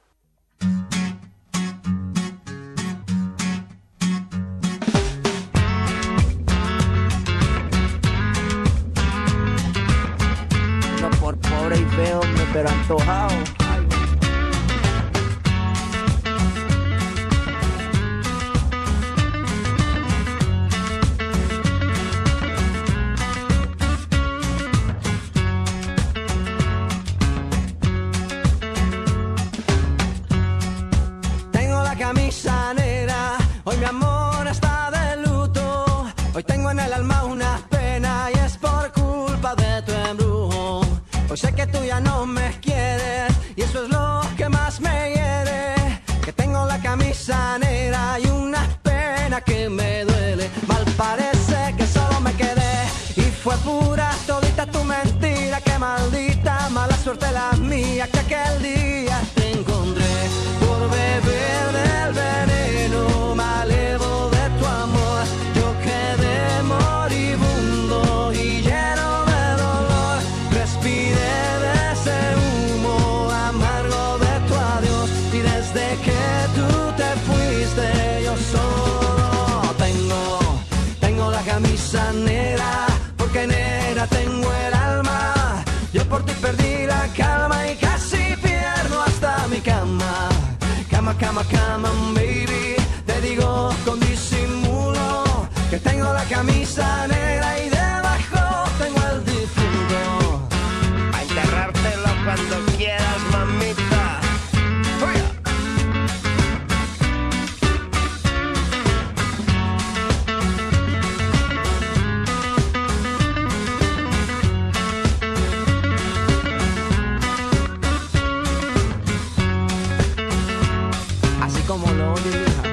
No por pobre y feo, pero antojado. Camisa negra, hoy mi amor está de luto. Hoy tengo en el alma una pena y es por culpa de tu embrujo. Hoy sé que tú ya no me quieres y eso es lo que más me hiere. Que tengo la camisa negra y una pena que me duele. Mal parece que solo me quedé y fue pura todita tu mentira. Que maldita mala suerte la mía que aquel día te encontré por beber del veneno malevo de tu amor. Yo quedé moribundo y lleno de dolor. Respiré de ese humo amargo de tu adiós y desde que tú te fuiste yo solo tengo, tengo la camisa negra porque negra tengo el alma. Yo por ti perdí la calma y casi pierdo hasta mi cama. Cama, cama, cama, baby, te digo con disimulo que tengo la camisa negra y debajo tengo el difunto. A enterrártelo cuando quieras, mamita. ¡Fuera! Como lo odio, hija.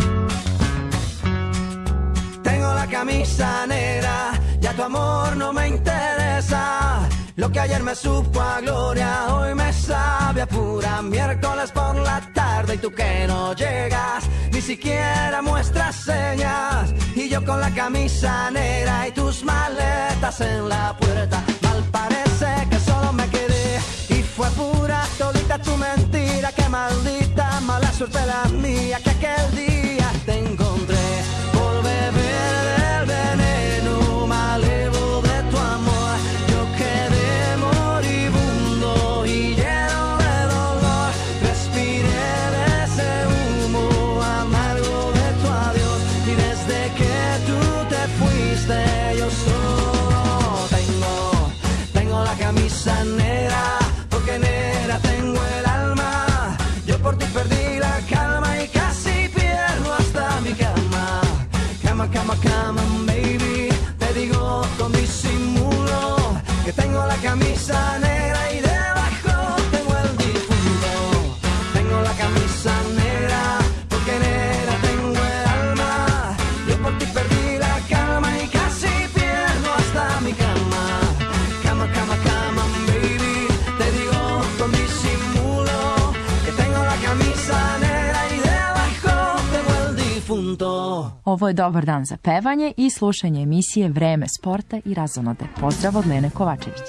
Tengo la camisa negra, ya tu amor no me interesa. Lo que ayer me supo a gloria, hoy me sabe a pura miércoles por la tarde. Y tú que no llegas, ni siquiera muestras señas. Y yo con la camisa negra y tus maletas en la puerta. Mal parece que solo me quedé y fue pura todita tu mentira. Que maldita mala suerte la mía que aquel día te encontré por beber del veneno malevo de tu amor. Yo quedé moribundo y lleno de dolor. Respiré de ese humo amargo de tu adiós y desde que tú te fuiste yo solo tengo, tengo la camisa negra porque negra tengo el alma. Yo por ti perdí la calma y casi pierdo hasta mi cama. Cama, cama, cama, baby, te digo con disimulo que tengo la camisa negra y debajo tengo el difunto. Tengo la camisa negra porque negra tengo el alma. Yo por ti perdí la calma y casi pierdo hasta mi cama. Cama, cama, cama, baby, te digo con disimulo que tengo la camisa negra i debajo tengo el difunto. Ovo je dobar dan za pevanje i slušanje emisije Vreme sporta i razonode. Pozdrav od Lene Kovačević.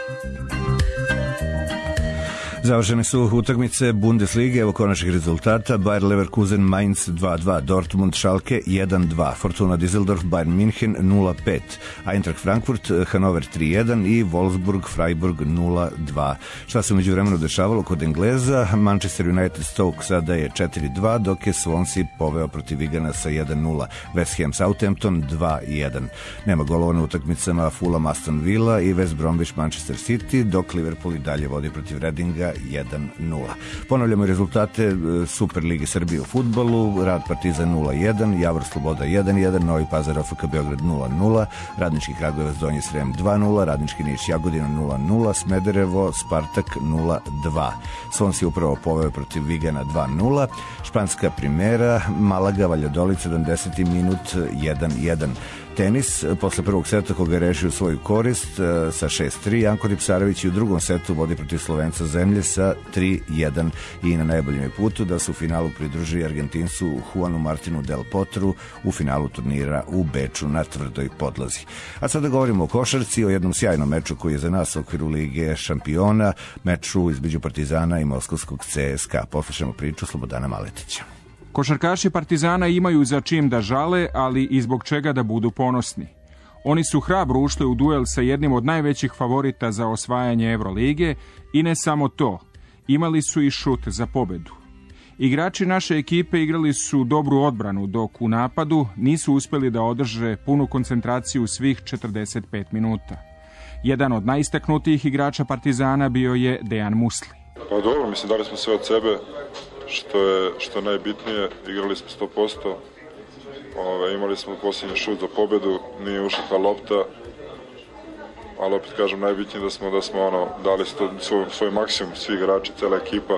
Završene su utakmice Bundeslige, evo konačnih rezultata: Bayer Leverkusen Mainz dva dva, Dortmund Schalke jedan dva, Fortuna Düsseldorf Bayern München nula pet, Eintracht Frankfurt Hannover tri jedan i Wolfsburg Freiburg nula dva. Šta se među vremenu dešavalo kod Engleza? Manchester United Stoke sada je četiri dva, dok je Swansea poveo protiv Vigana sa jedan nula. West Ham Southampton dva jedan. Nema golova na utakmicama Fulham Aston Villa i West Bromwich Manchester City, dok Liverpool i dalje vodi protiv Readinga jedan nula. Ponavljamo rezultate Superlige Srbije u fudbalu: Rad Partizan nula jedan, Javor Sloboda jedan jedan, Novi Pazar O F K Beograd nula nula, Radnički Kragujevac Donji Srem dva nula, Radnički Niš Jagodina nula nula, Smederevo Spartak nula dva. Swansea upravo poveo protiv Vigana dva nula, Španska Primera Malaga Valladolid sedamdeseti minut jedan jedan. tenis. Posle prvog seta koga je rešio svoju korist sa šest tri, Janko Tipsarević i u drugom setu vodi protiv Slovenca zemlje sa tri jedan i na najboljem je putu da se u finalu pridruži Argentincu Juanu Martinu Del Potru u finalu turnira u Beču na tvrdoj podlozi. A sada govorimo o košarci, o jednom sjajnom meču koji je za nas u okviru Lige šampiona, meču između Partizana i Moskovskog C S K A. Poslušamo priču Slobodana Maletića. Košarkaši Partizana imaju za čim da žale, ali i zbog čega da budu ponosni. Oni su hrabro ušli u duel sa jednim od najvećih favorita za osvajanje Evrolige i ne samo to, imali su i šut za pobedu. Igrači naše ekipe igrali su dobru odbranu, dok u napadu nisu uspjeli da održe punu koncentraciju svih četrdeset pet minuta. Jedan od najistaknutijih igrača Partizana bio je Dejan Musli. Pa dobro, mislim, dali smo sve od sebe, što je, što je najbitnije, igrali smo sto posto, Ove, imali smo posljednji šut za pobedu, nije ušla ta lopta, ali opet kažem, najbitnije da smo, da smo ono, dali sto, svoj, svoj maksimum, svi igrači, cela ekipa,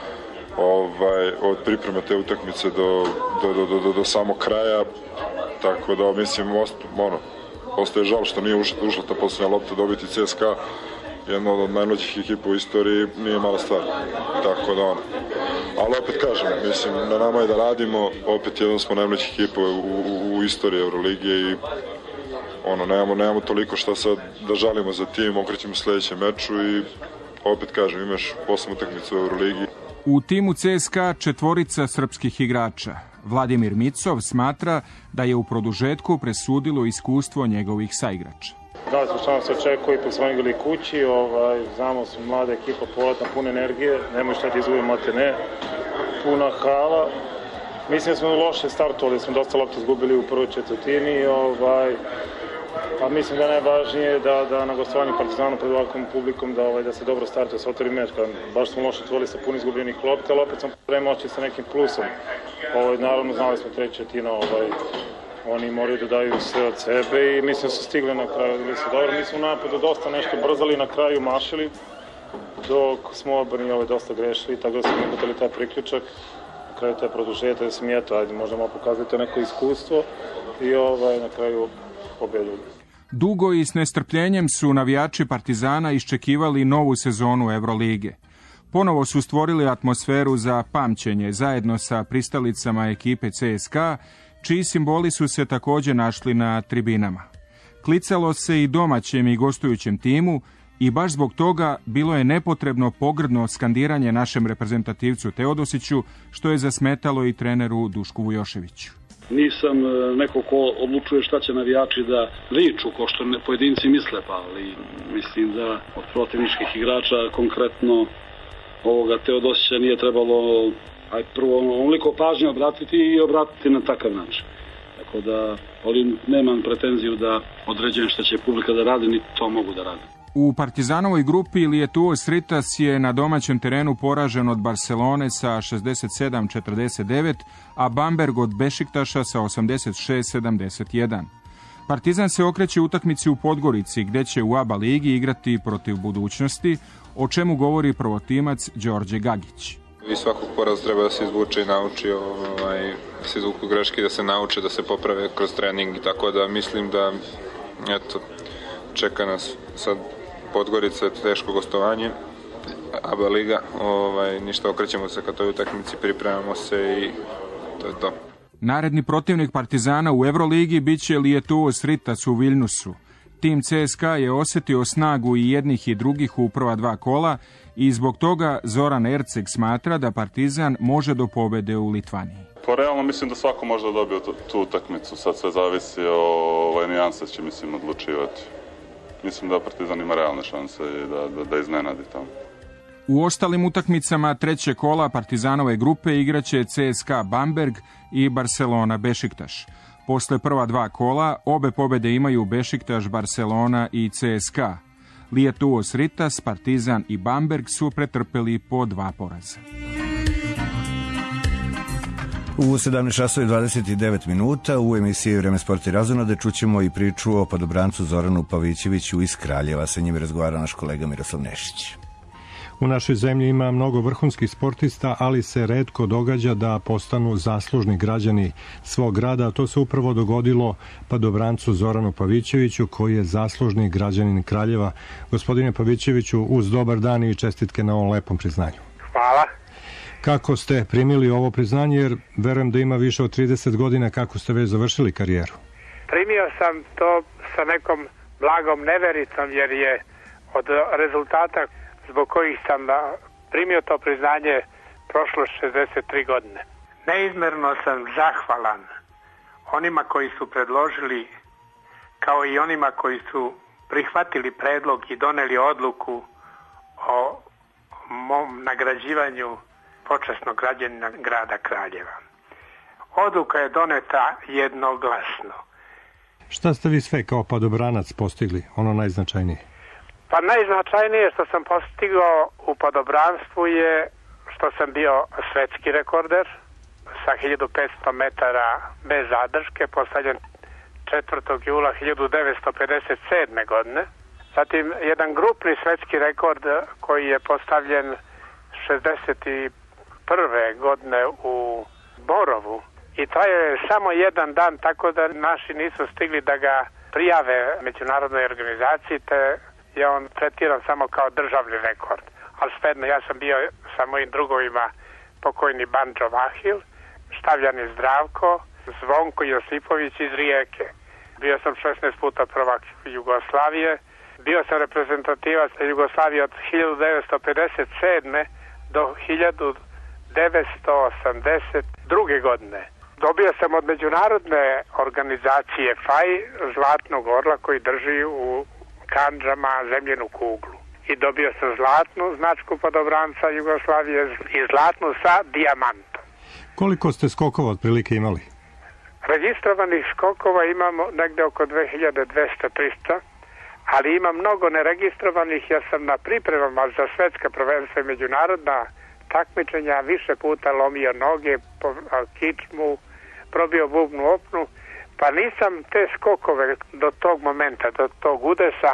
ovaj, od pripreme te utakmice do, do, do, do, do samog kraja, tako da mislim, ono, ostaje žal što nije ušla, ušla ta posljednja lopta, dobiti C S K A, jedna od najmlađih ekipa u istoriji, nije mala stvar, tako da ono. Ali opet kažem, mislim, na nama je da radimo, opet jedan smo najmlađih ekipa u, u, u istoriji Euroligije i ono, nemamo, nemamo toliko šta sad da žalimo za tim, okrećemo sljedećem meču i opet kažem, imaš osam utakmica u Euroligi. U timu C S K A četvorica srpskih igrača. Vladimir Micov smatra da je u produžetku presudilo iskustvo njegovih saigrača. Da, smo što se očekuje, pa smo igrali kući, ovaj, znamo smo mlada ekipa, povratna, puna energije, nemoj šta da izgubimo, te ne, puna hala. Mislim da smo loše startovali, smo dosta lopta izgubili u prvoj četvrtini, ovaj, a mislim da je najvažnije da, da na gostovanju Partizanu pred ovakvom publikom da, ovaj, da se dobro startuje sa otvori meč, kad baš smo loše otvorili sa puno izgubljenih lopta, ali opet smo vreme oči sa nekim plusom. Ovaj, naravno, znali smo treća četvrtina, ovaj, oni moraju da daju sve od sebe i mislim da su stigli na kraju, bili su dobro. Mi smo u napadu dosta nešto brzali, na kraju mašili, dok smo odbrani ovaj, dosta grešili, tako da smo uputili taj priključak. Na kraju taj produžetak, da sam i eto, ajde, možemo pokazati neko iskustvo i ovaj, na kraju pobedili. Dugo i s nestrpljenjem su navijači Partizana iščekivali novu sezonu Evrolige. Ponovo su stvorili atmosferu za pamćenje zajedno sa pristalicama ekipe C S K A, čiji simboli su se također našli na tribinama. Klicalo se i domaćem i gostujućem timu i baš zbog toga bilo je nepotrebno pogrdno skandiranje našem reprezentativcu Teodosiću, što je zasmetalo i treneru Dušku Vujoševiću. Nisam neko ko odlučuje šta će navijači da viču, ko što ne pojedinci misle, pa ali mislim da od protivničkih igrača konkretno ovoga Teodosića nije trebalo aj prvo onoliko pažnje obratiti i obratiti na takav način. Tako da, ali nemam pretenziju da određujem šta će publika da radi, niti to mogu da radi. U Partizanovoj grupi Lietuos Ritas je na domaćem terenu poražen od Barcelone sa šezdeset sedam četrdeset devet, a Bamberg od Bešiktaša sa osamdeset šest sedamdeset jedan. Partizan se okreće utakmici u Podgorici, gde će u A B A ligi igrati protiv Budućnosti, o čemu govori prvotimac Đorđe Gagić. I svakog poraz treba da se izvuče i nauči, ovaj, da se izvuku greške, da se nauče, da se poprave kroz trening. Tako da mislim da eto, čeka nas sad Podgorica, teško gostovanje, A B A liga, ovaj, ništa, okrećemo se ka toj utakmici, pripremamo se i to je to. Naredni protivnik Partizana u Evroligi biće Lietuos Ritas u Viljnusu. Tim C S K A je osjetio snagu i jednih i drugih u prva dva kola i zbog toga Zoran Erceg smatra da Partizan može do pobede u Litvaniji. Pa realno mislim da svako može da dobije tu, tu utakmicu, sad sve zavisi o ovaj, nijanse će mislim odlučivati. Mislim da Partizan ima realne šanse i da, da, da iznenadi tamo. U ostalim utakmicama treće kola Partizanove grupe igraće C S K A Bamberg i Barcelona Bešiktaš. Posle prva dva kola obe pobede imaju Bešiktaš, Barcelona i C S K A. Lietuos Ritas, Partizan i Bamberg su pretrpeli po dva poraza. U sedamnaest časova i dvadeset devet minuta u emisiji Vreme sporta i razonode čućemo i priču o padobrancu Zoranu Pavićeviću iz Kraljeva. Sa njim razgovara naš kolega Miroslav Nešić. U našoj zemlji ima mnogo vrhunskih sportista, ali se retko događa da postanu zaslužni građani svog grada, a to se upravo dogodilo padobrancu Zoranu Pavićeviću, koji je zaslužni građanin Kraljeva. Gospodine Pavićeviću, uz dobar dan i čestitke na ovom lepom priznanju. Hvala. Kako ste primili ovo priznanje, jer verujem da ima više od trideset godina kako ste već završili karijeru? Primio sam to sa nekom blagom nevericom, jer je od rezultata zbog kojih sam primio to priznanje prošlo šezdeset tri godine. Neizmerno sam zahvalan onima koji su predložili, kao i onima koji su prihvatili predlog i doneli odluku o mom nagrađivanju počasnog građanina grada Kraljeva. Odluka je doneta jednoglasno. Šta ste vi sve kao padobranac postigli, ono najznačajnije? Pa najznačajnije što sam postigao u padobranstvu je što sam bio svetski rekorder sa hiljadu petsto metara bez zadrške, postavljen četvrtog jula hiljadu devetsto pedeset sedme. godine. Zatim jedan grupni svetski rekord koji je postavljen šezdeset prve. godine u Borovu i trajao je samo jedan dan, tako da naši nisu stigli da ga prijave međunarodnoj organizaciji, te je on tretiran samo kao državni rekord. Ali svejedno, ja sam bio sa mojim drugovima pokojni Banđo Vahil, Štavljani Zdravko, Zvonko Josipović iz Rijeke. Bio sam šesnaest puta prvak Jugoslavije, bio sam reprezentativac Jugoslavije od hiljadu devetsto pedeset sedme. do hiljadu devetsto osamdeset druge. godine. Dobio sam od međunarodne organizacije F A I zlatnog orla koji drži u kandžama zemljenu kuglu. I dobio sam zlatnu značku padobranca Jugoslavije i zlatnu sa dijamantom. Koliko ste skokova otprilike imali? Registrovanih skokova imamo negde oko dve hiljade dvesta do trista, ali ima mnogo neregistrovanih. Ja sam na pripremama za svetska prvenstva i međunarodna takmičenja više puta lomio noge, kičmu, probio bubnu opnu, pa nisam te skokove do tog momenta, do tog udesa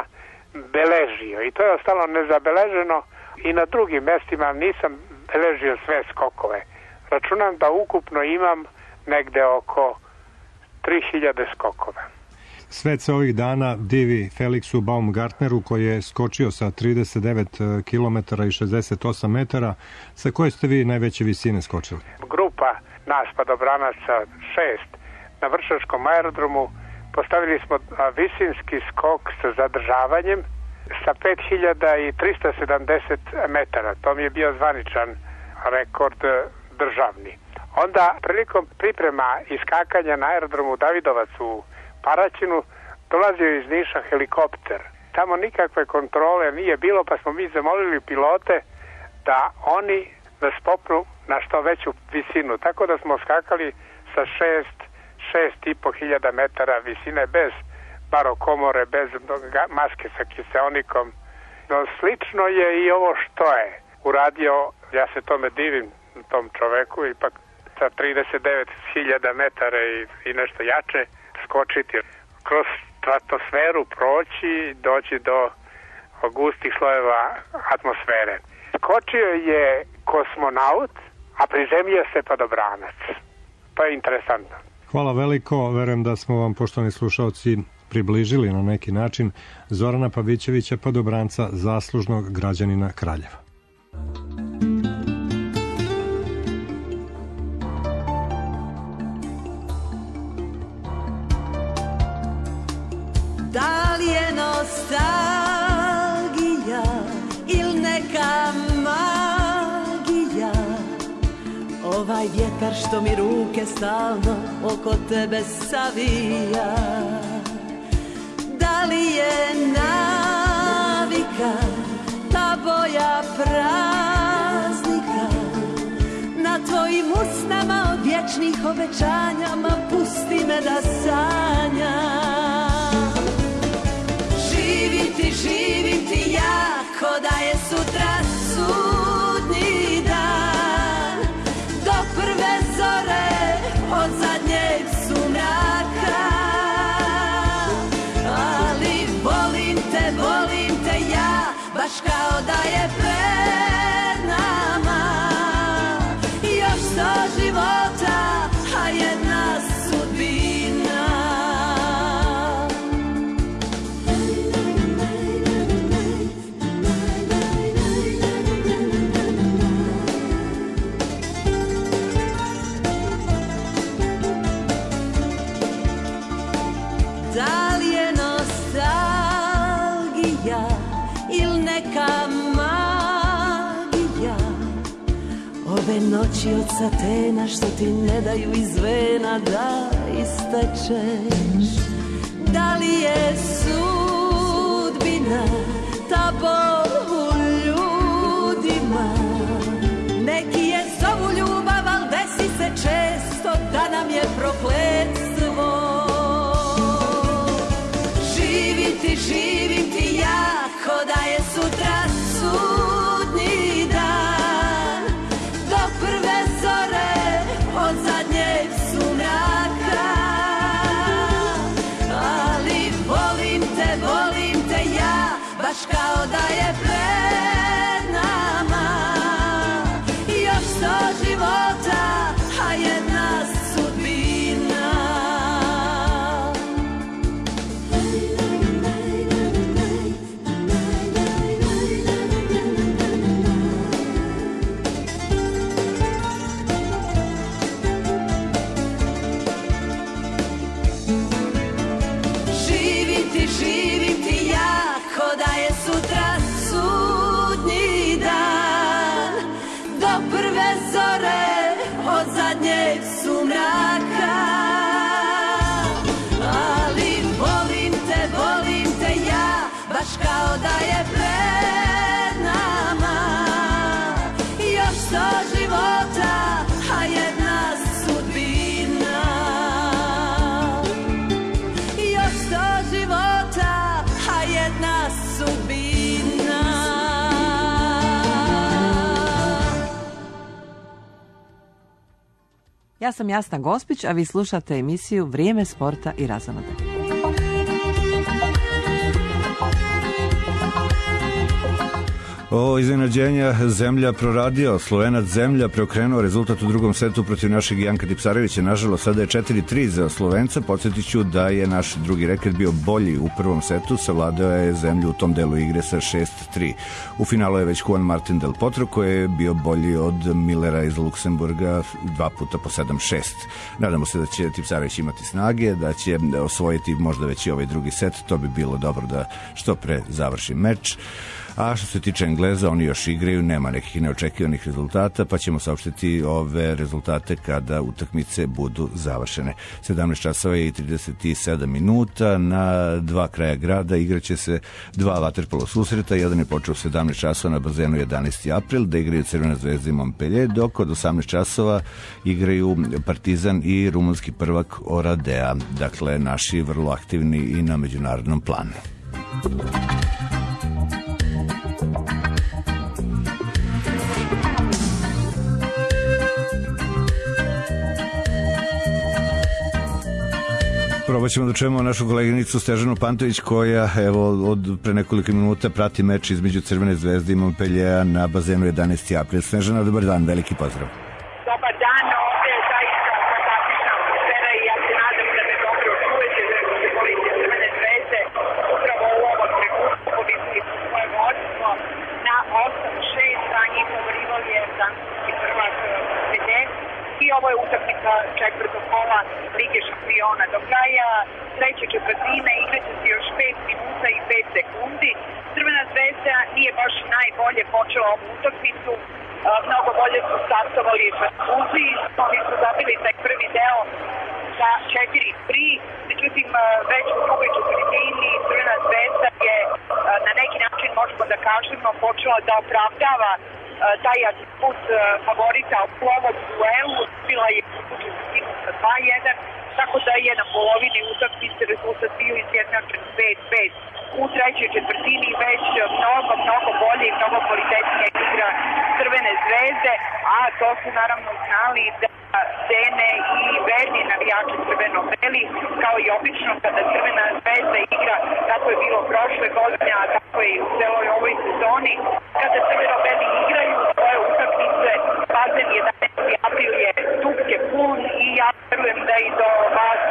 beležio. I to je ostalo nezabeleženo i na drugim mestima nisam beležio sve skokove. Računam da ukupno imam negde oko tri hiljade skokova. Svet se ovih dana divi Felixu Baumgartneru koji je skočio sa trideset devet kilometara i šezdeset osam metara. Sa koje ste vi najveće visine skočili? Grupa nas padobranaca šest na Vršačkom aerodromu postavili smo visinski skok sa zadržavanjem sa pet hiljada trista sedamdeset metara. To mi je bio zvaničan rekord državni. Onda prilikom priprema iskakanja na aerodromu Davidovac u Paraćinu dolazio iz Niša helikopter. Tamo nikakve kontrole nije bilo, pa smo mi zamolili pilote da oni nas popnu na što veću visinu. Tako da smo skakali sa šest, šest i po hiljada metara visine bez barokomore, bez maske sa kiseonikom. No, slično je i ovo što je uradio, ja se tome divim tom čoveku, ipak sa trideset devet hiljada metara i, i nešto jače skočiti kroz stratosferu, proći, doći do gustih slojeva atmosfere. Skočio je kosmonaut, a prizemljio se padobranac. To je interesantno. Hvala veliko, verujem da smo vam, poštovani slušalci, približili na neki način Zorana Pavićevića, padobranca, zaslužnog građanina Kraljeva. Da li je nostalgija ili neka magija, ovaj vjetar što mi ruke stalno oko tebe savija? Da li je navika ta boja praznika na tvojim usnama od vječnih obećanjama? Pusti me da sanjam. Živim ti, živim ti ja, ko da je sutra sudnji dan, do prve zore od zadnjeg sumraka. Ali volim te, volim te ja, baš kao da je pet. ove noći od satena što ti ne daju iz vena da istečeš. Da li je sudbina ta bol u ljudima? Neki je zovu ljubav, al desi se često da nam je prokletstvo. Živim ti, živim ti jako da je sutra sudnji dan, do prve zore od zadnjeg sumraka. Ali volim te, volim te ja, baš kao da je pred nama još sto života, a jedna sudbina. Živim ti, živim ti jako da je sutra sudnji dan, do prve zore od zadnjeg sumraka. Ali volim te, volim te ja, baš kao da je pred nama još sto života, a jedna sudbina. Još sto života, a jedna sudbina. Ja sam Jasna Gospić, a vi slušate emisiju Vrijeme sporta i razonode. O iznenađenja Zemlja proradio, Slovenac Zemlja preokrenuo rezultat u drugom setu protiv našeg Janka Tipsarevića. Nažalost, sada je četiri tri za Slovenca. Podsjetit ću da je naš drugi reket bio bolji u prvom setu, savladao je Zemlju u tom delu igre sa šest tri. U finalu je već Juan Martin Del Potro koji je bio bolji od Millera iz Luksemburga dva puta po sedam šest. Nadamo se da će Tipsarević imati snage, da će osvojiti možda već i ovaj drugi set. To bi bilo dobro da što pre završi meč. A što se tiče Engleza, oni još igraju, nema nekih neočekivanih rezultata, pa ćemo saopštiti ove rezultate kada utakmice budu završene. sedamnaest časova i trideset sedam minuta, na dva kraja grada igraće se dva vaterpolo susreta, jedan je počeo u sedamnaest časova na bazenu jedanaesti april, da igraju Crvena zvezda i Montpellier, dok od osamnaest časova igraju Partizan i rumunski prvak Oradea, dakle naši vrlo aktivni i na međunarodnom planu. Probat ćemo da čujemo našu koleginicu Stežanu Pantović koja evo od pre nekoliko minuta prati meč između Crvene zvezde i Montpelliera na bazenu jedanaesti april. Snežana, dobar dan, veliki pozdrav. Dobar dan, ovdje je zaista fantastična atmosfera i ja se nadam da me dobro čujete, da ste volite Crvene zvezde upravo u ovom trenutku pobedili su svoje vodstvo na osam šest, a njihov rival je francuski prvak Montpellier. I ovo je utakmica četvrtog kola Lige šampiona. Do kraja treće četvrtine igraće se još pet minuta i pet sekundi. Crvena zvezda nije baš najbolje počela ovu utakmicu. Mnogo bolje su startovali Francuzi. Oni su dobili taj prvi deo sa četiri tri. Međutim, već u drugoj četvrtini Crvena zvezda je na neki način, možemo da kažemo, počela da opravdava taj atribut favorita u ovom duelu, bila je u četvrtinu sa dva jedan, tako da je na polovini utakmice rezultat bio izjednačen pet pet. U trećoj četvrtini već mnogo, mnogo bolje i mnogo kvalitetnije igra Crvene zvezde, a to su naravno znali da cene i verni navijači crveno-beli, kao i obično kada Crvena zvezda igra, tako je bilo prošle godine, a tako je i u celoj ovoj sezoni, kada crveno-beli igraju svoje utakmice, bazen jedanaesti april je dupke pun i ja verujem da i do vas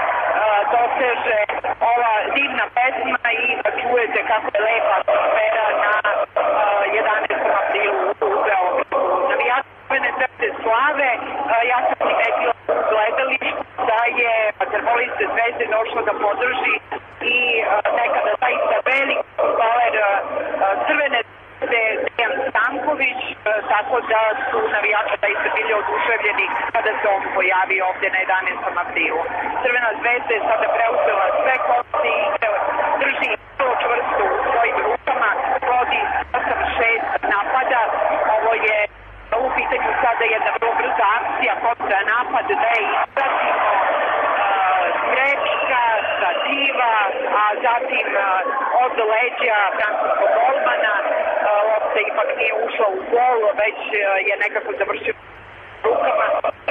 doseže ova divna pesma i da čujete kako je lepa atmosfera na jedanaestom aprilu u Beogradu. Navijači Crvene zvezde slave, ja sam primetila u gledalištu da je vaterpolista Zvezde došlo da podrži i nekada zaista velik futbaler Crvene Zvezde Dejan Stanković, tako da su navijači da i se bili oduševljeni kada se on pojavio ovdje na jedanaestom aprilu. Crvena zvezda je sada preuzela sve kosti i drži to čvrsto u svojim rukama, vodi osam šest napada. Ovo je u pitanju sada jedna vrlo brza akcija, kontra napad da je ispratimo Grečka, Sadiva, a zatim od leđa francuskog golmana. Lopta ipak nije ušla u gol, već je nekako završio rukama.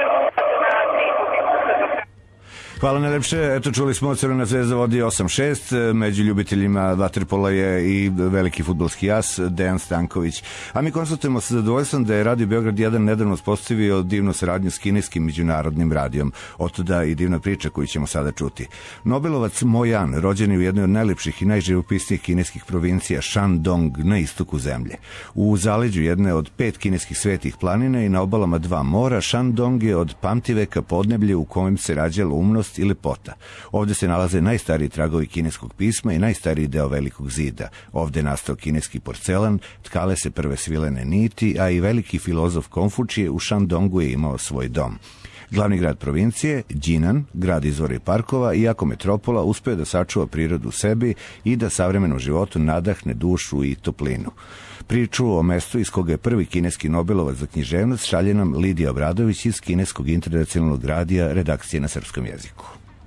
Hvala najlepše. Eto, čuli smo, Crvena zvezda vodi osam šest. Među ljubiteljima vaterpola je i veliki fudbalski jas Dejan Stanković. A mi konstatujemo sa zadovoljstvom da je Radio Beograd jedan nedavno uspostavio divnu saradnju s kineskim međunarodnim radijom. Otuda i divna priča koju ćemo sada čuti. Nobelovac Mo Yan, rođen je u jednoj od najlepših i najživopisnijih kineskih provincija Shandong na istoku zemlje. U zaleđu jedne od pet kineskih svetih planina i na obalama dva mora, Shandong je od pamtiveka podneblje u kojem se rađala umnost i lepota. Ovdje se nalaze najstariji tragovi kineskog pisma i najstariji deo Velikog zida. Ovdje je nastao kineski porcelan, tkale se prve svilene niti, a i veliki filozof Konfučije u Shandongu je imao svoj dom. Glavni grad provincije, Jinan, grad izvora i parkova, iako metropola, uspeo da sačuva prirodu u sebi i da savremenom životu nadahne dušu i toplinu. Priču o mestu iz koga je prvi kineski Nobelovac za književnost šalje nam Lidija Obradović iz kineskog internacionalnog radija redakcije na srpskom jeziku.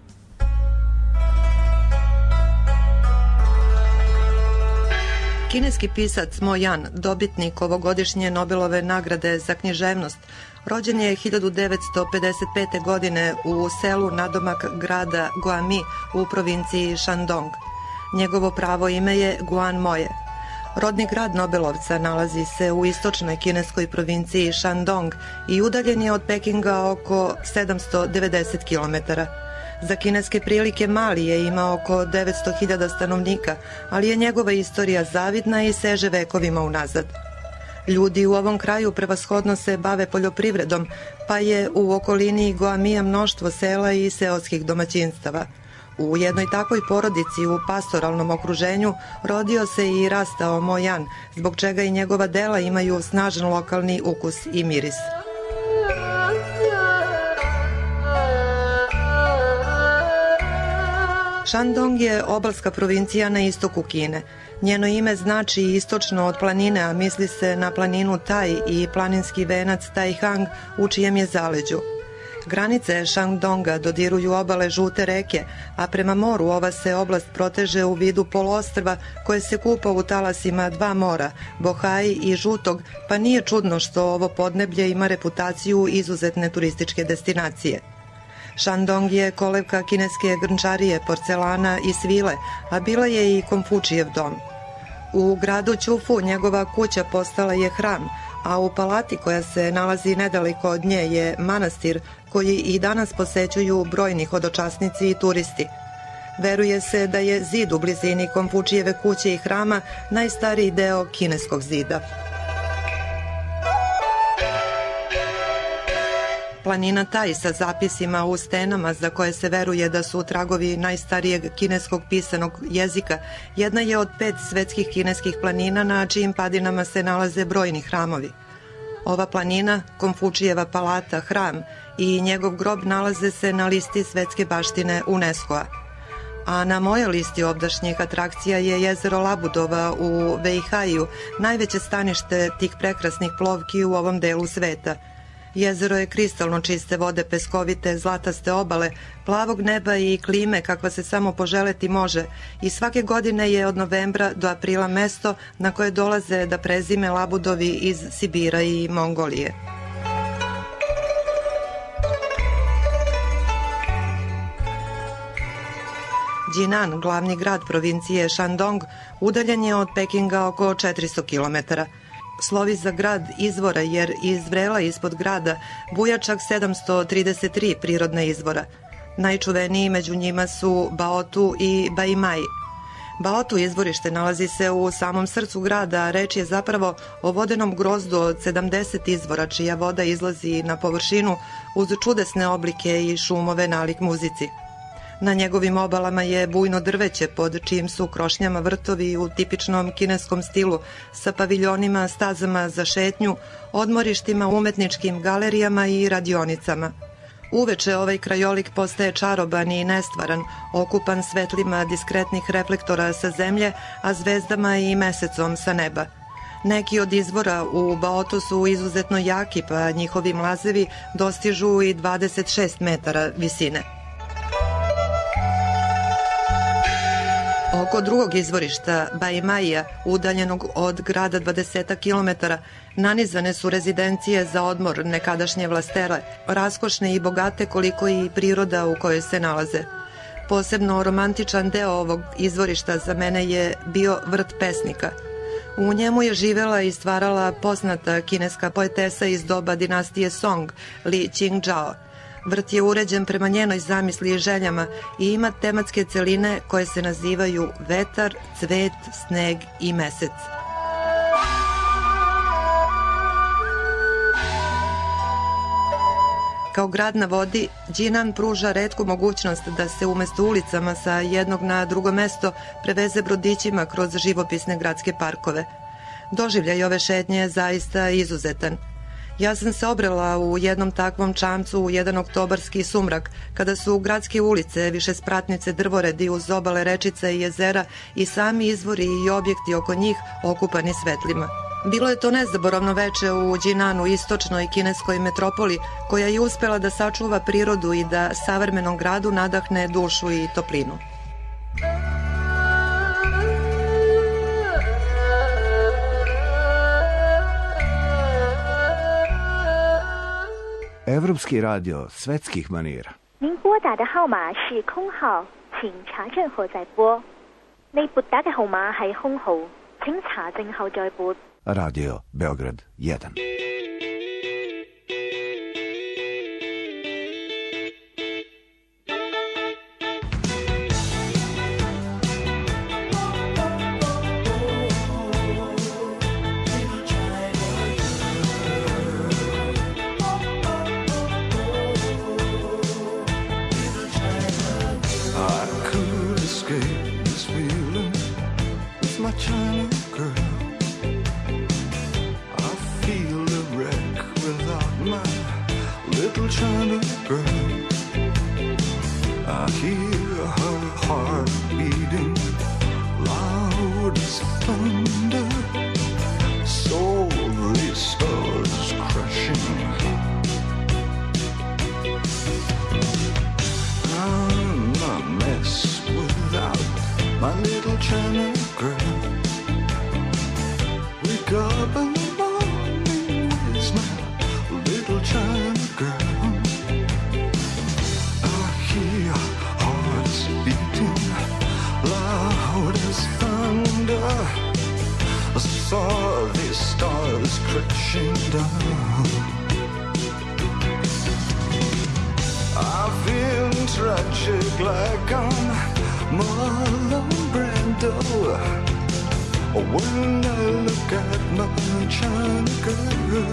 Kineski pisac Mo Yan, dobitnik ovogodišnje Nobelove nagrade za književnost, rođen je hiljadu devetsto pedeset pete. godine u selu nadomak grada Guami u provinciji Shandong. Njegovo pravo ime je Guan Moje. Rodni grad Nobelovca nalazi se u istočnoj kineskoj provinciji Shandong i udaljen je od Pekinga oko sedamsto devedeset kilometara. Za kineske prilike mali je, ima oko devetsto hiljada stanovnika, ali je njegova istorija zavidna i seže vekovima unazad. Ljudi u ovom kraju prevashodno se bave poljoprivredom, pa je u okolini Guamija mnoštvo sela i seoskih domaćinstava. U jednoj takvoj porodici u pastoralnom okruženju rodio se i rastao Mo Yan, zbog čega i njegova dela imaju snažan lokalni ukus i miris. Shandong je obalska provincija na istoku Kine. Njeno ime znači istočno od planine, a misli se na planinu Tai i planinski venac Taihang u čijem je zaleđu. Granice Shandonga dodiruju obale Žute reke, a prema moru ova se oblast proteže u vidu poluostrva koje se kupa u talasima dva mora, Bohai i Žutog, pa nije čudno što ovo podneblje ima reputaciju izuzetne turističke destinacije. Shandong je kolevka kineske grnčarije, porcelana i svile, a bila je i Konfučijev dom. U gradu Ćufu njegova kuća postala je hram, a u palati koja se nalazi nedaleko od nje je manastir koji i danas posećuju brojni hodočasnici i turisti. Veruje se da je zid u blizini Konfučijeve kuće i hrama najstariji deo kineskog zida. Planina Tai sa zapisima u stenama za koje se veruje da su tragovi najstarijeg kineskog pisanog jezika, jedna je od pet svetskih kineskih planina na čijim padinama se nalaze brojni hramovi. Ova planina, Konfučijeva palata, hram i njegov grob nalaze se na listi svetske baštine UNESCO-a. A na mojoj listi obdašnjih atrakcija je jezero Labudova u Vejhaju, najveće stanište tih prekrasnih plovki u ovom delu sveta. Jezero je kristalno čiste vode, peskovite, zlataste obale, plavog neba i klime kakva se samo poželeti može i svake godine je od novembra do aprila mesto na koje dolaze da prezime labudovi iz Sibira i Mongolije. Jinan, glavni grad provincije Shandong, udaljen je od Pekinga oko četiristo kilometara. Slovi za grad izvora jer iz vrela ispod grada buja čak sedamsto trideset tri prirodna izvora. Najčuveniji među njima su Baotu i Baimai. Baotu izvorište nalazi se u samom srcu grada, a reč je zapravo o vodenom grozdu od sedamdeset izvora čija voda izlazi na površinu uz čudesne oblike i šumove nalik muzici. Na njegovim obalama je bujno drveće pod čijim su krošnjama vrtovi u tipičnom kineskom stilu sa paviljonima, stazama za šetnju, odmorištima, umetničkim galerijama i radionicama. Uveče ovaj krajolik postaje čaroban i nestvaran, okupan svetlima diskretnih reflektora sa zemlje, a zvezdama i mesecom sa neba. Neki od izvora u Baotu su izuzetno jaki, pa njihovi mlazevi dostižu i dvadeset šest metara visine. Oko drugog izvorišta, Baimaija, udaljenog od grada dvadeset kilometara, nanizane su rezidencije za odmor nekadašnje vlastele, raskošne i bogate koliko i priroda u kojoj se nalaze. Posebno romantičan deo ovog izvorišta za mene je bio vrt pesnika. U njemu je živela i stvarala poznata kineska poetesa iz doba dinastije Song, Li Qingzhao. Vrt je uređen prema njenoj zamisli i željama i ima tematske celine koje se nazivaju vetar, cvet, sneg i mesec. Kao grad na vodi, Jinan pruža retku mogućnost da se umesto ulicama sa jednog na drugo mesto preveze brodićima kroz živopisne gradske parkove. Doživljaj ove šetnje je zaista izuzetan. Ja sam se obrela u jednom takvom čamcu u jedan oktobarski sumrak, kada su gradske ulice, višespratnice, drvoredi uz obale rečica i jezera i sami izvori i objekti oko njih okupani svetlima. Bilo je to nezaboravno veče u Jinanu, istočnoj kineskoj metropoli, koja je uspela da sačuva prirodu i da savremenom gradu nadahne dušu i toplinu. Evropski radio svetskih manira. 您拨打的号码是空号，请查證後再撥。你撥打嘅號碼係空號，請查證後再撥。 Radio Beograd jedan. When I look at my China girl,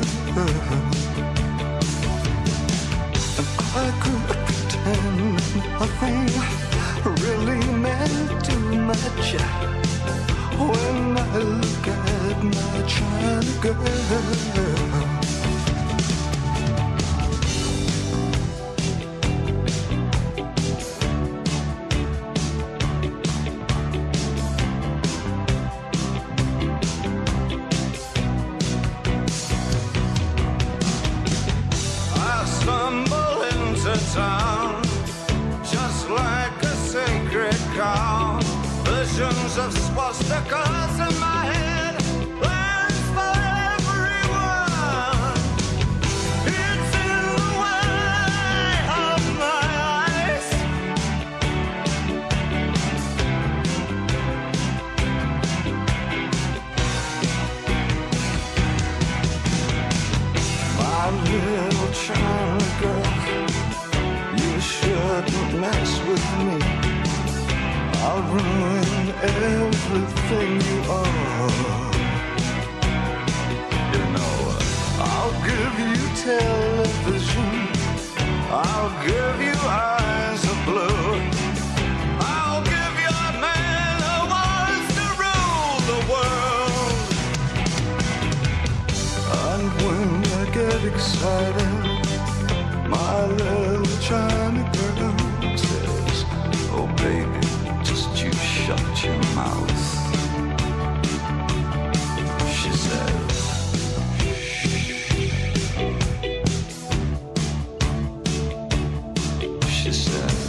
and I could pretend nothing really meant too much. When I look at my China girl. Town, just like a sacred cow. Visions of swastikas in my head, plans for everyone. It's in the way of my eyes. My little China girl, shouldn't mess with me. I'll ruin everything you are. You know, I'll give you television, I'll give you eyes of blue, excited. My little China girl says, oh baby, just you shut your mouth. She says, she says,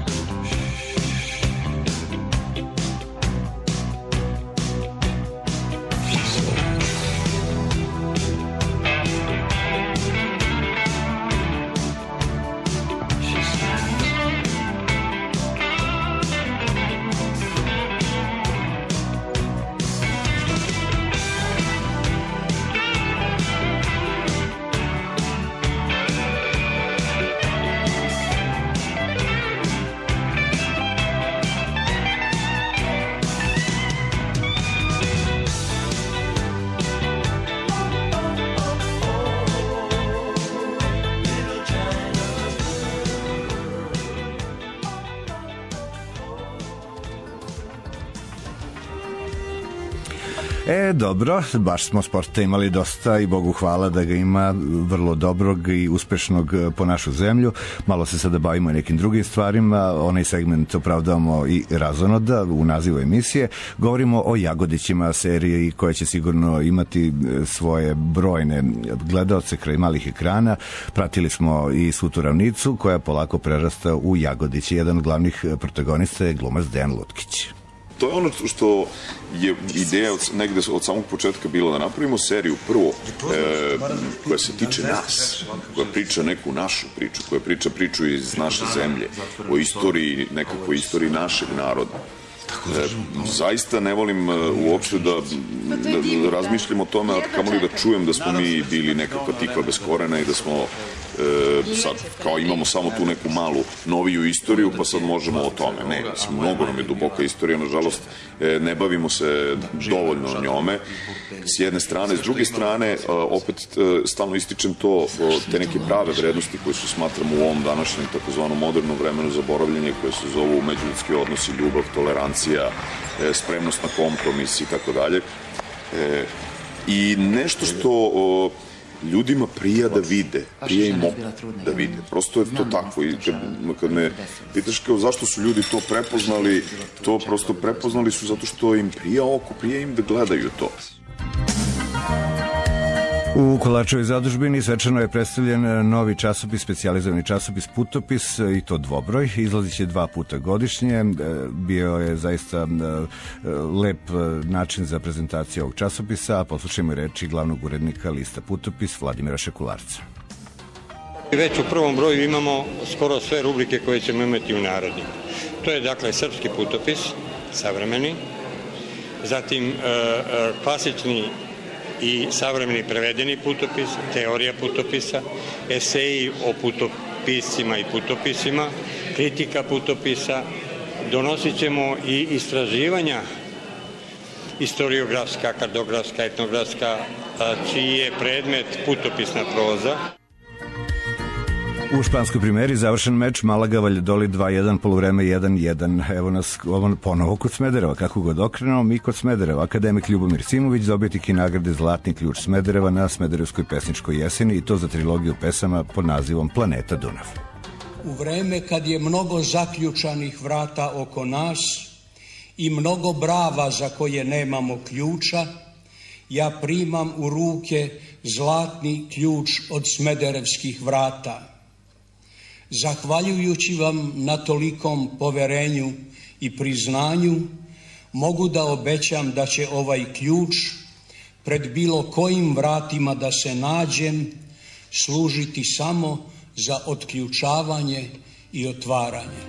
E, dobro, baš smo sporta imali dosta i Bogu hvala da ga ima vrlo dobrog i uspešnog po našu zemlju. Malo se sada bavimo nekim drugim stvarima, onaj segment opravdavamo i razonoda u nazivu emisije. Govorimo o Jagodićima, seriji koja će sigurno imati svoje brojne gledaoce kraj malih ekrana. Pratili smo i Svu tu ravnicu koja polako prerasta u Jagodiće. Jedan od glavnih protagonista je glumac Dejan Lutkić. To je ono što je ideja od, negde od samog početka bila da napravimo seriju prvo e, koja se tiče nas, koja priča neku našu priču, koja priča priču iz naše zemlje, o istoriji, nekakvoj istoriji našeg naroda. E, zaista ne volim uopšte da, da, da razmišljam o tome, a kamoli da čujem da smo mi bili nekakva tikva bez korena i da smo e, sad kao imamo samo tu neku malu noviju istoriju pa sad možemo o tome. Ne, mislim, mnogo nam je duboka istorija, nažalost e, ne bavimo se dovoljno o njome s jedne strane, s druge strane e, opet e, stalno ističem to, te neke prave vrednosti koje su smatramo u ovom današnjem takozvanom modernom vremenu zaboravljanje, koje se zovu međuljudski odnosi, ljubav, tolerancija, e, spremnost na kompromis i tako dalje. E, I nešto što o, ljudima prija da vide, prija im da vide. Prosto je to tako. I kad, kad me pitaš kao zašto su ljudi to prepoznali, to prosto prepoznali su zato što im prija oko, prija im da gledaju to. U Kolarčevoj zadužbini svečano je predstavljen novi časopis, specijalizovani časopis Putopis, i to dvobroj. Izlazi će dva puta godišnje. Bio je zaista lep način za prezentaciju ovog časopisa. Poslušajmo reči glavnog urednika lista Putopis, Vladimira Šekularca. Već u prvom broju imamo skoro sve rubrike koje ćemo imati u narednim. To je dakle srpski putopis, savremeni, zatim klasični i savremeni prevedeni putopis, teorija putopisa, eseji o putopiscima i putopisima, kritika putopisa. Donosit ćemo i istraživanja historiografska, kartografska, etnografska, čiji je predmet putopisna proza. U španskoj primeri završen meč Malaga Valladolid dva jedan, poluvreme jedan jedan. Evo nas ovo ponovo kod Smedereva, kako god okrenuo, mi kod Smedereva. Akademik Ljubomir Simović, dobitnik i nagrade Zlatni ključ Smedereva na Smederevskoj pesničkoj jeseni, i to za trilogiju pesama pod nazivom Planeta Dunav. U vreme kad je mnogo zaključanih vrata oko nas i mnogo brava za koje nemamo ključa, ja primam u ruke zlatni ključ od smederevskih vrata. Zahvaljujući vam na tolikom poverenju i priznanju, mogu da obećam da će ovaj ključ pred bilo kojim vratima da se nađem služiti samo za otključavanje i otvaranje.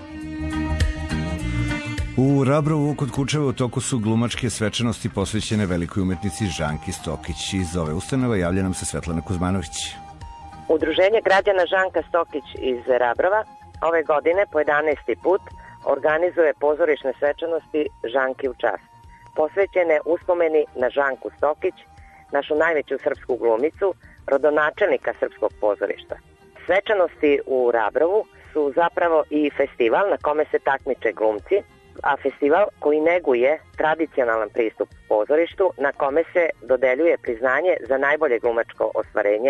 U Rabrovu kod Kučeva u toku su glumačke svečanosti posvećene velikoj umetnici Žanki Stokić. Iz ove ustanove javlja nam se Svetlana Kuzmanović. Udruženje građana Žanka Stokić iz Rabrova ove godine po jedanaesti put organizuje pozorišne svečanosti Žanki u čast, posvećene uspomeni na Žanku Stokić, našu najveću srpsku glumicu, rodonačelnika srpskog pozorišta. Svečanosti u Rabrovu su zapravo i festival na kome se takmiče glumci, a festival koji neguje tradicionalan pristup pozorištu na kome se dodeljuje priznanje za najbolje glumačko ostvarenje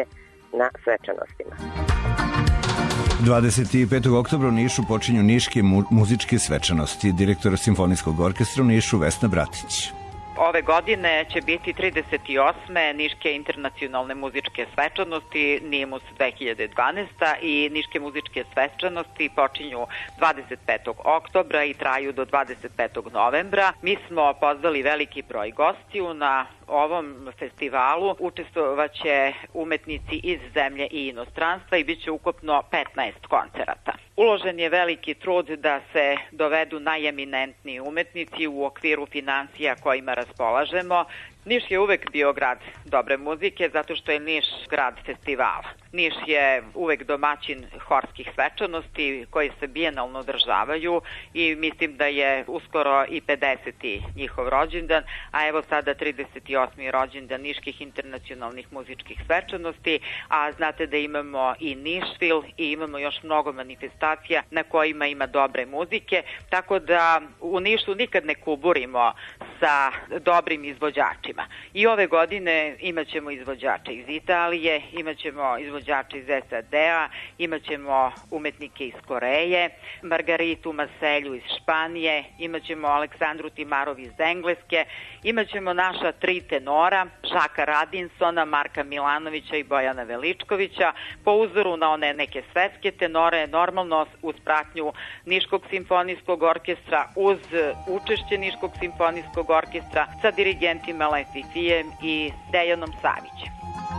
na svečanostima. dvadeset petog oktobra u Nišu počinju niške mu muzičke svečanosti. Direktor Simfonijskog orkestra u Nišu Vesna Bratić. Ove godine će biti trideset osme Niške internacionalne muzičke svečanosti Nimus dve hiljade dvanaesta i Niške muzičke svečanosti počinju dvadeset petog oktobra i traju do dvadeset petog novembra. Mi smo pozvali veliki broj gostiju. Na ovom festivalu učestvovaće umetnici iz zemlje i inostranstva i bit će ukupno petnaest koncerata. Uložen je veliki trud da se dovedu najeminentniji umetnici u okviru financija kojima raspolažemo. Niš je uvek bio grad dobre muzike zato što je Niš grad festivala. Niš je uvek domaćin horskih svečanosti koji se bijenalno održavaju i mislim da je uskoro i pedeseti njihov rođendan, a evo sada trideset osmi rođendan Niških internacionalnih muzičkih svečanosti, a znate da imamo i Nišvil i imamo još mnogo manifestacija na kojima ima dobre muzike, tako da u Nišu nikad ne kuburimo sa dobrim izvođačima. I ove godine imat ćemo izvođače iz Italije, imat ćemo izvođače iz S A D-a, imat ćemo umetnike iz Koreje, Margaritu Maselju iz Španije, imat ćemo Aleksandru Timarov iz Engleske, imat ćemo naša tri tenora, Žaka Radinsona, Marka Milanovića i Bojana Veličkovića, po uzoru na one neke svetske tenore, normalno uz pratnju Niškog simfonijskog orkestra, uz učešće Niškog simfonijskog orkestra sa dirigentima Lesifijem i Dejanom Savićem.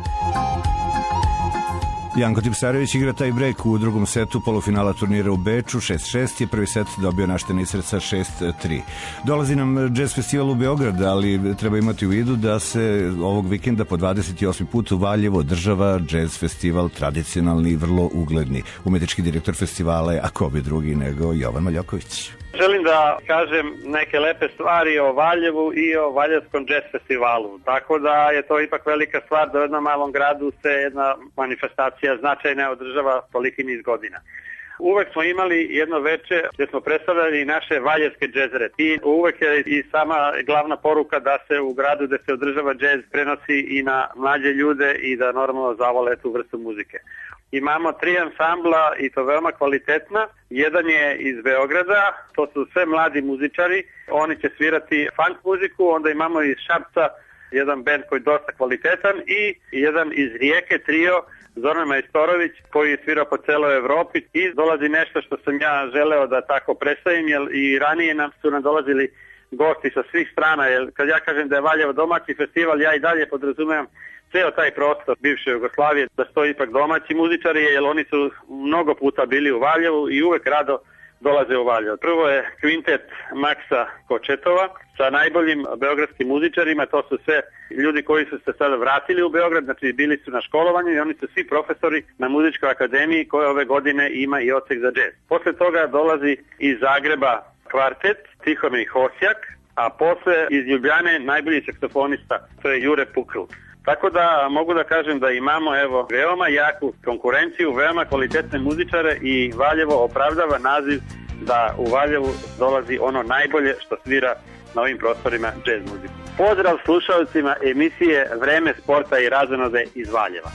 Janko Tipsarević igra taj brejk u drugom setu polufinala turnira u Beču. šest šest je prvi set dobio naš teniser sa šest tri. Dolazi nam jazz festival u Beograd, ali treba imati u vidu da se ovog vikenda po dvadeset osmi put u Valjevu održava jazz festival, tradicionalni i vrlo ugledni. Umetnički direktor festivala je, a ko bi drugi nego Jovan Maljoković. Želim da kažem neke lepe stvari o Valjevu i o Valjevskom jazz festivalu. Tako da je to ipak velika stvar da u jednom malom gradu se jedna manifestacija značajna održava toliki niz godina. Uvek smo imali jedno veče gdje smo predstavljali naše valjevske džezere i uvek je i sama glavna poruka da se u gradu gdje se održava džez prenosi i na mlađe ljude i da normalno zavole tu vrstu muzike. Imamo tri ansambla i to veoma kvalitetna. Jedan je iz Beograda, to su sve mladi muzičari, oni će svirati funk muziku, onda imamo iz Šapca jedan band koji je dosta kvalitetan i jedan iz Rijeke trio Zoran Majstorović koji je svirao po celoj Evropi i dolazi nešto što sam ja želeo da tako predstavim, jer i ranije nam su nam dolazili gosti sa svih strana, jer kad ja kažem da je Valjevo domaći festival, ja i dalje podrazumijem ceo taj prostor bivše Jugoslavije, da su to ipak domaći muzičari, jer oni su mnogo puta bili u Valjevu i uvek rado dolaze u Valjevo. Prvo je kvintet Maksa Kočetova sa najboljim beogradskim muzičarima, to su sve ljudi koji su se sada vratili u Beograd, znači bili su na školovanju i oni su svi profesori na muzičkoj akademiji koja ove godine ima i odsek za džez. Posle toga dolazi iz Zagreba kvartet Tihomir Hosjak, a posle iz Ljubljane najbolji saksofonista, to je Jure Pukl. Tako da mogu da kažem da imamo evo veoma jaku konkurenciju, veoma kvalitetne muzičare i Valjevo opravdava naziv da u Valjevu dolazi ono najbolje što svira na ovim prostorima džez muziku. Pozdrav slušalcima emisije Vreme sporta i razonode iz Valjeva.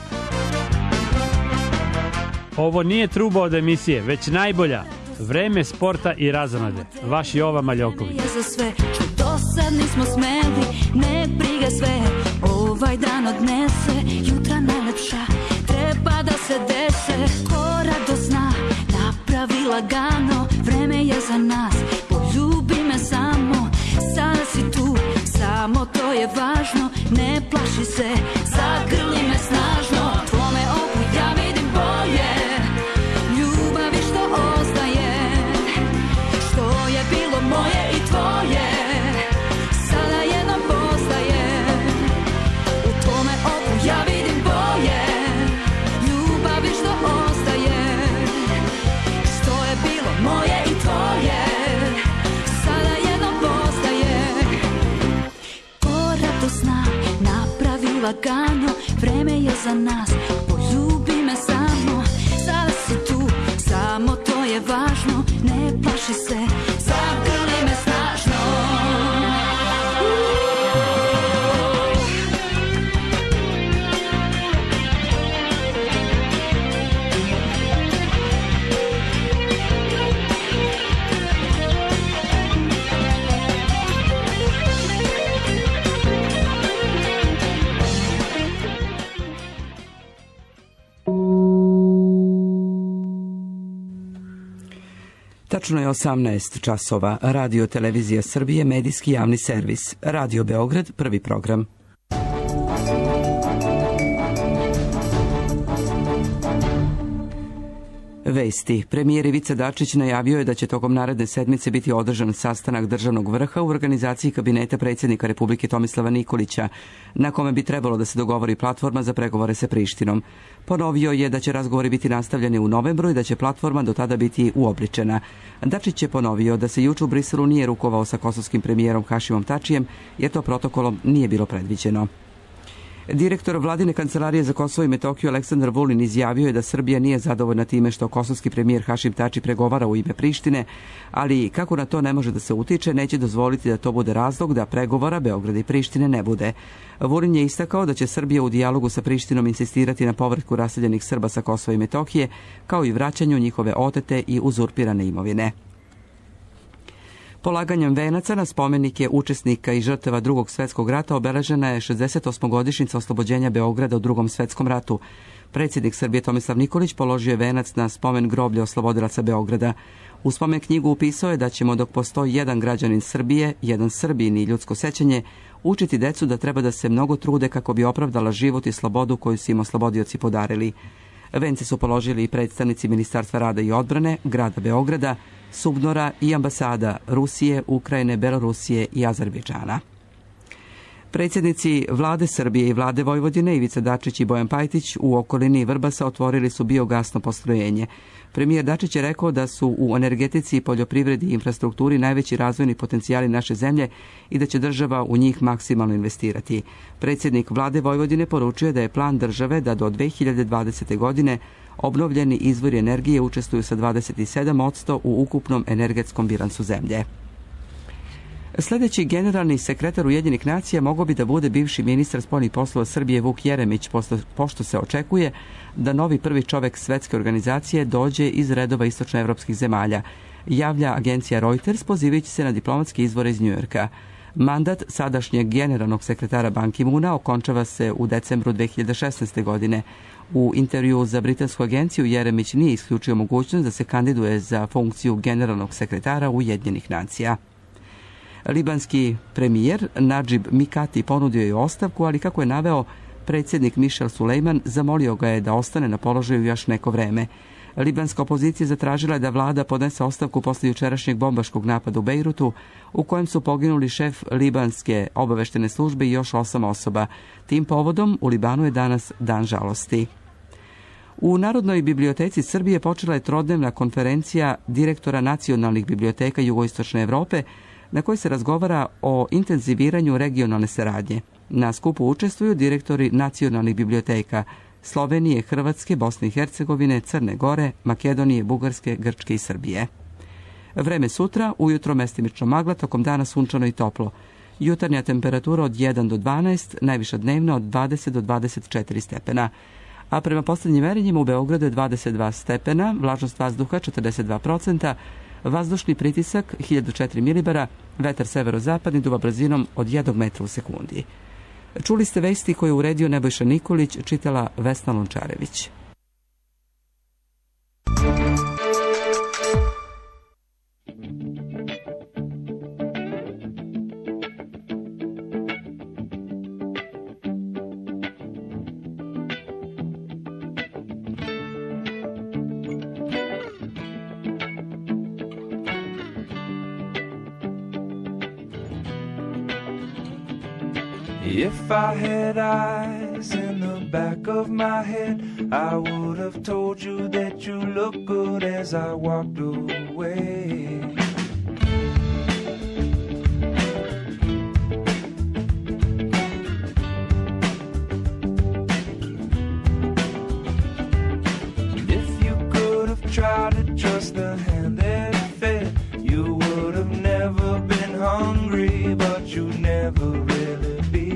Ovo nije truba od emisije, već najbolja. Vreme sporta i razonode. Vaš Jova Maljoković. Za sve što do sad nismo smeli, ne briga sve, ovaj dan odnese, jutra najlepša, treba da se dese, ko rado zna, napravi lagano, vreme je za nas, poljubi me samo, sada si tu, samo to je važno, ne plaši se, zagrli me snažno, tvome oku ja vidim bolje, ljubavi što ostaje, što je bilo moje i tvoje, sada jednom postaje, u tvome oku ja vidim bolje, ljubavi što ostaje, što je bilo moje i tvoje, sada jednom postaje, ko radosna napravi lagano, Tačno je osamnaest časova. Radio Televizija Srbije, medijski javni servis. Radio Beograd, prvi program. Vesti. Premijer Ivica Dačić najavio je da će tokom naredne sedmice biti održan sastanak državnog vrha u organizaciji kabineta predsjednika Republike Tomislava Nikolića, na kome bi trebalo da se dogovori platforma za pregovore sa Prištinom. Ponovio je da će razgovori biti nastavljeni u novembru i da će platforma do tada biti uobličena. Dačić je ponovio da se juče u Briselu nije rukovao sa kosovskim premijerom Hašimom Tačijem, jer to protokolom nije bilo predviđeno. Direktor Vladine kancelarije za Kosovo i Metohiju Aleksandar Vulin izjavio je da Srbija nije zadovoljna time što kosovski premijer Hašim Tači pregovara u ime Prištine, ali kako na to ne može da se utiče, neće dozvoliti da to bude razlog da pregovora Beograda i Prištine ne bude. Vulin je istakao da će Srbija u dijalogu sa Prištinom insistirati na povratku raseljenih Srba sa Kosova i Metohije, kao i vraćanju njihove otete i uzurpirane imovine. Polaganjem venaca na spomenike učesnika i žrtava Drugog svjetskog rata obeležena je šezdeset osmogodišnjica oslobođenja Beograda u Drugom svjetskom ratu. Predsjednik Srbije Tomislav Nikolić položio je venac na spomen groblja oslobodilaca Beograda. U spomen knjigu upisao je da ćemo, dok postoji jedan građanin Srbije, jedan Srbin i ljudsko sećanje, učiti decu da treba da se mnogo trude kako bi opravdala život i slobodu koju su im oslobodioci podarili. Vence su položili i predstavnici Ministarstva rada i odbrane, grada Beograda, Subnora i ambasada Rusije, Ukrajine, Belorusije i Azerbejdžana. Predsjednici Vlade Srbije i Vlade Vojvodine Ivica Dačić i Bojan Pajtić u okolini Vrbasa otvorili su biogasno postrojenje. Premijer Dačić je rekao da su u energetici, poljoprivredi i infrastrukturi najveći razvojni potencijali naše zemlje i da će država u njih maksimalno investirati. Predsjednik Vlade Vojvodine poručuje da je plan države da do dve hiljade dvadesete. godine obnovljeni izvori energije učestvuju sa dvadeset sedam posto u ukupnom energetskom bilansu zemlje. Sljedeći generalni sekretar Ujedinjenih nacija mogao bi da bude bivši ministar spoljnih poslova Srbije Vuk Jeremić, pošto se očekuje da novi prvi čovjek svetske organizacije dođe iz redova istočnoevropskih zemalja, javlja agencija Reuters pozivajući se na diplomatske izvore iz Njujorka. Mandat sadašnjeg generalnog sekretara Ban Ki-moona okončava se u decembru dve hiljade šesnaeste. godine. U intervju za britansku agenciju Jeremić nije isključio mogućnost da se kandiduje za funkciju generalnog sekretara Ujedinjenih nacija. Libanski premijer Nadžib Mikati ponudio je ostavku, ali kako je naveo predsjednik Mišel Sulejman, zamolio ga je da ostane na položaju još neko vreme. Libanska opozicija zatražila je da vlada podnese ostavku posle jučerašnjeg bombaškog napada u Bejrutu, u kojem su poginuli šef libanske obaveštene službe i još osam osoba. Tim povodom u Libanu je danas dan žalosti. U Narodnoj biblioteci Srbije počela je trodnevna konferencija direktora nacionalnih biblioteka Jugoistočne Evrope, na kojoj se razgovara o intenziviranju regionalne saradnje. Na skupu učestvuju direktori nacionalnih biblioteka Slovenije, Hrvatske, Bosne i Hercegovine, Crne Gore, Makedonije, Bugarske, Grčke i Srbije. Vreme sutra, ujutro mestimično magla, tokom dana sunčano i toplo. Jutarnja temperatura od jedan do dvanaest, najviša dnevna od dvadeset do dvadeset četiri stepena. A prema posljednjim merenjima u Beogradu je dvadeset dva stepena, vlažnost vazduha četrdeset dva procenta, vazdušni pritisak hiljadu četiri milibara, vetar severozapadni duva brzinom od jednog metra u sekundi. Čuli ste vesti koje je uredio Nebojša Nikolić, čitala Vesna Lončarević. If I had eyes in the back of my head, I would have told you that you look good as I walked away. If you could have tried to trust the hand that fed, you would have never been hungry, but you never really be.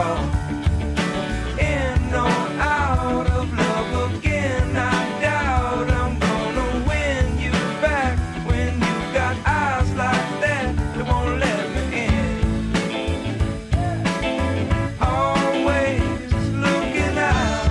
all. In or out of love again, I doubt I'm gonna win you back when you got eyes like that that won't let me in. Always looking out.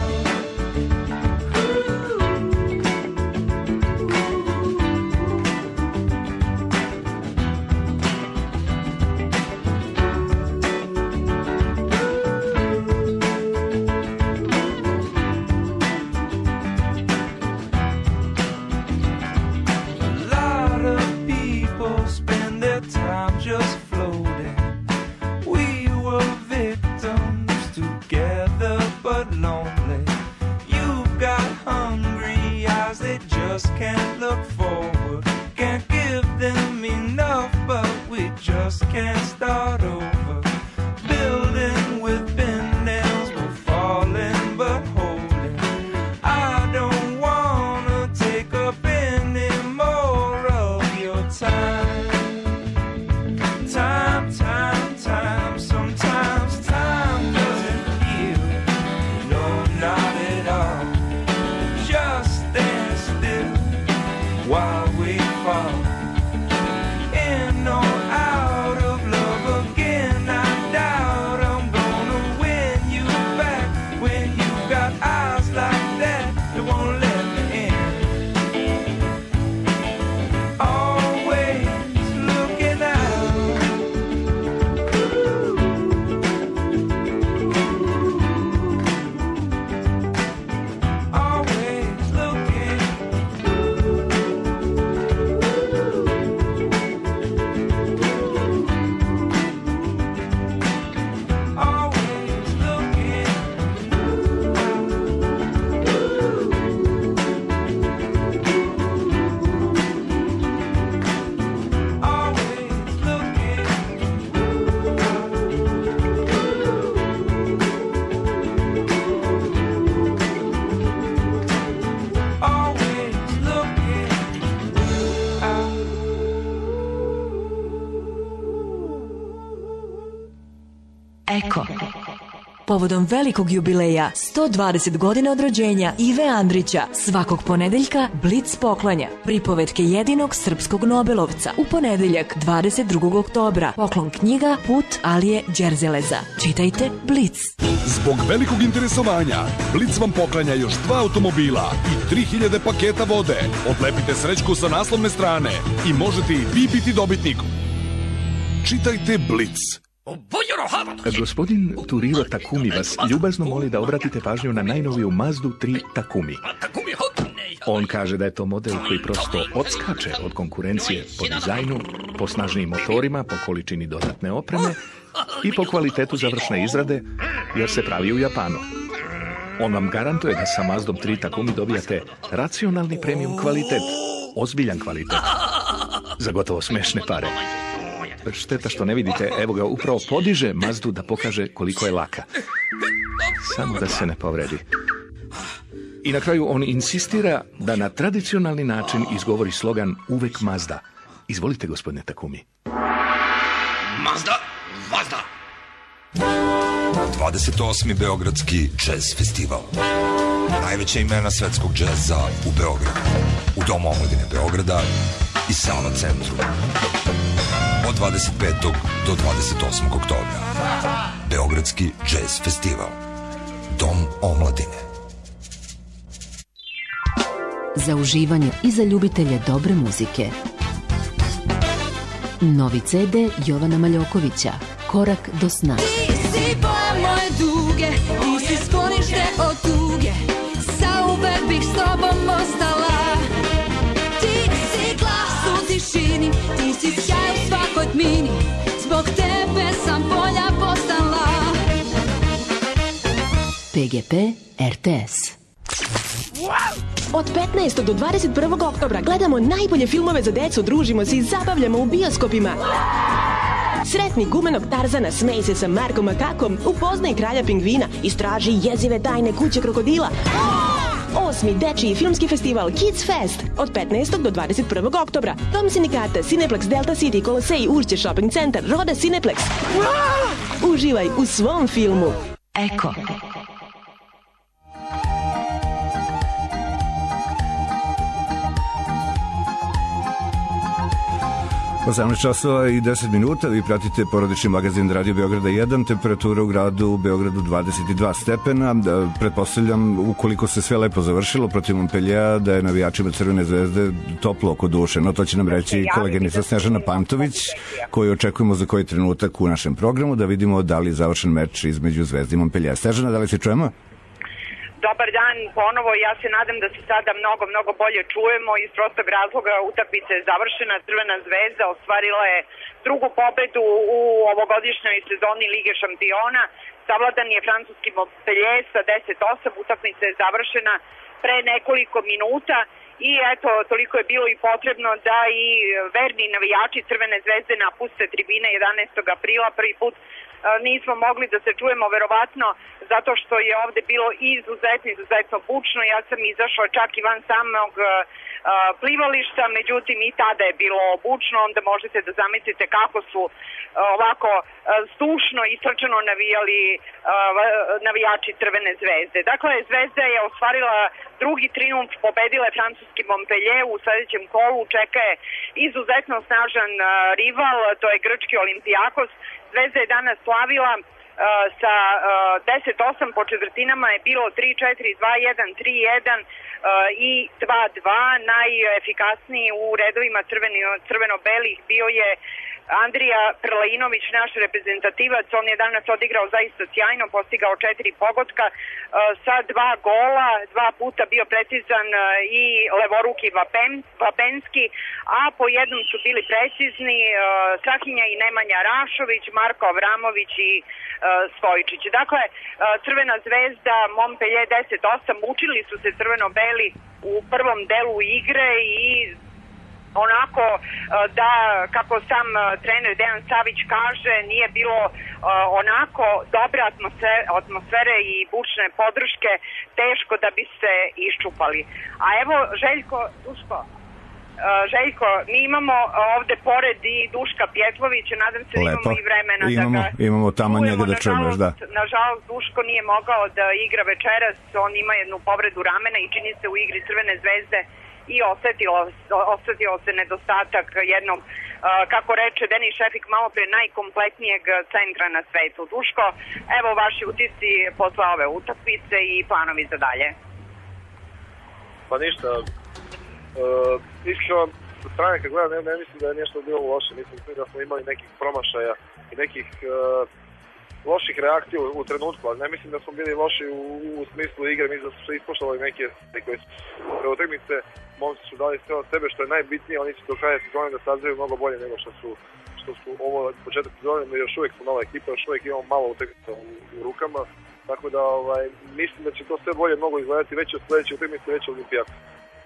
A lot of people spend their time just floating. We were victims together but lonely. You've got hungry eyes, they just can't look forward. Can't give them enough, but we just can't start over. Building with bent nails, we're falling but holding. I don't wanna take up any more of your time. Time, time, time. Sometimes time doesn't heal. No, not at all. Just stand still while we fall. In or out of love again, I doubt I'm gonna win you back when you got eyes like that that won't let me in. Always looking out. Always looking. Always looking. Always looking. Always looking out. Eko. Povodom velikog jubileja sto dvadeset godina od rođenja Ive Andrića svakog ponedeljka Blic poklanja pripovetke jedinog srpskog Nobelovca u ponedeljak dvadeset drugog oktobra. Poklon knjiga Put Alije Đerzeleza. Čitajte Blic. Zbog velikog interesovanja, Blic vam poklanja još dva automobila i tri hiljade paketa vode. Odlepite srećku sa naslovne strane i možete i vi biti dobitnik. Čitajte Blic. Gospodin Turiro Takumi vas ljubazno moli da obratite pažnju na najnoviju Mazdu tri Takumi. On kaže da je to model koji prosto odskače od konkurencije po dizajnu, po snažnijim motorima, po količini dodatne opreme i po kvalitetu završne izrade, jer se pravi u Japanu. On vam garantuje da sa Mazdom tri Takumi dobijate racionalni premium kvalitet, ozbiljan kvalitet, za gotovo smešne pare. Šteta što ne vidite, evo ga, upravo podiže Mazdu da pokaže koliko je laka. Samo da se ne povredi. I na kraju on insistira da na tradicionalni način izgovori slogan uvek Mazda. Izvolite, gospodine Takumi. Mazda, Mazda. dvadeset osmi Beogradski jazz festival. Najveća imena svetskog džeza u Beogradu. U Domu omladine Beograda i Sava centru. Od dvadeset petog do dvadeset osmog oktobra. Beogradski jazz festival. Dom omladine. Za uživanje i za ljubitelje dobre muzike. Novi ce de Jovana Maljokovića. Korak do sna. Ti si boja moje duge, ti si sklonište od tuge, zauvek bih s tobom ostala. Ti si glas u tišini, ti si sjaj u svakoj tmini, zbog tebe sam bolja postala. pe ge pe er te es. Od petnaestog do dvadeset prvog oktobra gledamo najbolje filmove za decu, družimo se i zabavljamo u bioskopima. Sretni gumenog Tarzana, smej se sa Markom Makakom, upoznaj kralja pingvina, istraži jezive tajne kuće krokodila. Osmi dečiji filmski festival Kids Fest od petnaestog do dvadeset prvog oktobra. Dom sindikata, Cineplex, Delta City, Kolosej, Ušće, Shopping Centar, Roda Cineplex. Uživaj u svom filmu. Eko. osamnaest časova i deset minuta, vi pratite porodični magazin Radio Beograda jedan, temperatura u gradu u Beogradu dvadeset dva stepena. Pretpostavljam, ukoliko se sve lepo završilo protiv Montpelliera, da je navijačima Crvene zvezde toplo oko duše. No to će nam reći koleginica Snežana Pantović, koju očekujemo za koji trenutak u našem programu, da vidimo da li je završen meč između Zvezde i Montpelliera. Snežana, da li se čujemo? Dobar dan ponovo, ja se nadam da se sada mnogo, mnogo bolje čujemo. Iz prostog razloga utakmica je završena, Crvena zvezda ostvarila je drugu pobedu u ovogodišnjoj sezoni Lige šampiona. Savladan je francuski Montpellier sa deset osam, utakmica je završena pre nekoliko minuta i eto, toliko je bilo i potrebno da i verni navijači Crvene zvezde napuste tribine jedanaestog aprila. Prvi put nismo mogli da se čujemo, verovatno zato što je ovde bilo izuzetno, izuzetno bučno. Ja sam izašla čak i van samog uh, plivališta, međutim i tada je bilo bučno, onda možete da zamislite kako su uh, ovako uh, stušno i srčano navijali uh, navijači Crvene zvezde. Dakle, Zvezda je ostvarila drugi triumf, pobedila je francuski Montpellier, u sledećem kolu čeka je izuzetno snažan uh, rival, to je grčki Olimpijakos. Zvezda je danas slavila uh, sa uh, deset osam, po četvrtinama je bilo tri četiri, dva jedan, tri jedan uh, i dva dva. Najefikasniji u redovima crveni, crveno-belih bio je Andrija Prlainović, naš reprezentativac. On je danas odigrao zaista sjajno, postigao četiri pogotka uh, sa dva gola, dva puta bio precizan uh, i levoruki Vapen, Vapenski, a po jednom su bili precizni uh, Strahinja i Nemanja Rašović, Marko Avramović i uh, Stojičić. Dakle, uh, Crvena zvezda, Montpellier deset osam, učili su se crveno-beli u prvom delu igre i onako da, kako sam trener Dejan Savić kaže, nije bilo onako dobre atmosfere, atmosfere i bučne podrške, teško da bi se iščupali. A evo, Željko, Duško, Željko, mi imamo ovde pored i Duška Pjetlovića, nadam se da imamo i vremena imamo, da ga imamo tamo čujemo. njega da čujemo još, da. Nažalost, Duško nije mogao da igra večeras, on ima jednu povredu ramena i čini se u igri Crvene zvezde i osetilo, osetilo se nedostatak jednog, uh, kako reče Denis Šefik malo pre, najkompletnijeg centra na svetu. Duško, evo vaši utisci posle ove utakmice i planovi za dalje. Pa ništa, uh, iskreno sa strane kad gledam, ne, ne mislim da je nešto bilo loše, mislim da smo imali nekih promašaja i nekih uh, loših reakcija u, u trenutku, ali ne mislim da smo bili loši u, u smislu igre, mislim da su se ispoštovali neke koje su utakmice, momci su dali sve od sebe, što je najbitnije, oni će do kraja sezone da sazreju mnogo bolje nego što su, što su ovo početak sezone, no još uvijek su nova ekipa, još uvijek imamo malo utakmica u, u rukama, tako da ovaj, mislim da će to sve bolje mnogo izgledati već od sledeće utakmice, već od Olimpijakos.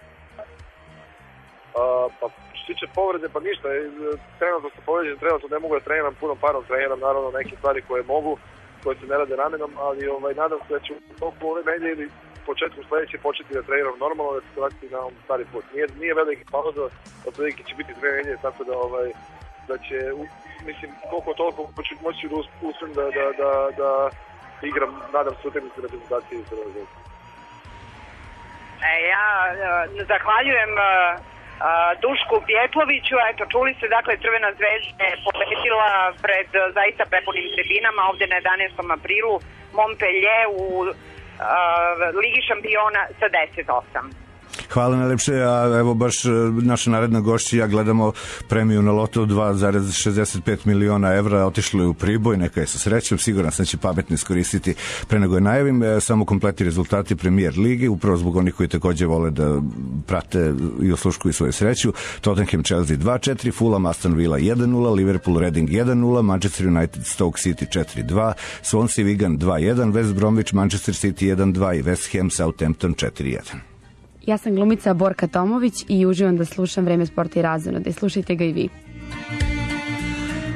Pa što se tiče povrede, pa ništa, trenutno sam povređen, trenutno ne mogu da treniram punom parom, treniram naravno neke stvari koje mogu, koje se ne rade namenom, ali ovaj, nadam se da ću toliko ove medije ili početkom sledeće početi da treniram normalno, da ću se vratiti na ovom stari put. Nije, nije veliki pauza, od velike će biti dve medije, tako da, ovaj, da će, mislim, koliko toliko moći da uspijem da, da, da, da igram, nadam se, utakmice reprezentacije iz Crvene zvezde. E, ja zahvaljujem Dušku Pjetloviću, eto, čuli se, dakle, Crvena zvezda je pobedila pred zaista prepunim tribinama ovde na jedanaestom aprilu Montpellier u uh, Ligi šampiona sa deset osam. Hvala najlepše, a evo baš naša naredna gošća i ja gledamo premiju na loto dva zarez šezdeset pet miliona evra, otišlo je u Priboj, neka je sa srećom, siguran sam da će pametno iskoristiti pre nego je najavim, samo kompleti rezultati Premier Ligi, upravo zbog onih koji takođe vole da prate i osluškuju svoju sreću. Tottenham Chelsea dva četiri, Fulham Aston Villa jedan nula, Liverpool Reading jedan nula, Manchester United Stoke City četiri dva, Swansea Wigan dva jedan, West Bromwich Manchester City jedan dva i West Ham Southampton četiri jedan. Ja sam glumica Borka Tomović i uživam da slušam Vreme sporta i razonode. Slušajte ga i vi.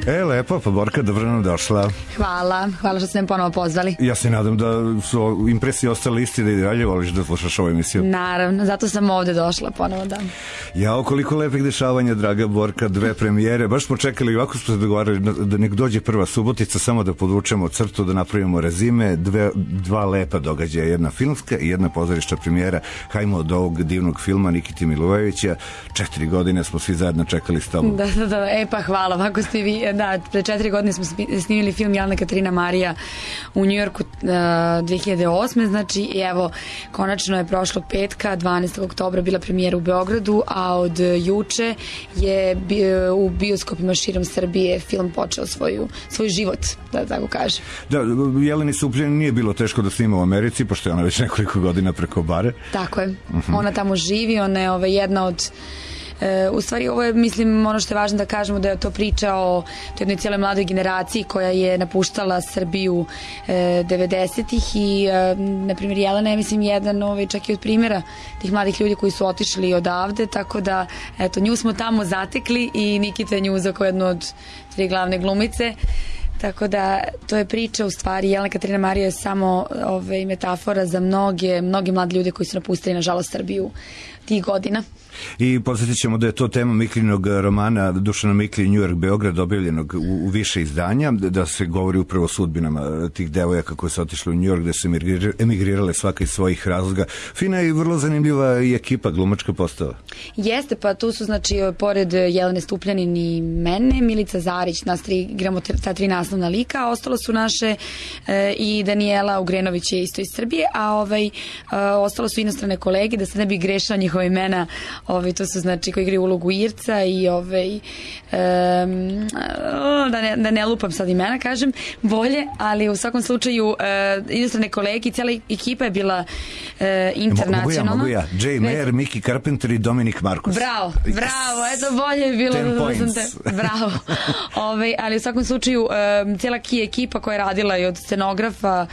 E, lepo, pa Borka, dobro nam došla. Hvala, hvala što ste me ponovo pozvali. Ja se nadam da su impresije ostale isti, da i dalje voliš da slušaš ovu emisiju. Naravno, zato sam ovde došla ponovo, da. Jao, koliko lepih dešavanja, draga Borka, dve premijere. Baš smo čekali, ovako smo se dogovarali da nek dođe prva Subotica, samo da podvučemo crtu, da napravimo rezime, dve, dva lepa događaja, jedna filmska i jedna pozorišta premijera. Hajmo od ovog divnog filma Nikite Milojevića. Četiri godine smo svi zajedno čekali s tobom. Da, da, da, e pa hvala, ovako ste vi, da, pre četiri godine smo snimili film Jelena Katarina Marija u Njujorku uh, dve hiljade osme, znači i evo, konačno je prošlog petka, dvanaestog oktobra bila premijera u Beogradu, a od juče je bio, u bioskopima širom Srbije film počeo svoju, svoj život, da tako kažem. Da, Jeleni Supljani nije bilo teško da snima u Americi, pošto je ona već nekoliko godina preko bare. Tako je, Uh-huh. ona tamo živi, ona je ova, jedna od E, u stvari ovo je, mislim, ono što je važno da kažemo da je to priča o jednoj cijeloj mladoj generaciji koja je napuštala Srbiju e, devedesetih i e, na primjer Jelena je, mislim, jedan ovaj, čak i od primjera tih mladih ljudi koji su otišli odavde, tako da eto, nju smo tamo zatekli i Nikita je nju uzeo kao jednu od tri glavne glumice. Tako da to je priča, u stvari Jelena Katarina Marija je samo ove, metafora za mnoge, mnoge mlade ljude koji su napustili nažalost Srbiju tih godina. I podsjetit ćemo da je to tema Miklinog romana Dušana Mikli New York Beograd, objavljenog u, u više izdanja, da se govori upravo o sudbinama tih devojaka koje su otišle u New York, gde su emigrirale svaka iz svojih razloga. Fina i vrlo zanimljiva i ekipa, glumačka postava. Jeste, pa tu su, znači, pored Jelene Stupljanin i mene, Milica Zarić, nas tri igramo ta tri naslovna lika, a ostalo su naše e, i Danijela Ugrenović je isto iz Srbije, a ovaj, e, ostalo su inostrane kolege, da se ne bi grešila njihova imena. Ovi, to su, znači, koji igraju ulogu Irca i ovaj, um, da, ne, da ne lupam sad imena, kažem, bolje, ali u svakom slučaju uh, inostrane kolege i cijela ekipa je bila uh, internacionalna. Mogu ja, mogu ja. Jay Mayer, Miki Carpenter i Dominik Markus. Bravo, bravo, eto bolje je bilo. Ten da, points. Da te, bravo. Ove, ali u svakom slučaju um, cijela ekipa koja je radila i od scenografa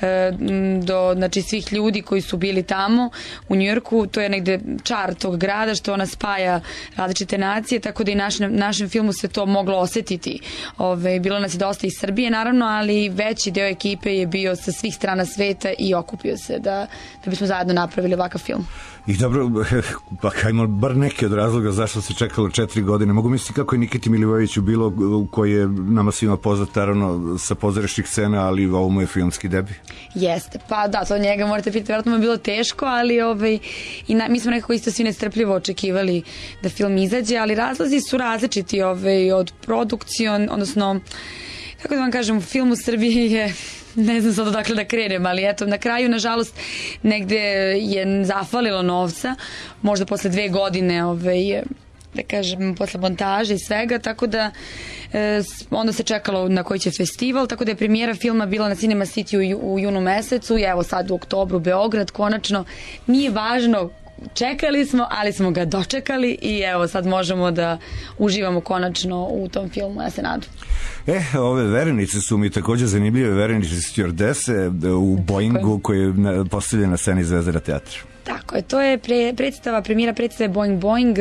um, do, znači, svih ljudi koji su bili tamo u Njujorku, to je negde čar tog grada, što ona spaja različite nacije, tako da i naš, našem filmu se to moglo osetiti. Ove, bilo nas je dosta iz Srbije, naravno, ali veći deo ekipe je bio sa svih strana sveta i okupio se da, da bismo zajedno napravili ovakav film. I dobro, pa hajmo bar neki od razloga zašto se čekalo četiri godine. Mogu misliti kako je Nikiti Milivojeviću bilo, koji je nama svima poznat, naravno, sa pozorišnih scena, ali ovo mu je filmski debi. Jeste, pa da, to njega morate pitati, vjerojatno mu je bilo teško, ali ovaj, i na, mi smo nekako isto svi nestrpljivo očekivali da film izađe, ali razlozi su različiti ovaj, od produkcion, odnosno, kako da vam kažem, film u Srbiji je, ne znam sad odakle da krenem, ali eto, na kraju, nažalost, negde je zafalilo novca, možda posle dve godine, ovaj, da kažem, posle montaže i svega, tako da e, onda se čekalo na koji će festival, tako da je premijera filma bila na Cinema City u, u junu mesecu i evo sad u oktobru Beograd, konačno, nije važno, čekali smo, ali smo ga dočekali i evo sad možemo da uživamo konačno u tom filmu, ja se nadam. E, ove verenice su mi takođe zanimljive, verenice stewardese u Boeingu koji je postavljen na sceni Zvezdara teatra. Tako je, to je pre, predstava, premijera predstave Boing Boing,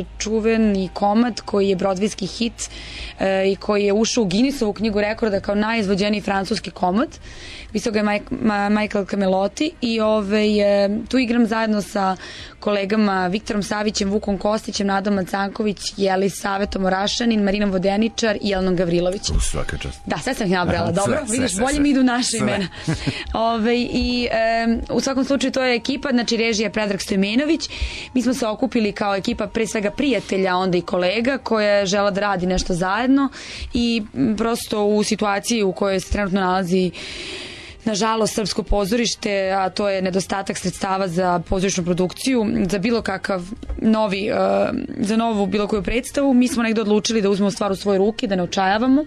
čuveni komad koji je brodvijski hit e, i koji je ušao u Guinnessovu knjigu rekorda kao najizvođeniji francuski komad. Pisao ga je Mike, Ma, Michael Camelotti i ovaj, e, tu igram zajedno sa kolegama Viktorom Savićem, Vukom Kostićem, Nadom Macanković, Jelisavetom Orašanin, Marinom Vodeničar i Jelenom Gavrilović. U, svaka čast. Da, sve sam ih nabrala, dobro, sve, vidiš, sve, bolje sve. mi idu naše sve. imena. Ove, i e, u svakom slučaju to je ekipa, znači režija Predrag Stojmenović. Mi smo se okupili kao ekipa pre svega prijatelja, onda i kolega koja je žela da radi nešto zajedno i prosto u situaciji u kojoj se trenutno nalazi nažalost srpsko pozorište, a to je nedostatak sredstava za pozorišnu produkciju, za bilo kakav novi, za novu bilo koju predstavu, mi smo negde odlučili da uzmemo stvar u svoje ruke, da ne očajavamo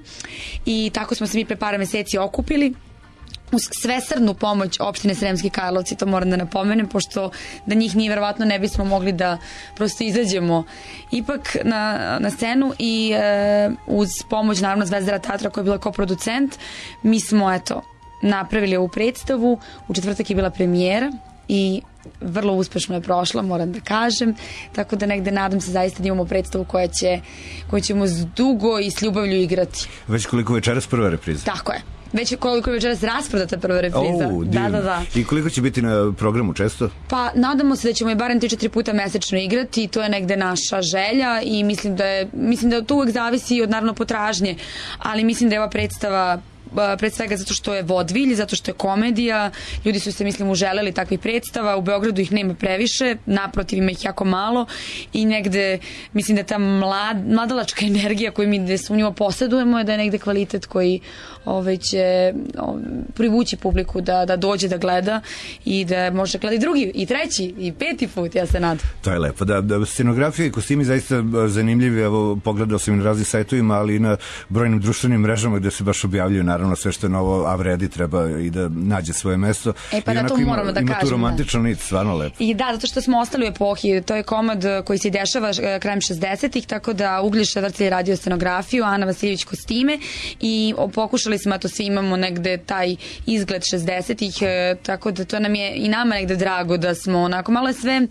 i tako smo se mi pre par meseci okupili uz svesrdnu pomoć opštine Sremski Karlovci, to moram da napomenem, pošto da njih nije, verovatno ne bismo mogli da prosto izađemo ipak na, na scenu i e, uz pomoć naravno Zvezdara teatra koja je bila koproducent, mi smo eto napravili ovu predstavu, u četvrtak je bila premijera i vrlo uspešno je prošla, moram da kažem, tako da negde nadam se zaista da imamo predstavu koja će, koju ćemo dugo i s ljubavlju igrati. Već koliko večeras prva repriza? Tako je. Već koliko je večeras rasprodata prva repriza. Oh, da, da, da. I koliko će biti na programu često? Pa nadamo se da ćemo je barem tri četiri puta mesečno igrati, to je negde naša želja i mislim da je, mislim da to uvek zavisi od naravno potražnje, ali mislim da je ova predstava pred svega zato što je vodvilj, zato što je komedija, ljudi su se mislim uželeli takvih predstava, u Beogradu ih nema previše, naprotiv ima ih jako malo i negde mislim da ta mlad, mladalačka energija koju mi nesumnjivo posjedujemo je da je negde kvalitet koji ove, će ove, privući publiku da, da dođe da gleda i da može gleda i drugi, i treći, i peti put, ja se nadam. To je lepo, da, da scenografija i kostimi zaista zanimljivi, evo pogledao sam i na raznim sajtovima, ali i na brojnim društvenim mrežama gde se baš objavljuju naravno sve što je novo, a vredi, treba i da nađe svoje mesto. E pa I da to ima, moramo da ima kažemo. Ima tu romantičan nit, stvarno lepo. I da, zato što smo ostali u epohi, to je komad koji se dešava krajem šezdesetih, tako da Uglješa Vrcelj je radio scenografiju, Ana Vasiljević kostime i pokušali smo, to svi imamo negde taj izgled šezdesetih, tako da to nam je i nama negde drago da smo onako malo sve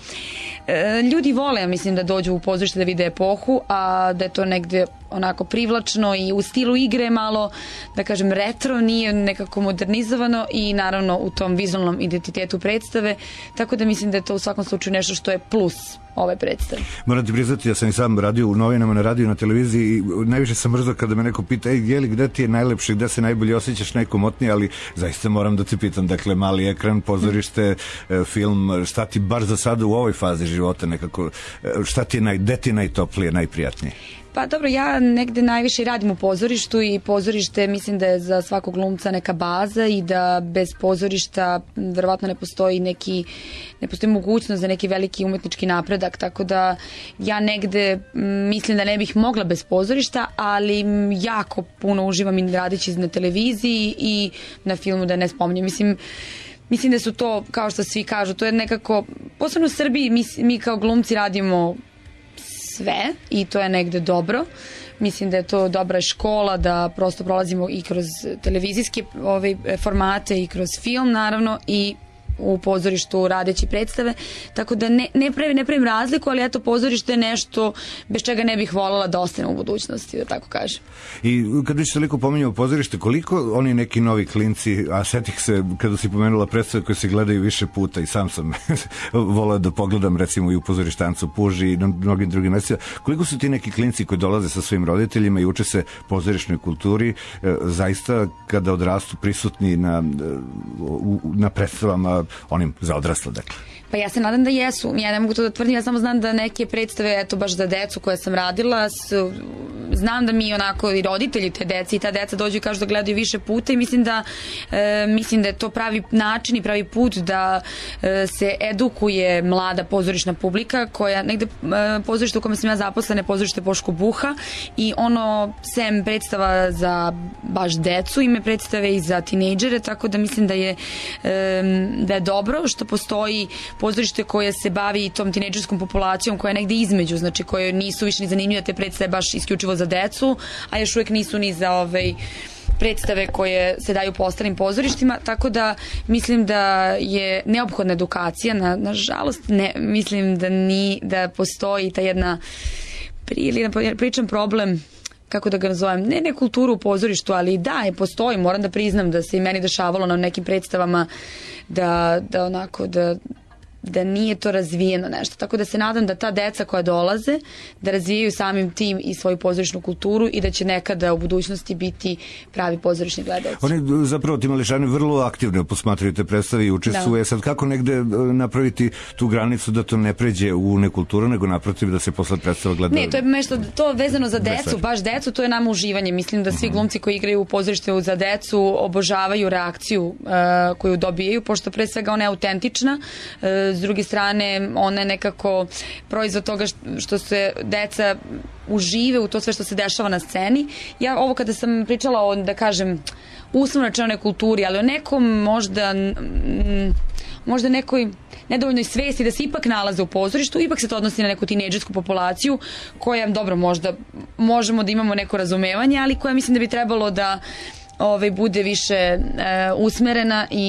ljudi vole, mislim, da dođu u pozorište da vide epohu, a da je to negde onako privlačno i u stilu igre malo, da kažem, retro, nije nekako modernizovano i naravno u tom vizualnom identitetu predstave, tako da mislim da je to u svakom slučaju nešto što je plus ove predstave. Moram ti priznati, ja sam i sam radio u novinama, na radiju, na televiziji i najviše sam mrzao kada me neko pita, ej, jeli, gde ti je najlepše, gde se najbolje osjećaš, najkomotnije, ali zaista moram da ti pitam, dakle, mali ekran, pozorište, film, šta ti bar za sada u ovoj fazi života nekako, šta ti je naj, gde ti je najtoplije, najprijatnije? Pa dobro, ja negde najviše radim u pozorištu i pozorište mislim da je za svakog glumca neka baza i da bez pozorišta verovatno ne postoji neki, ne postoji mogućnost za neki veliki umetnički napredak, tako da ja negde mislim da ne bih mogla bez pozorišta, ali jako puno uživam i radeći na televiziji i na filmu, da ne spominjem. Mislim, mislim da su to, kao što svi kažu, to je nekako, posebno u Srbiji mi, mi kao glumci radimo sve i to je negde dobro. Mislim da je to dobra škola, da prosto prolazimo i kroz televizijske ove, formate i kroz film naravno i u pozorištu radeći predstave, tako da ne, ne, pravim, ne pravim razliku, ali eto, pozorište je nešto bez čega ne bih voljela da ostane u budućnosti, da tako kažem. I kad već toliko pominjao pozorište, koliko oni neki novi klinci, a setih se kada si pomenula predstave koje se gledaju više puta i sam sam volao da pogledam recimo i u pozorištancu Puži i na mnogim drugim mestima, koliko su ti neki klinci koji dolaze sa svojim roditeljima i uče se pozorišnoj kulturi, zaista kada odrastu prisutni na, na predstavama onim za odrasle, dakle? Pa ja se nadam da jesu. Ja ne mogu to da tvrdim, ja samo znam da neke predstave, eto baš za decu koje sam radila, su, znam da mi onako i roditelji te dece i ta deca dođu i kažu da gledaju više puta i mislim da, e, mislim da je to pravi način i pravi put da e, se edukuje mlada pozorišna publika koja negde e, pozorište u kome sam ja zaposlena, pozorište Boško Buha i ono sem predstava za baš decu, ime predstave i za tinejdžere, tako da mislim da je, e, da je dobro što postoji pozorište koje se bavi tom tinejdžerskom populacijom koja je negde između, znači koje nisu više ni zanimljive te predstave baš isključivo za decu, a još uvijek nisu ni za ovaj predstave koje se daju po ostalim pozorištima, tako da mislim da je neophodna edukacija, na, nažalost ne, mislim da ni, da postoji ta jedna ili pričam problem, kako da ga nazovem, ne ne kulturu u pozorištu, ali da, je postoji, moram da priznam da se i meni dešavalo na nekim predstavama da, da onako, da da nije to razvijeno nešto. Tako da se nadam da ta deca koja dolaze, da razvijaju samim tim i svoju pozorišnu kulturu i da će nekada u budućnosti biti pravi pozorišni gledaoci. Oni zapravo, ti mališani, vrlo aktivno posmatraju te predstave i učestvuje. Da. Sad kako negde napraviti tu granicu da to ne pređe u nekulturu, nego naprotiv da se posle predstava gleda? Ne, to je nešto, to vezano za decu, baš decu, to je nama uživanje. Mislim da svi glumci koji igraju u pozorište za decu obožavaju reakciju uh, koju dobijaju, pošto pre svega ona je autentična, uh, s druge strane ona je nekako proizvod toga što se deca užive u to sve što se dešava na sceni. Ja ovo kada sam pričala o, da kažem, uslovno rečenoj kulturi, ali o nekom možda možda nekoj nedovoljnoj svesti da se ipak nalaze u pozorištu, ipak se to odnosi na neku tinejdžersku populaciju koja, dobro, možda možemo da imamo neko razumevanje, ali koja mislim da bi trebalo da ovaj, bude više e, usmerena i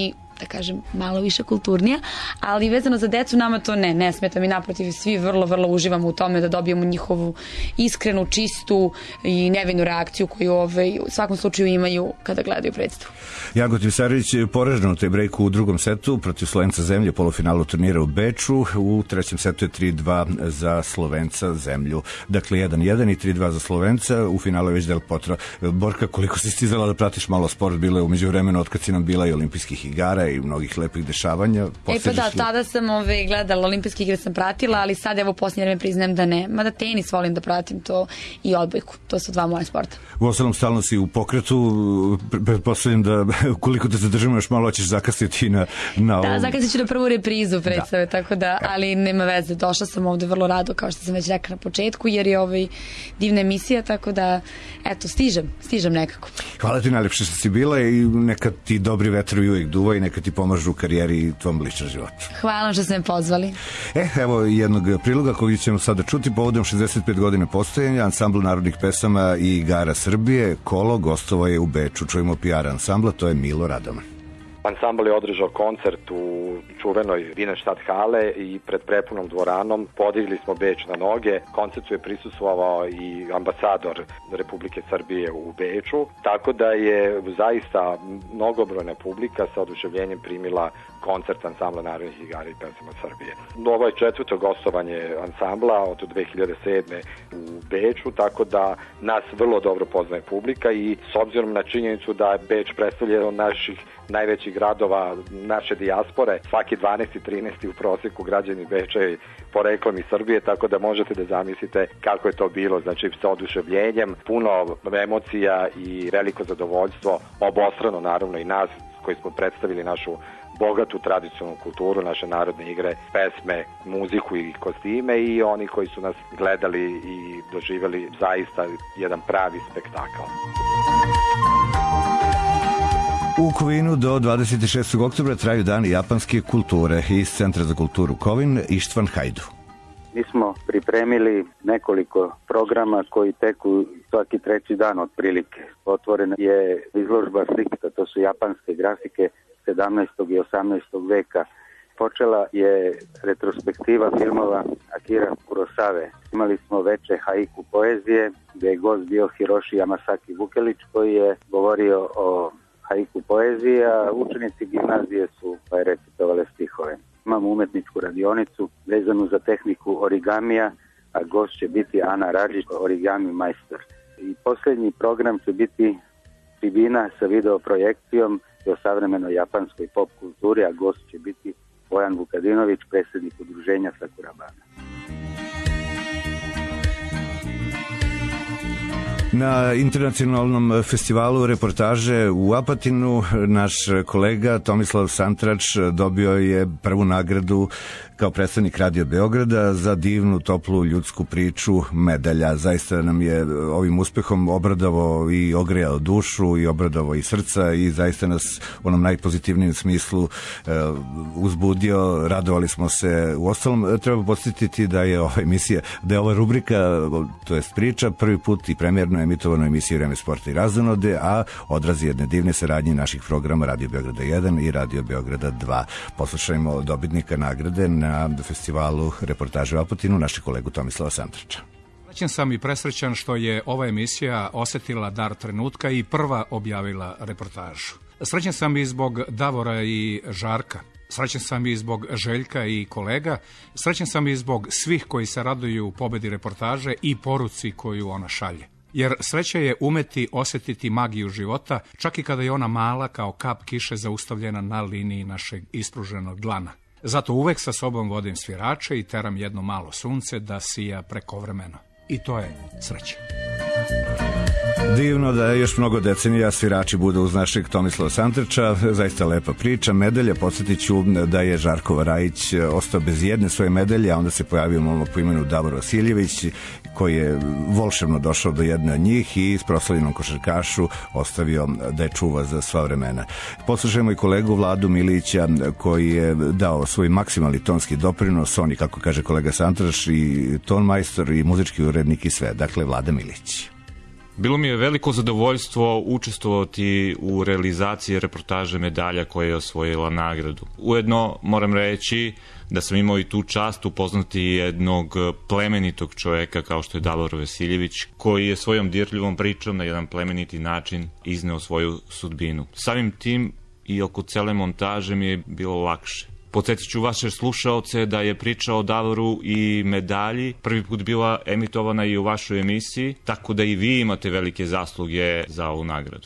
da kažem, malo više kulturnija, ali vezano za decu nama to ne, ne smeta mi, naprotiv, svi vrlo, vrlo uživamo u tome da dobijemo njihovu iskrenu, čistu i nevinu reakciju koju ovaj, u svakom slučaju imaju kada gledaju predstavu. Jagotin Sarović poražen u tej brejku u drugom setu protiv Slovenca Zemlje u polufinalu turnira u Beču, u trećem setu je tri dva za Slovenca Zemlju. Dakle, jedan jedan i tri dva za Slovenca, u finalu je već Del Potro. Borka, koliko si stizala da pratiš malo sport, bilo je umeđu vremena otkad si nam bila i olimpijskih igara i mnogih lepih dešavanja. E pa da, tada sam ove, gledala, olimpijske igre sam pratila, ali sad evo posljednje vreme priznajem da ne. Mada tenis volim da pratim to i odbojku. To su dva moja sporta. U ostalom, stalno si u pokretu, pretpostavljam da koliko te zadržimo još malo ćeš zakasniti na, na ovom... Da, zakasnit ću na prvu reprizu predstave, da. Tako da, ali nema veze, došla sam ovde vrlo rado, kao što sam već rekla na početku, jer je ovaj divna emisija, tako da, eto, stižem, stižem nekako. Hvala ti najlepše što si bila i neka ti dobri vetrovi uvijek duva i neka ti pomažu u karijeri i tvom ličnom životu. Hvala što ste me pozvali. E, evo jednog priloga koji ćemo sada čuti povodom šezdeset pet godina postojanja ansambl narodnih pesama i igara Srbije Kolo gostovo je u Beču. Čujemo P R ansambla, to je Milo Radoman. Ansambl je održao koncert u čuvenoj Vinenštad hale i pred prepunom dvoranom podigli smo Beč na noge. Koncertu je prisustvovao i ambasador Republike Srbije u Beču, tako da je zaista mnogobrojna publika sa oduševljenjem primila koncert ansambla narodnih igara i pesama Srbije. Ovo je četvrto gostovanje ansambla od dve hiljade sedme u Beču, tako da nas vrlo dobro poznaje publika i s obzirom na činjenicu da Beč predstavlja jedan od naših najvećih gradova naše dijaspore, svaki dvanaesti trinaesti u proseku građani Beča je poreklom iz Srbije, tako da možete da zamislite kako je to bilo, znači sa oduševljenjem, puno emocija i veliko zadovoljstvo, obostrano naravno i nas koji smo predstavili našu bogatu tradicionalnu kulturu, naše narodne igre, pesme, muziku i kostime i oni koji su nas gledali i doživjeli zaista jedan pravi spektakl. U Kovinu do dvadeset šestog oktobra traju dani japanske kulture. Iz Centra za kulturu Kovin, Ištvan Hajdu. Mi smo pripremili nekoliko programa koji teku svaki treći dan otprilike. Otvorena je izložba slika, to su japanske grafike sedamnaestog i osamnaestog veka. Počela je retrospektiva filmova Akira Kurosave. Imali smo veče haiku poezije, gdje je gost bio Hiroshi Yamasaki Vukelić, koji je govorio o haiku poezije, a učenici gimnazije su pa je recitovale stihove. Imamo umetničku radionicu vezanu za tehniku origamija, a gost će biti Ana Radžić, origami majstor. I posljednji program će biti tribina sa videoprojekcijom o savremenoj japanskoj pop kulturi, a gost će biti Bojan Vukadinović, predsjednik udruženja Sakurabana. Na internacionalnom festivalu reportaže u Apatinu naš kolega Tomislav Santrač dobio je prvu nagradu kao predstavnik Radio Beograda za divnu, toplu, ljudsku priču Medalja. Zaista nam je ovim uspehom obradovao i ogrejao dušu i obradovao i srca i zaista nas u onom najpozitivnijem smislu uzbudio, radovali smo se. U ostalom, treba podsjetiti da je ova emisija, da je ova rubrika, to jest priča, prvi put i premjerno emitovano emisiju Vreme sporta i razonode, a odraz jedne divne saradnje naših programa Radio Beograda jedan i Radio Beograda dva. Poslušajmo dobitnika nagrade na festivalu reportaže u Apatinu, našeg kolegu Tomislava Santrača. Srećan sam i presrećan što je ova emisija osetila dar trenutka i prva objavila reportažu. Srećan sam i zbog Davora i Žarka. Srećan sam i zbog Željka i kolega. Srećan sam i zbog svih koji se raduju pobedi reportaže i poruci koju ona šalje. Jer sreća je umeti osjetiti magiju života, čak i kada je ona mala kao kap kiše zaustavljena na liniji našeg ispruženog dlana. Zato uvek sa sobom vodim svirače i teram jedno malo sunce da sija prekovremeno. I to je sreća. Divno da je još mnogo decenija svirači budu uz našeg Tomislava Santrača, zaista lepa priča. Medalja, podsjetit ću da je Žarko Varajić ostao bez jedne svoje medalje, a onda se pojavio momak po imenu Davor Vasiljević, koji je volšebno došao do jedne od njih i s proslavljenom košarkašu ostavio da je čuva za sva vremena. Poslušajmo i kolegu Vladu Milića, koji je dao svoj maksimalni tonski doprinos, on i, kako kaže kolega Santrač, i ton majstor i muzički urednik i sve. Dakle, Vlada Milić. Bilo mi je veliko zadovoljstvo učestvovati u realizaciji reportaže Medalja koja je osvojila nagradu. Ujedno moram reći da sam imao i tu čast upoznati jednog plemenitog čoveka kao što je Davor Vasiljević, koji je svojom dirljivom pričom na jedan plemeniti način izneo svoju sudbinu. Samim tim i oko cele montaže mi je bilo lakše. Podsjetit ću vaše slušaoce da je priča o Davoru i Medalji prvi put bila emitovana i u vašoj emisiji, tako da i vi imate velike zasluge za ovu nagradu.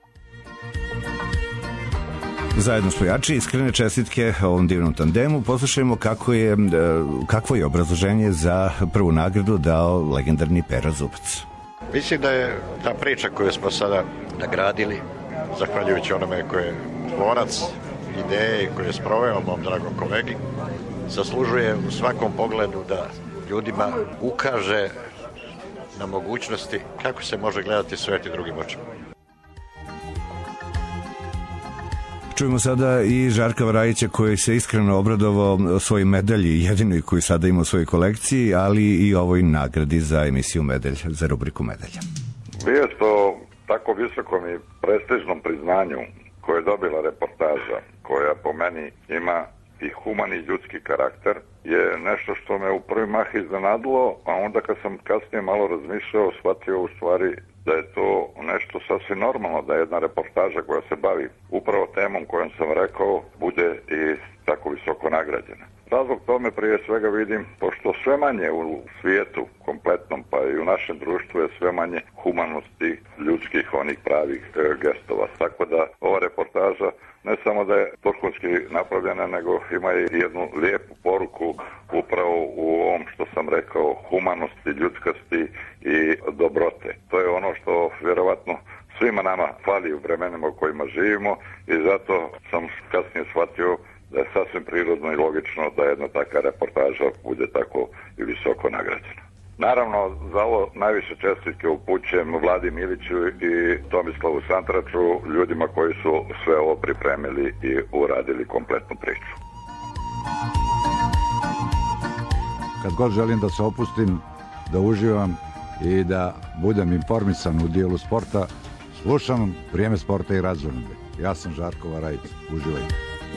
Zajedno smo jači, iskrene čestitke ovom divnom tandemu. Poslušajmo kako je, kakvo je obrazloženje za prvu nagradu dao legendarni Pera Zubac. Mislim da je ta priča koju smo sada nagradili, zahvaljujući onome koji je tvorac ideje koje je sproveo mom dragom kolegi, zaslužuje u svakom pogledu da ljudima ukaže na mogućnosti kako se može gledati svet i drugim očima. Čujemo sada i Žarka Varajića koji se iskreno obradovao svoj medalji, jedinoj koju sada ima u svojoj kolekciji, ali i ovoj nagradi za emisiju Medalj, za rubriku Medalja. Vijest o tako visokom i prestižnom priznanju koje je dobila reportaža, koja po meni ima i humani ljudski karakter, je nešto što me u prvi mah iznenadilo, a onda kad sam kasnije malo razmišljao, shvatio u stvari da je to nešto sasvim normalno, da je jedna reportaža koja se bavi upravo temom kojom sam rekao, bude i tako visoko nagrađena. Razlog tome prije svega vidim, pošto sve manje u svijetu kompletnom, pa i u našem društvu je sve manje humanosti, ljudskih, onih pravih e, gestova. Tako da ova reportaža ne samo da je vrhunski napravljena, nego ima i jednu lijepu poruku upravo u ovom što sam rekao, humanosti, ljudskosti i dobrote. To je ono što vjerovatno svima nama fali u vremenima u kojima živimo i zato sam kasnije shvatio da je sasvim prirodno i logično da jedna takva reportaža bude tako i visoko nagrađena. Naravno, za ovo najviše čestitke upućujem Vladi Miliću i Tomislavu Santraču, ljudima koji su sve ovo pripremili i uradili kompletnu priču. Kad god želim da se opustim, da uživam i da budem informisan u dijelu sporta, slušam Vrijeme sporta i razonode. Ja sam Žarko Varajić. Uživajte.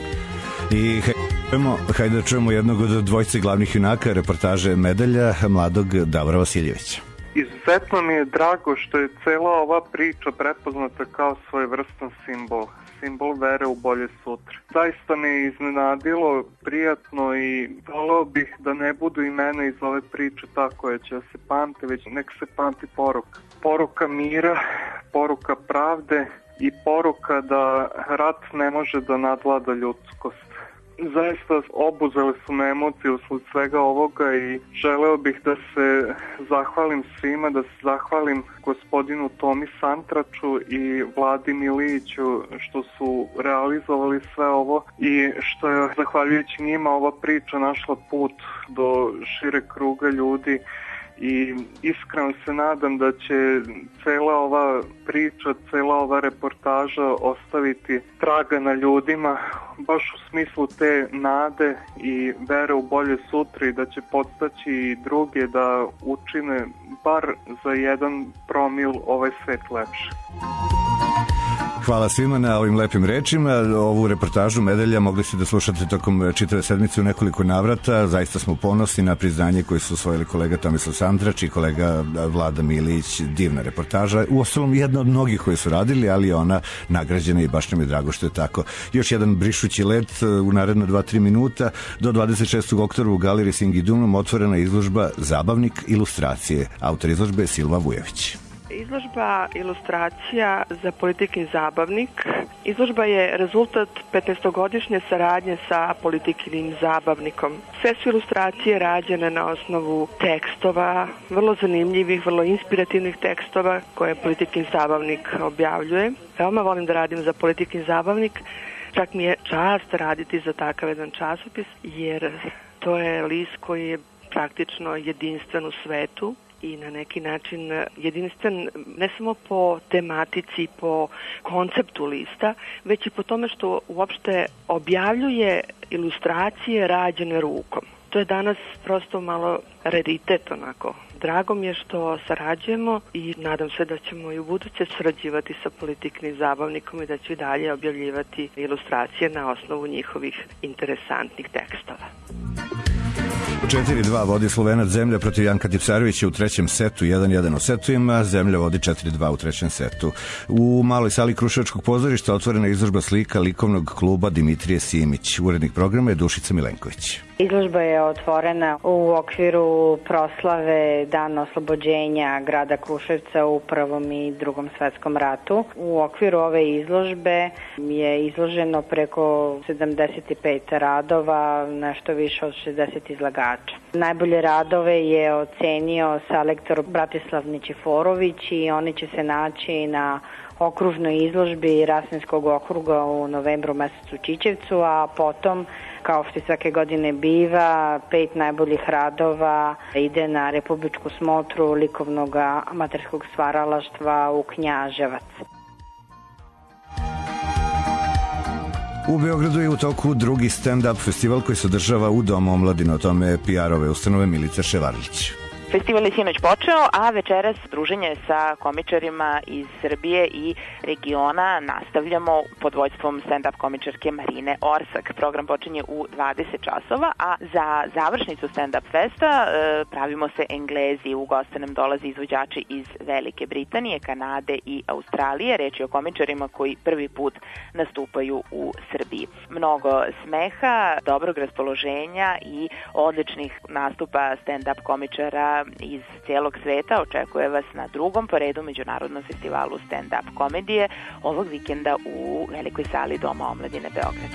I hajde da čujemo jednog od dvojce glavnih junaka reportaže Medalja, mladog Davora Vasiljevića. Izuzetno mi je drago što je cela ova priča prepoznata kao svojevrstan simbol. Simbol vere u bolje sutra. Zaista me je iznenadilo, prijatno i voleo bih da ne budu imena iz ove priče ta koja će se pamte, već nek se pamti poruka. Poruka mira, poruka pravde i poruka da rat ne može da nadvlada ljudskost. Zaista obuzele su me emocije usled svega ovoga i želeo bih da se zahvalim svima, da se zahvalim gospodinu Tomi Santraču i Vladi Miliću što su realizovali sve ovo i što je zahvaljujući njima ova priča našla put do šire kruga ljudi. I iskreno se nadam da će cela ova priča, cela ova reportaža ostaviti traga na ljudima, baš u smislu te nade i vere u bolje sutra i da će podstaći i druge da učine bar za jedan promil ovaj svet lepše. Hvala svima na ovim lepim rečima. Ovu reportažu Medalja mogli ste da slušate tokom čitave sedmice u nekoliko navrata. Zaista smo ponosni na priznanje koje su osvojili kolega Tomislav Santrač i kolega Vlada Milić. Divna reportaža. Uostalom jedna od mnogih koje su radili, ali ona nagrađena i baš nam je drago što je tako. Još jedan brišući let u naredno dva do tri minuta. Do dvadeset šestog oktobra u galeriji Singidunum otvorena izložba Zabavnik ilustracije. Autor izložbe je Silva Vujević. Izložba ilustracija za Politikin zabavnik. Izložba je rezultat petnaestogodišnje saradnje sa Politikinim zabavnikom. Sve su ilustracije rađene na osnovu tekstova, vrlo zanimljivih, vrlo inspirativnih tekstova koje Politikin zabavnik objavljuje. Veoma volim da radim za Politikin zabavnik. Čak mi je čast raditi za takav jedan časopis, jer to je list koji je praktično jedinstven u svetu i na neki način jedinstven ne samo po tematici, po konceptu lista, već i po tome što uopšte objavljuje ilustracije rađene rukom. To je danas prosto malo raritet onako. Drago mi je što sarađujemo i nadam se da ćemo i u buduće sarađivati sa Politiknim zabavnikom i da ću i dalje objavljivati ilustracije na osnovu njihovih interesantnih tekstova. četiri dva vodi Slovenac Zemlja protiv Janka Tipsarevića u trećem setu, jedan jedan u setovima, Zemlja vodi četiri dva u trećem setu. U maloj sali Kruševačkog pozorišta otvorena izložba slika likovnog kluba Dimitrije Simić. Urednik programa je Dušica Milenković. Izložba je otvorena u okviru proslave Dana oslobođenja grada Kruševca u Prvom i Drugom svetskom ratu. U okviru ove izložbe je izloženo preko sedamdeset pet radova, nešto više od šezdeset izlagača. Najbolje radove je ocenio selektor Bratislav Ničiforović i oni će se naći na okružnoj izložbi Rasinskog okruga u novembru mesecu u Čičevcu, a potom, kao što svake godine biva, pet najboljih radova ide na republičku smotru likovnog amaterskog stvaralaštva u Knjaževac. U Beogradu je u toku drugi stand-up festival koji se održava u Domu omladine, o tome P R-ove ustanove Milica Ševarlić. Festival je sinoć počeo, a večeras druženje sa komičarima iz Srbije i regiona nastavljamo pod vođstvom stand-up komičarke Marine Orsak. Program počinje u dvadeset časova, a za završnicu stand-up festa e, pravimo se Englezi. U goste nam dolaze izvođači iz Velike Britanije, Kanade i Australije. Reč je o komičarima koji prvi put nastupaju u Srbiji. Mnogo smeha, dobrog raspoloženja i odličnih nastupa stand-up komičara iz cijelog sveta očekuje vas na drugom po redu Međunarodnom festivalu stand-up komedije ovog vikenda u Velikoj sali Doma omladine Beograda.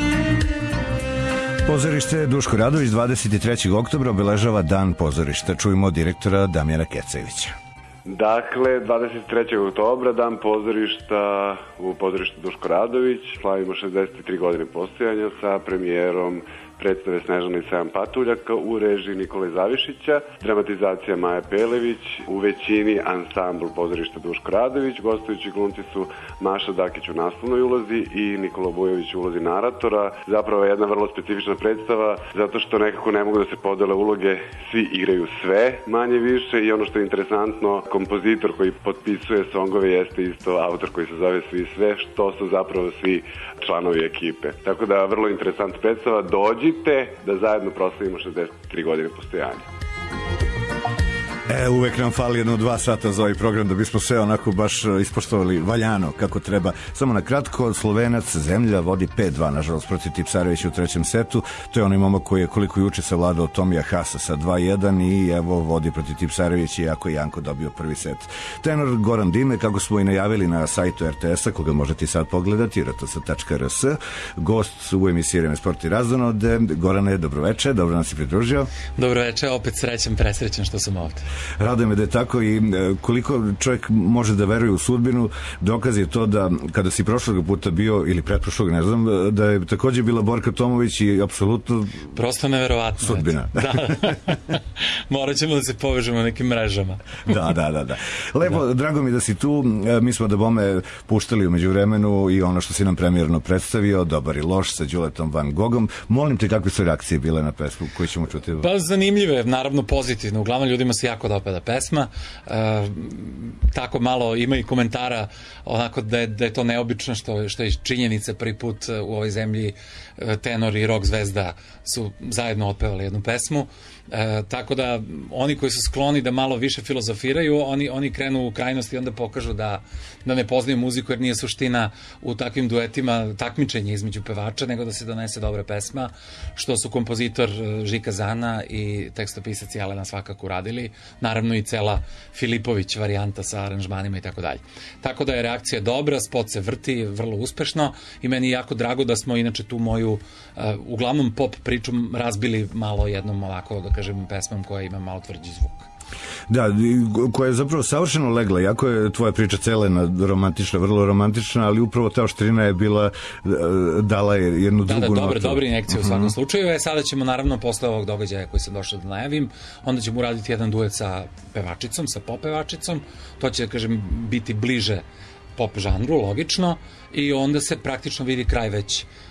Pozorište Duško Radović dvadeset trećeg oktobra obeležava Dan pozorišta. Čujemo direktora Damjana Kecajevića. Dakle, dvadeset trećeg oktobra, Dan pozorišta u pozorištu Duško Radović. Slavimo šezdeset tri godine postojanja sa premijerom predstave Snežana i sedam patuljaka u režiji Nikole Zavišića, dramatizacija Maja Pelević, u većini ansambl pozorišta Duško Radović. Gostujući glumci su Maša Dakić u naslovnoj ulozi i Nikola Bujović u ulozi naratora. Zapravo je jedna vrlo specifična predstava zato što nekako ne mogu da se podele uloge, svi igraju sve manje više i ono što je interesantno, kompozitor koji potpisuje songove jeste isto autor koji se zove Svi sve, što su zapravo svi članovi ekipe. Tako da vrlo interesantna predstava, dođite da zajedno proslavimo šezdeset tri godine postojanja. E, uvek nam fali jedno dva sata za ovaj program da bismo sve onako baš ispoštovali valjano kako treba. Samo na kratko, Slovenac Zemlja vodi pet dva, nažalost, protiv Tipsarevića u trećem setu. To je onaj momak koji je koliko juče savladao Tomija Hasa sa dva jedan i evo vodi protiv Tipsarevića, iako je Janko dobio prvi set. Tenor Goran Dime, kako smo i najavili na sajtu R T S-a, koga možete i sad pogledati, r t s tačka r s, gost u emisiji Vreme sport i razonode. Gorane, dobroveče, dobro nas si pridružio. Dobroveče, opet srećan, presrećan što sam ovde. Raduje me da je tako i koliko čovjek može da veruje u sudbinu, dokaz je to da kada si prošlog puta bio, ili pretprošlog, ne znam, da je takođe bila Borka Tomović i apsolutno prosto neverovatno sudbina. Da. Morat ćemo da se povežemo nekim mrežama. Da, da, da, da. Lepo, da. Drago mi da si tu. Mi smo da bome puštali umeđu vremenu i ono što si nam premijerno predstavio, Dobar i loš sa Đuletom Van Gogom. Molim te, kakve su reakcije bile na pesmu koju ćemo čuti? Pa zanimljive, naravno pozitivno. Uglavnom ljudima se jako dopada pesma. E, tako malo ima i komentara onako da je, da je to neobično što, što je činjenica prvi put u ovoj zemlji tenor i rock zvezda su zajedno otpevali jednu pesmu. E, tako da oni koji su skloni da malo više filozofiraju, oni, oni krenu u krajnosti i onda pokažu da, da ne poznaju muziku jer nije suština u takvim duetima takmičenje između pevača, nego da se donese dobra pesma, što su kompozitor Žika Zana i tekstopisac Jelena svakako uradili, naravno i cela Filipović varijanta sa aranžmanima i tako dalje. Tako da je reakcija dobra, spot se vrti vrlo uspešno i meni je jako drago da smo inače tu moju uh, uglavnom pop priču razbili malo jednom ovako, da kažem, pesmom koja ima malo tvrđi zvuk. Da, koja je zapravo savršeno legla, jako je tvoja priča celena romantična, vrlo romantična, ali upravo ta oštrina je bila, dala je jednu da, drugu da, dobre, notu. dobre injekcije u svakom uh-huh. slučaju. E, sada ćemo naravno posle ovog događaja koji sam došao da najavim, onda ćemo uraditi jedan duet sa pevačicom, sa pop pevačicom, to će, da kažem, biti bliže pop žanru, logično, i onda se praktično vidi kraj već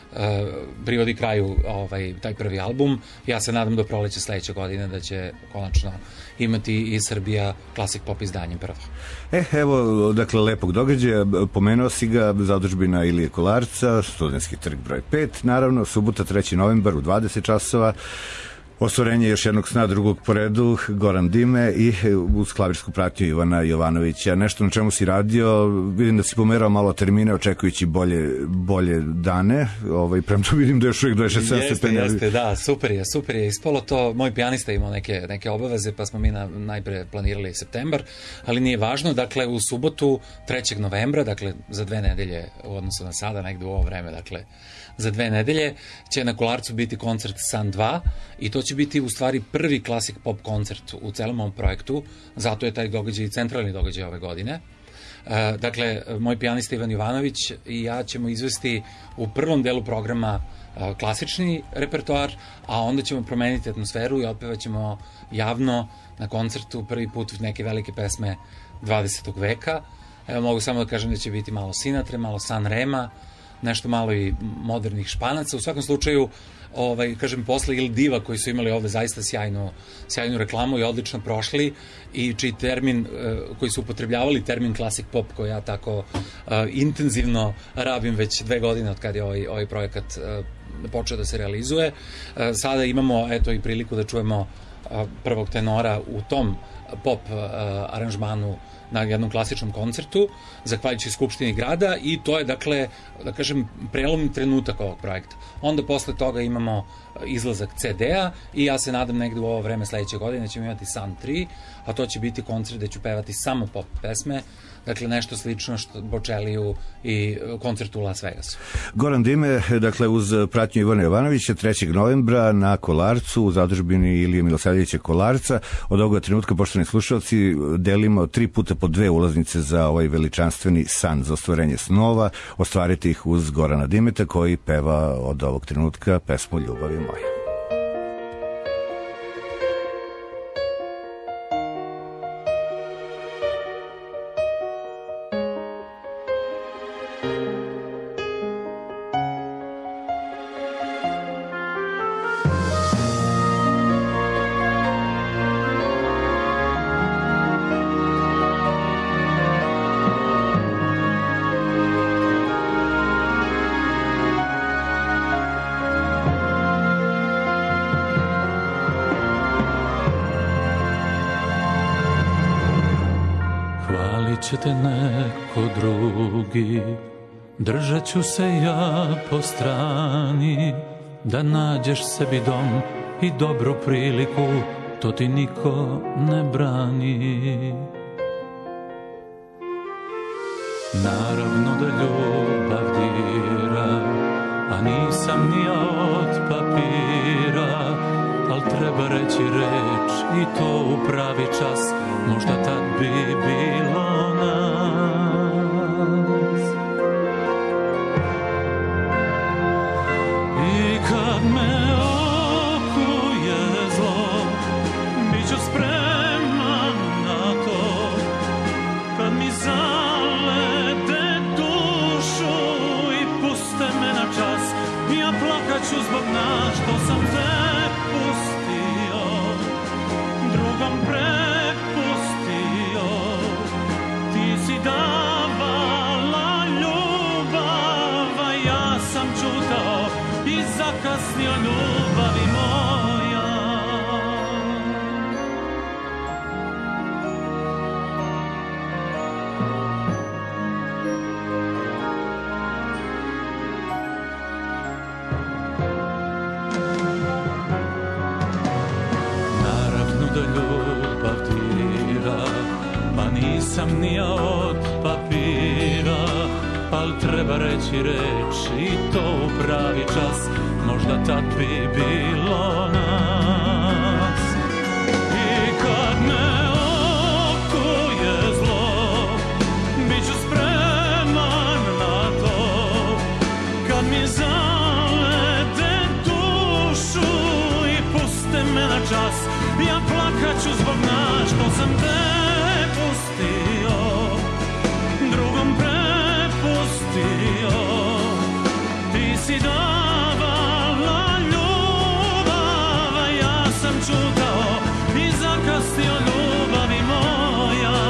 privodi kraju ovaj, taj prvi album. Ja se nadam do proleća sledeće godine da će konačno imati i Srbija Classic Pop izdanje prvo. E, evo, dakle, lepog događaja, pomenuo si ga, zadužbina Ilije Kolarca, Studentski trg broj pet, naravno, subota treći novembar u dvadeset časova, ostvarenje još jednog sna drugog po redu, Goran Dime i uz klavirsku pratnju Ivana Jovanovića. Nešto na čemu si radio, vidim da si pomerao malo termine očekujući bolje, bolje dane, ovaj, prema to vidim da još uvijek dvadeset sedam stepeni. Jeste, jeste, da, super je, super je ispalo to. Moj pijanista imao neke, neke obaveze, pa smo mi na, najpre planirali septembar, ali nije važno. Dakle, u subotu trećeg novembra, dakle, za dve nedelje u odnosu na sada, negde u ovo vreme, dakle, za dve nedelje će na Kolarcu biti koncert San dva i to će biti u stvari prvi Classic Pop koncert u celom ovom projektu, zato je taj događaj i centralni događaj ove godine. E, dakle, moj pijanista Ivan Jovanović i ja ćemo izvesti u prvom delu programa e, klasični repertoar, a onda ćemo promeniti atmosferu i otpevaćemo javno na koncertu prvi put neke velike pesme dvadesetog veka. Evo, mogu samo da kažem da će biti malo Sinatre, malo San Rema, nešto malo i modernih Španaca. U svakom slučaju, ovaj, kažem, posle Il Diva koji su imali ovde zaista sjajnu, sjajnu reklamu i odlično prošli i čiji termin, koji su upotrebljavali termin Classic Pop koji ja tako uh, intenzivno rabim već dve godine od kad je ovaj, ovaj projekat uh, počeo da se realizuje. Uh, sada imamo, eto, i priliku da čujemo uh, prvog tenora u tom pop uh, aranžmanu na jednom klasičnom koncertu, zahvaljujući Skupštini grada i to je, dakle, da kažem, prelomni trenutak ovog projekta. Onda posle toga imamo izlazak ce de-a i ja se nadam negde u ovo vreme sledeće godine ćemo imati San tri, a to će biti koncert gde ću pevati samo pop pesme, dakle nešto slično što Bočeliju i koncertu u Las Vegasu. Goran Dime, dakle uz pratnju Ivana Jovanovića trećeg novembra na Kolarcu u zadužbini Ilije Milosavljevića Kolarca. Od ovoga trenutka, poštovani slušalci, delimo tri puta po dve ulaznice za ovaj veličanstveni san za ostvarenje snova. Ostvarite ih uz Gorana Dimeta koji peva od ovog trenutka pesmu Ljubavi moja. će te neko drugi, držat ću se ja po strani, da nađeš sebi dom i dobru priliku, to ti niko ne brani. Naravno da ljubav dira, a nisam ni ja od papira, al treba reći reč i to u pravi čas, možda tad bi bilo nas. I kad me okuje zlo, bit ću spreman na to, kad mi zalede dušu i puste me na čas, ja plakat ću zbog nas što sam te pustio, drugom prepustio. Ti si davala ljubav, a ja sam čutao i zakasnio ljubavi moja. Nisam ni ja od papira, al treba reći reč i to u pravi čas, možda tad bi bilo nas. I kad me okuje zlo, bit ću spreman na to, kad mi zalede dušu i puste me na čas, ja plakat ću zbog nas što sam te pustio, drugom prepustio. Ti si si davala ljubav, a ja sam čutao i zakasnio ljubavi moja.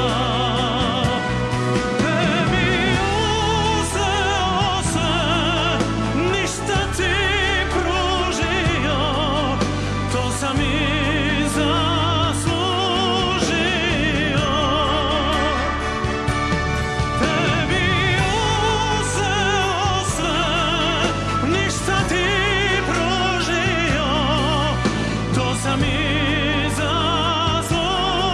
Tebi uzeo sve, ništa ti pružio, to sam i zaslužio. Tebi uzeo sve, ništa ti pružio, to sam i zaslužio.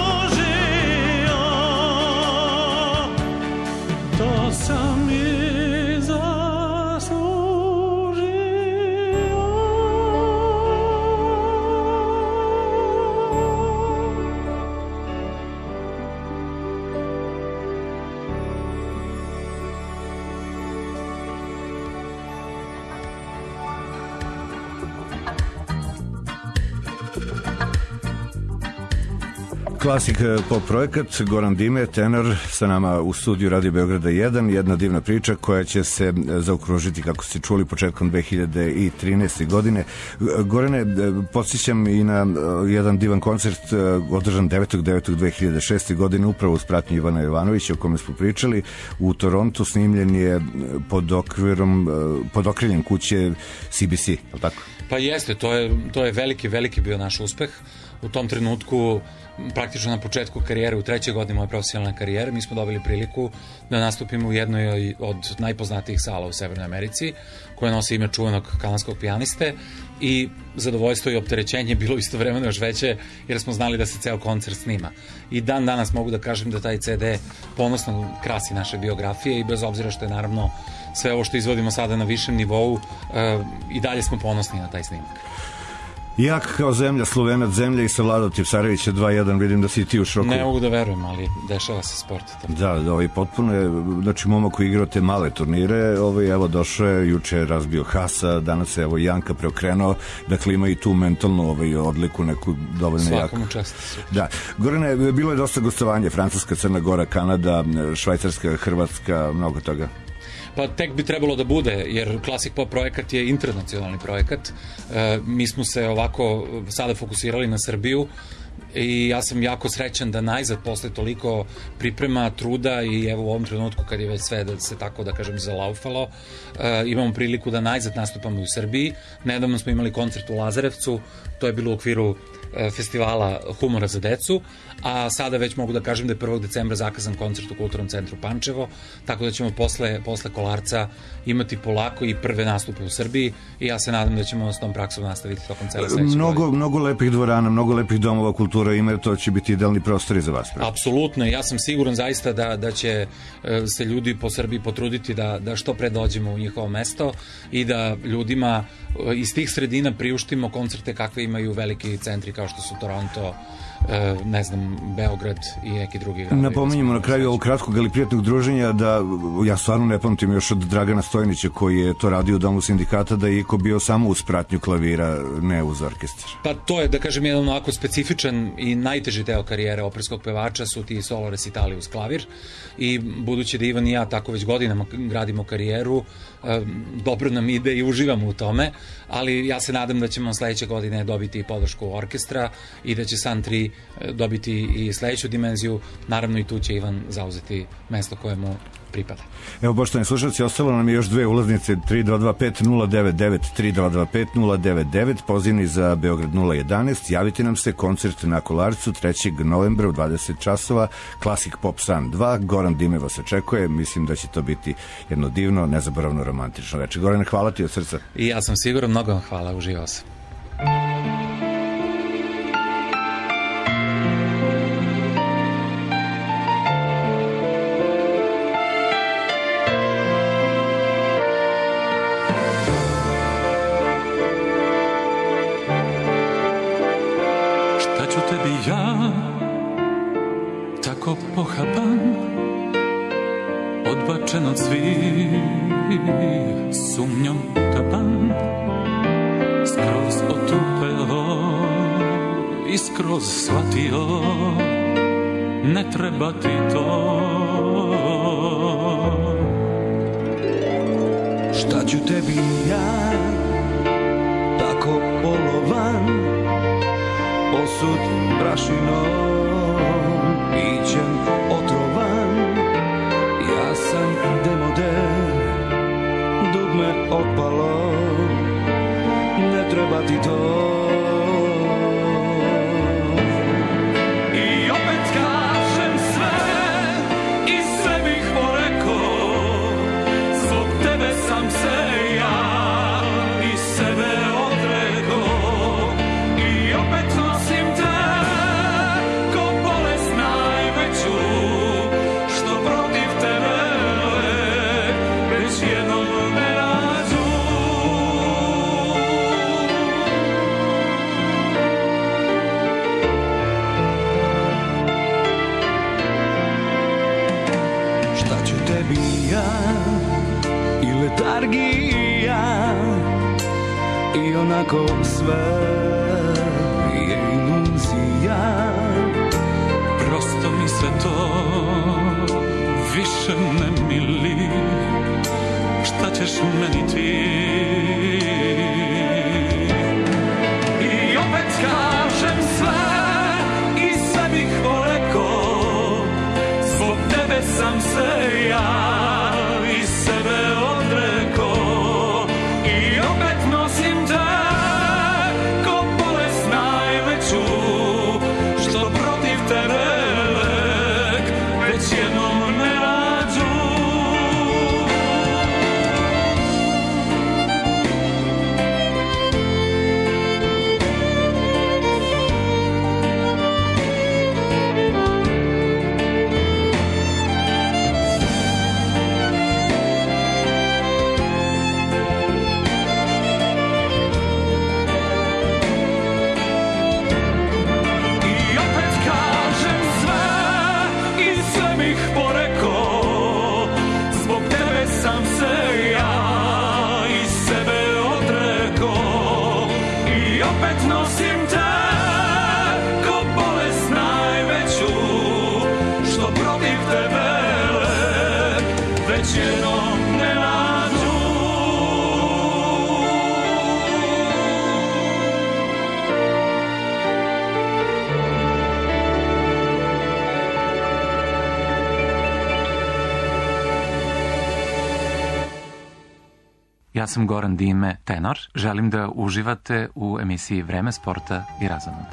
To sam i zaslužio. Klasik pop projekat, Goran Dime, tenor, sa nama u studiju Radio Beograda jedan, jedna divna priča koja će se zaokružiti, kako ste čuli, početkom dve hiljade trinaeste. godine. Gorane, podsjećam i na jedan divan koncert održan devetog devetog dve hiljade šeste. godine, upravo uz pratnju Ivana Jovanovića, o kome smo pričali, u Torontu. Snimljen je pod okvirom, pod okriljem kuće C B C, je li tako? Pa jeste, to je, to je veliki, veliki bio naš uspeh. U tom trenutku, praktično na početku karijere, u trećoj godini moje profesionalne karijere, mi smo dobili priliku da nastupimo u jednoj od najpoznatijih sala u Severnoj Americi, koja nosi ime čuvenog kanadskog pijaniste, i zadovoljstvo i opterećenje bilo istovremeno još veće, jer smo znali da se ceo koncert snima. I dan danas mogu da kažem da taj C D ponosno krasi naše biografije, i bez obzira što je naravno sve ovo što izvodimo sada na višem nivou, i dalje smo ponosni na taj snimak. Jak kao zemlja, Slovenac zemlja i Savladao Tipsarevića dva jedan, vidim da si ti u šoku. Ne mogu da verujem, ali dešava se sport. Da, da, ovaj, potpuno je, znači momak koji igrao te male turnire, ovaj, evo došao je, juče je razbio Hasa, danas je evo Janka preokrenuo, dakle ima i tu mentalnu ovaj, odliku, neku dovoljno jaku. Svakom čast. Da. Gorane, bilo je dosta gostovanja, Francuska, Crna Gora, Kanada, Švajcarska, Hrvatska, mnogo toga. Pa tek bi trebalo da bude, jer Klasik pop projekat je internacionalni projekat. E, mi smo se ovako sada fokusirali na Srbiju i ja sam jako srećan da najzad posle toliko priprema, truda i evo u ovom trenutku kad je već sve da se tako da kažem zalaufalo, e, imamo priliku da najzad nastupamo u Srbiji. Nedavno smo imali koncert u Lazarevcu, to je bilo u okviru festivala Humora za decu, a sada već mogu da kažem da je prvog decembra zakazan koncert u Kulturnom centru Pančevo, tako da ćemo posle, posle Kolarca imati polako i prve nastupe u Srbiji, i ja se nadam da ćemo s tom praksom nastaviti tokom cele sledeće mnogo, godine. Mnogo lepih dvorana, mnogo lepih domova kultura ima, to će biti idealni prostori za vas. Apsolutno, ja sam siguran zaista da, da će se ljudi po Srbiji potruditi da, da što pre dođemo u njihovo mesto i da ljudima iz tih sredina priuštimo koncerte kakve imaju veliki centri kao što su Toronto, ne znam, Beograd i neki drugi gradovi. Napominjemo na kraju ovog kratkog ali prijatnog druženja da ja stvarno ne pamtim još od Dragana Stojnića koji je to radio u Domu sindikata da je Iko bio samo uz pratnju klavira, ne uz orkestar. Pa to je, da kažem, jedan onako specifičan i najteži deo karijere operskog pevača su ti solo recitali uz klavir, i budući da Ivan i ja tako već godinama gradimo karijeru, dobro nam ide i uživamo u tome, ali ja se nadam da ćemo sledeće godine dobiti podršku orkestra i da će San tri dobiti i sledeću dimenziju. Naravno i tu će Ivan zauzeti mesto koje mu pripada. Evo, poštovani slušalci, ostalo nam je još dve ulaznice, tri dva dva pet nula devet devet, tri dva dva pet nula devet devet, pozivni za Beograd nula jedanaest, javite nam se, koncert na Kolarcu trećeg novembra u dvadeset časova, Klasik Pop San dva, Goran Dime vas očekuje, mislim da će to biti jedno divno, nezaboravno romantično večer. Goran, hvala ti od srca. I ja sam siguran, mnogo vam hvala, uživao sam. Ja, tako pohapan, odbačen od svih, sumnjom utapan, skroz otupeo i skroz shvatio, ne treba ti to. Šta ću tebi ja, tako polovan, posut prašinom, pićem otrovan. Ja sam demode, dugme otpalo, ne treba ti to. I opet kažem sve, i sve bih porekao, zbog tebe sam se ja i sebe odrekao. I opet nosim te ko bolest najveću, što protiv tebe već jednom ne nađu. Šta ću tebi ja, i letargija, i onako sve je iluzija. Prosto mi se to više ne mili. Šta ćeš meni ti? I opet kažem sve, i sve bih porekao, zbog tebe sam se ja i sebe odrekao. I opet nosim te ko bolest najveću, što protiv tebe već jednom ne nađu. I opet kažem sve, i sve bih porekao, zbog tebe sam se ja i sebe odrekao. I opet nosim te ko bolest najveću, što protiv tebe već jednom ne nađu. Ja sam Goran Dime, tenor. Želim da uživate u emisiji Vreme sporta i razonode.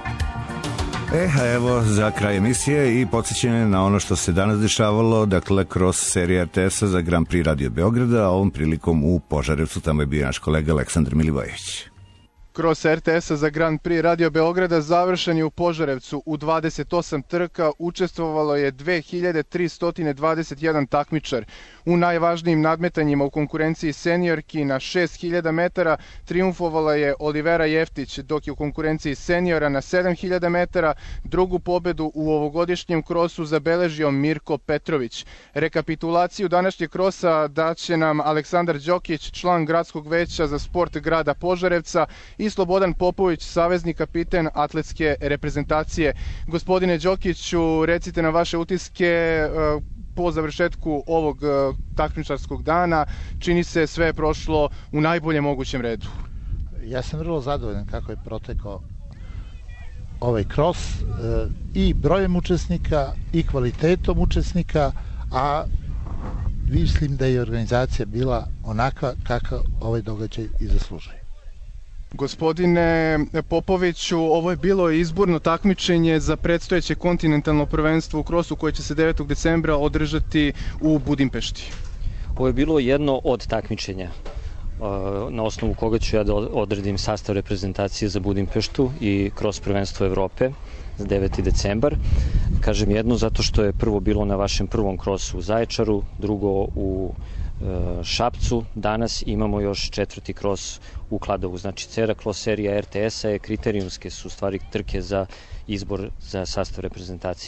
E, a evo za kraj emisije i podsjećanje na ono što se danas dešavalo, dakle kroz seriju R T S-a za Grand Prix Radio Beograda, a ovom prilikom u Požarevcu, tamo je bio naš kolega Aleksandar Milivojević. Cross R T S-a za Grand Prix Radio Beograda završen je u Požarevcu. U dvadeset osam trka učestvovalo je dve hiljade tristo dvadeset jedan takmičar. U najvažnijim nadmetanjima u konkurenciji seniorki na šest hiljada metara triumfovala je Olivera Jeftić, dok je u konkurenciji seniora na sedam hiljada metara drugu pobedu u ovogodišnjem krosu zabeležio Mirko Petrović. Rekapitulaciju današnjeg krosa daće nam Aleksandar Đokić, član gradskog veća za sport grada Požarevca, i Slobodan Popović, savezni kapiten atletske reprezentacije. Gospodine Đokiću, recite na vaše utiske po završetku ovog takmičarskog dana. Čini se sve je prošlo u najboljem mogućem redu. Ja sam vrlo zadovoljan kako je protekao ovaj kros i brojem učesnika i kvalitetom učesnika, a mislim da je organizacija bila onakva kakva ovaj događaj i zaslužuje. Gospodine Popoviću, ovo je bilo izborno takmičenje za predstojeće kontinentalno prvenstvo u krosu koje će se devetog decembra održati u Budimpešti. Ovo je bilo jedno od takmičenja na osnovu koga ću ja da odredim sastav reprezentacije za Budimpeštu i kroz prvenstvo Evrope za deveti decembar. Kažem jedno zato što je prvo bilo na vašem prvom krosu u Zaječaru, drugo u Šapcu. Danas imamo još četvrti kros u Kladovu. Znači, cera kros serija R T S-a je kriterijumske su stvari trke za izbor za sastav reprezentacije.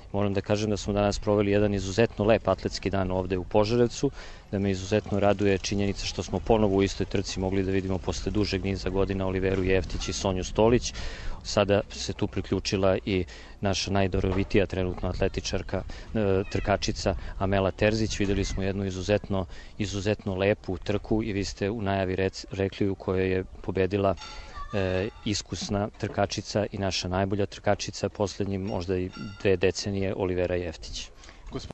Moram da kažem da smo danas proveli jedan izuzetno lep atletski dan ovde u Požarevcu, da me izuzetno raduje činjenica što smo ponovo u istoj trci mogli da vidimo posle dužeg niza godina Oliveru Jeftić i Sonju Stolić. Sada se tu priključila i naša najdarovitija trenutno atletičarka, trkačica Amela Terzić. Videli smo jednu izuzetno, izuzetno lepu trku i vi ste u najavi rekli u kojoj je pobedila e, iskusna trkačica i naša najbolja trkačica poslednjim možda i dve decenije Olivera Jeftić.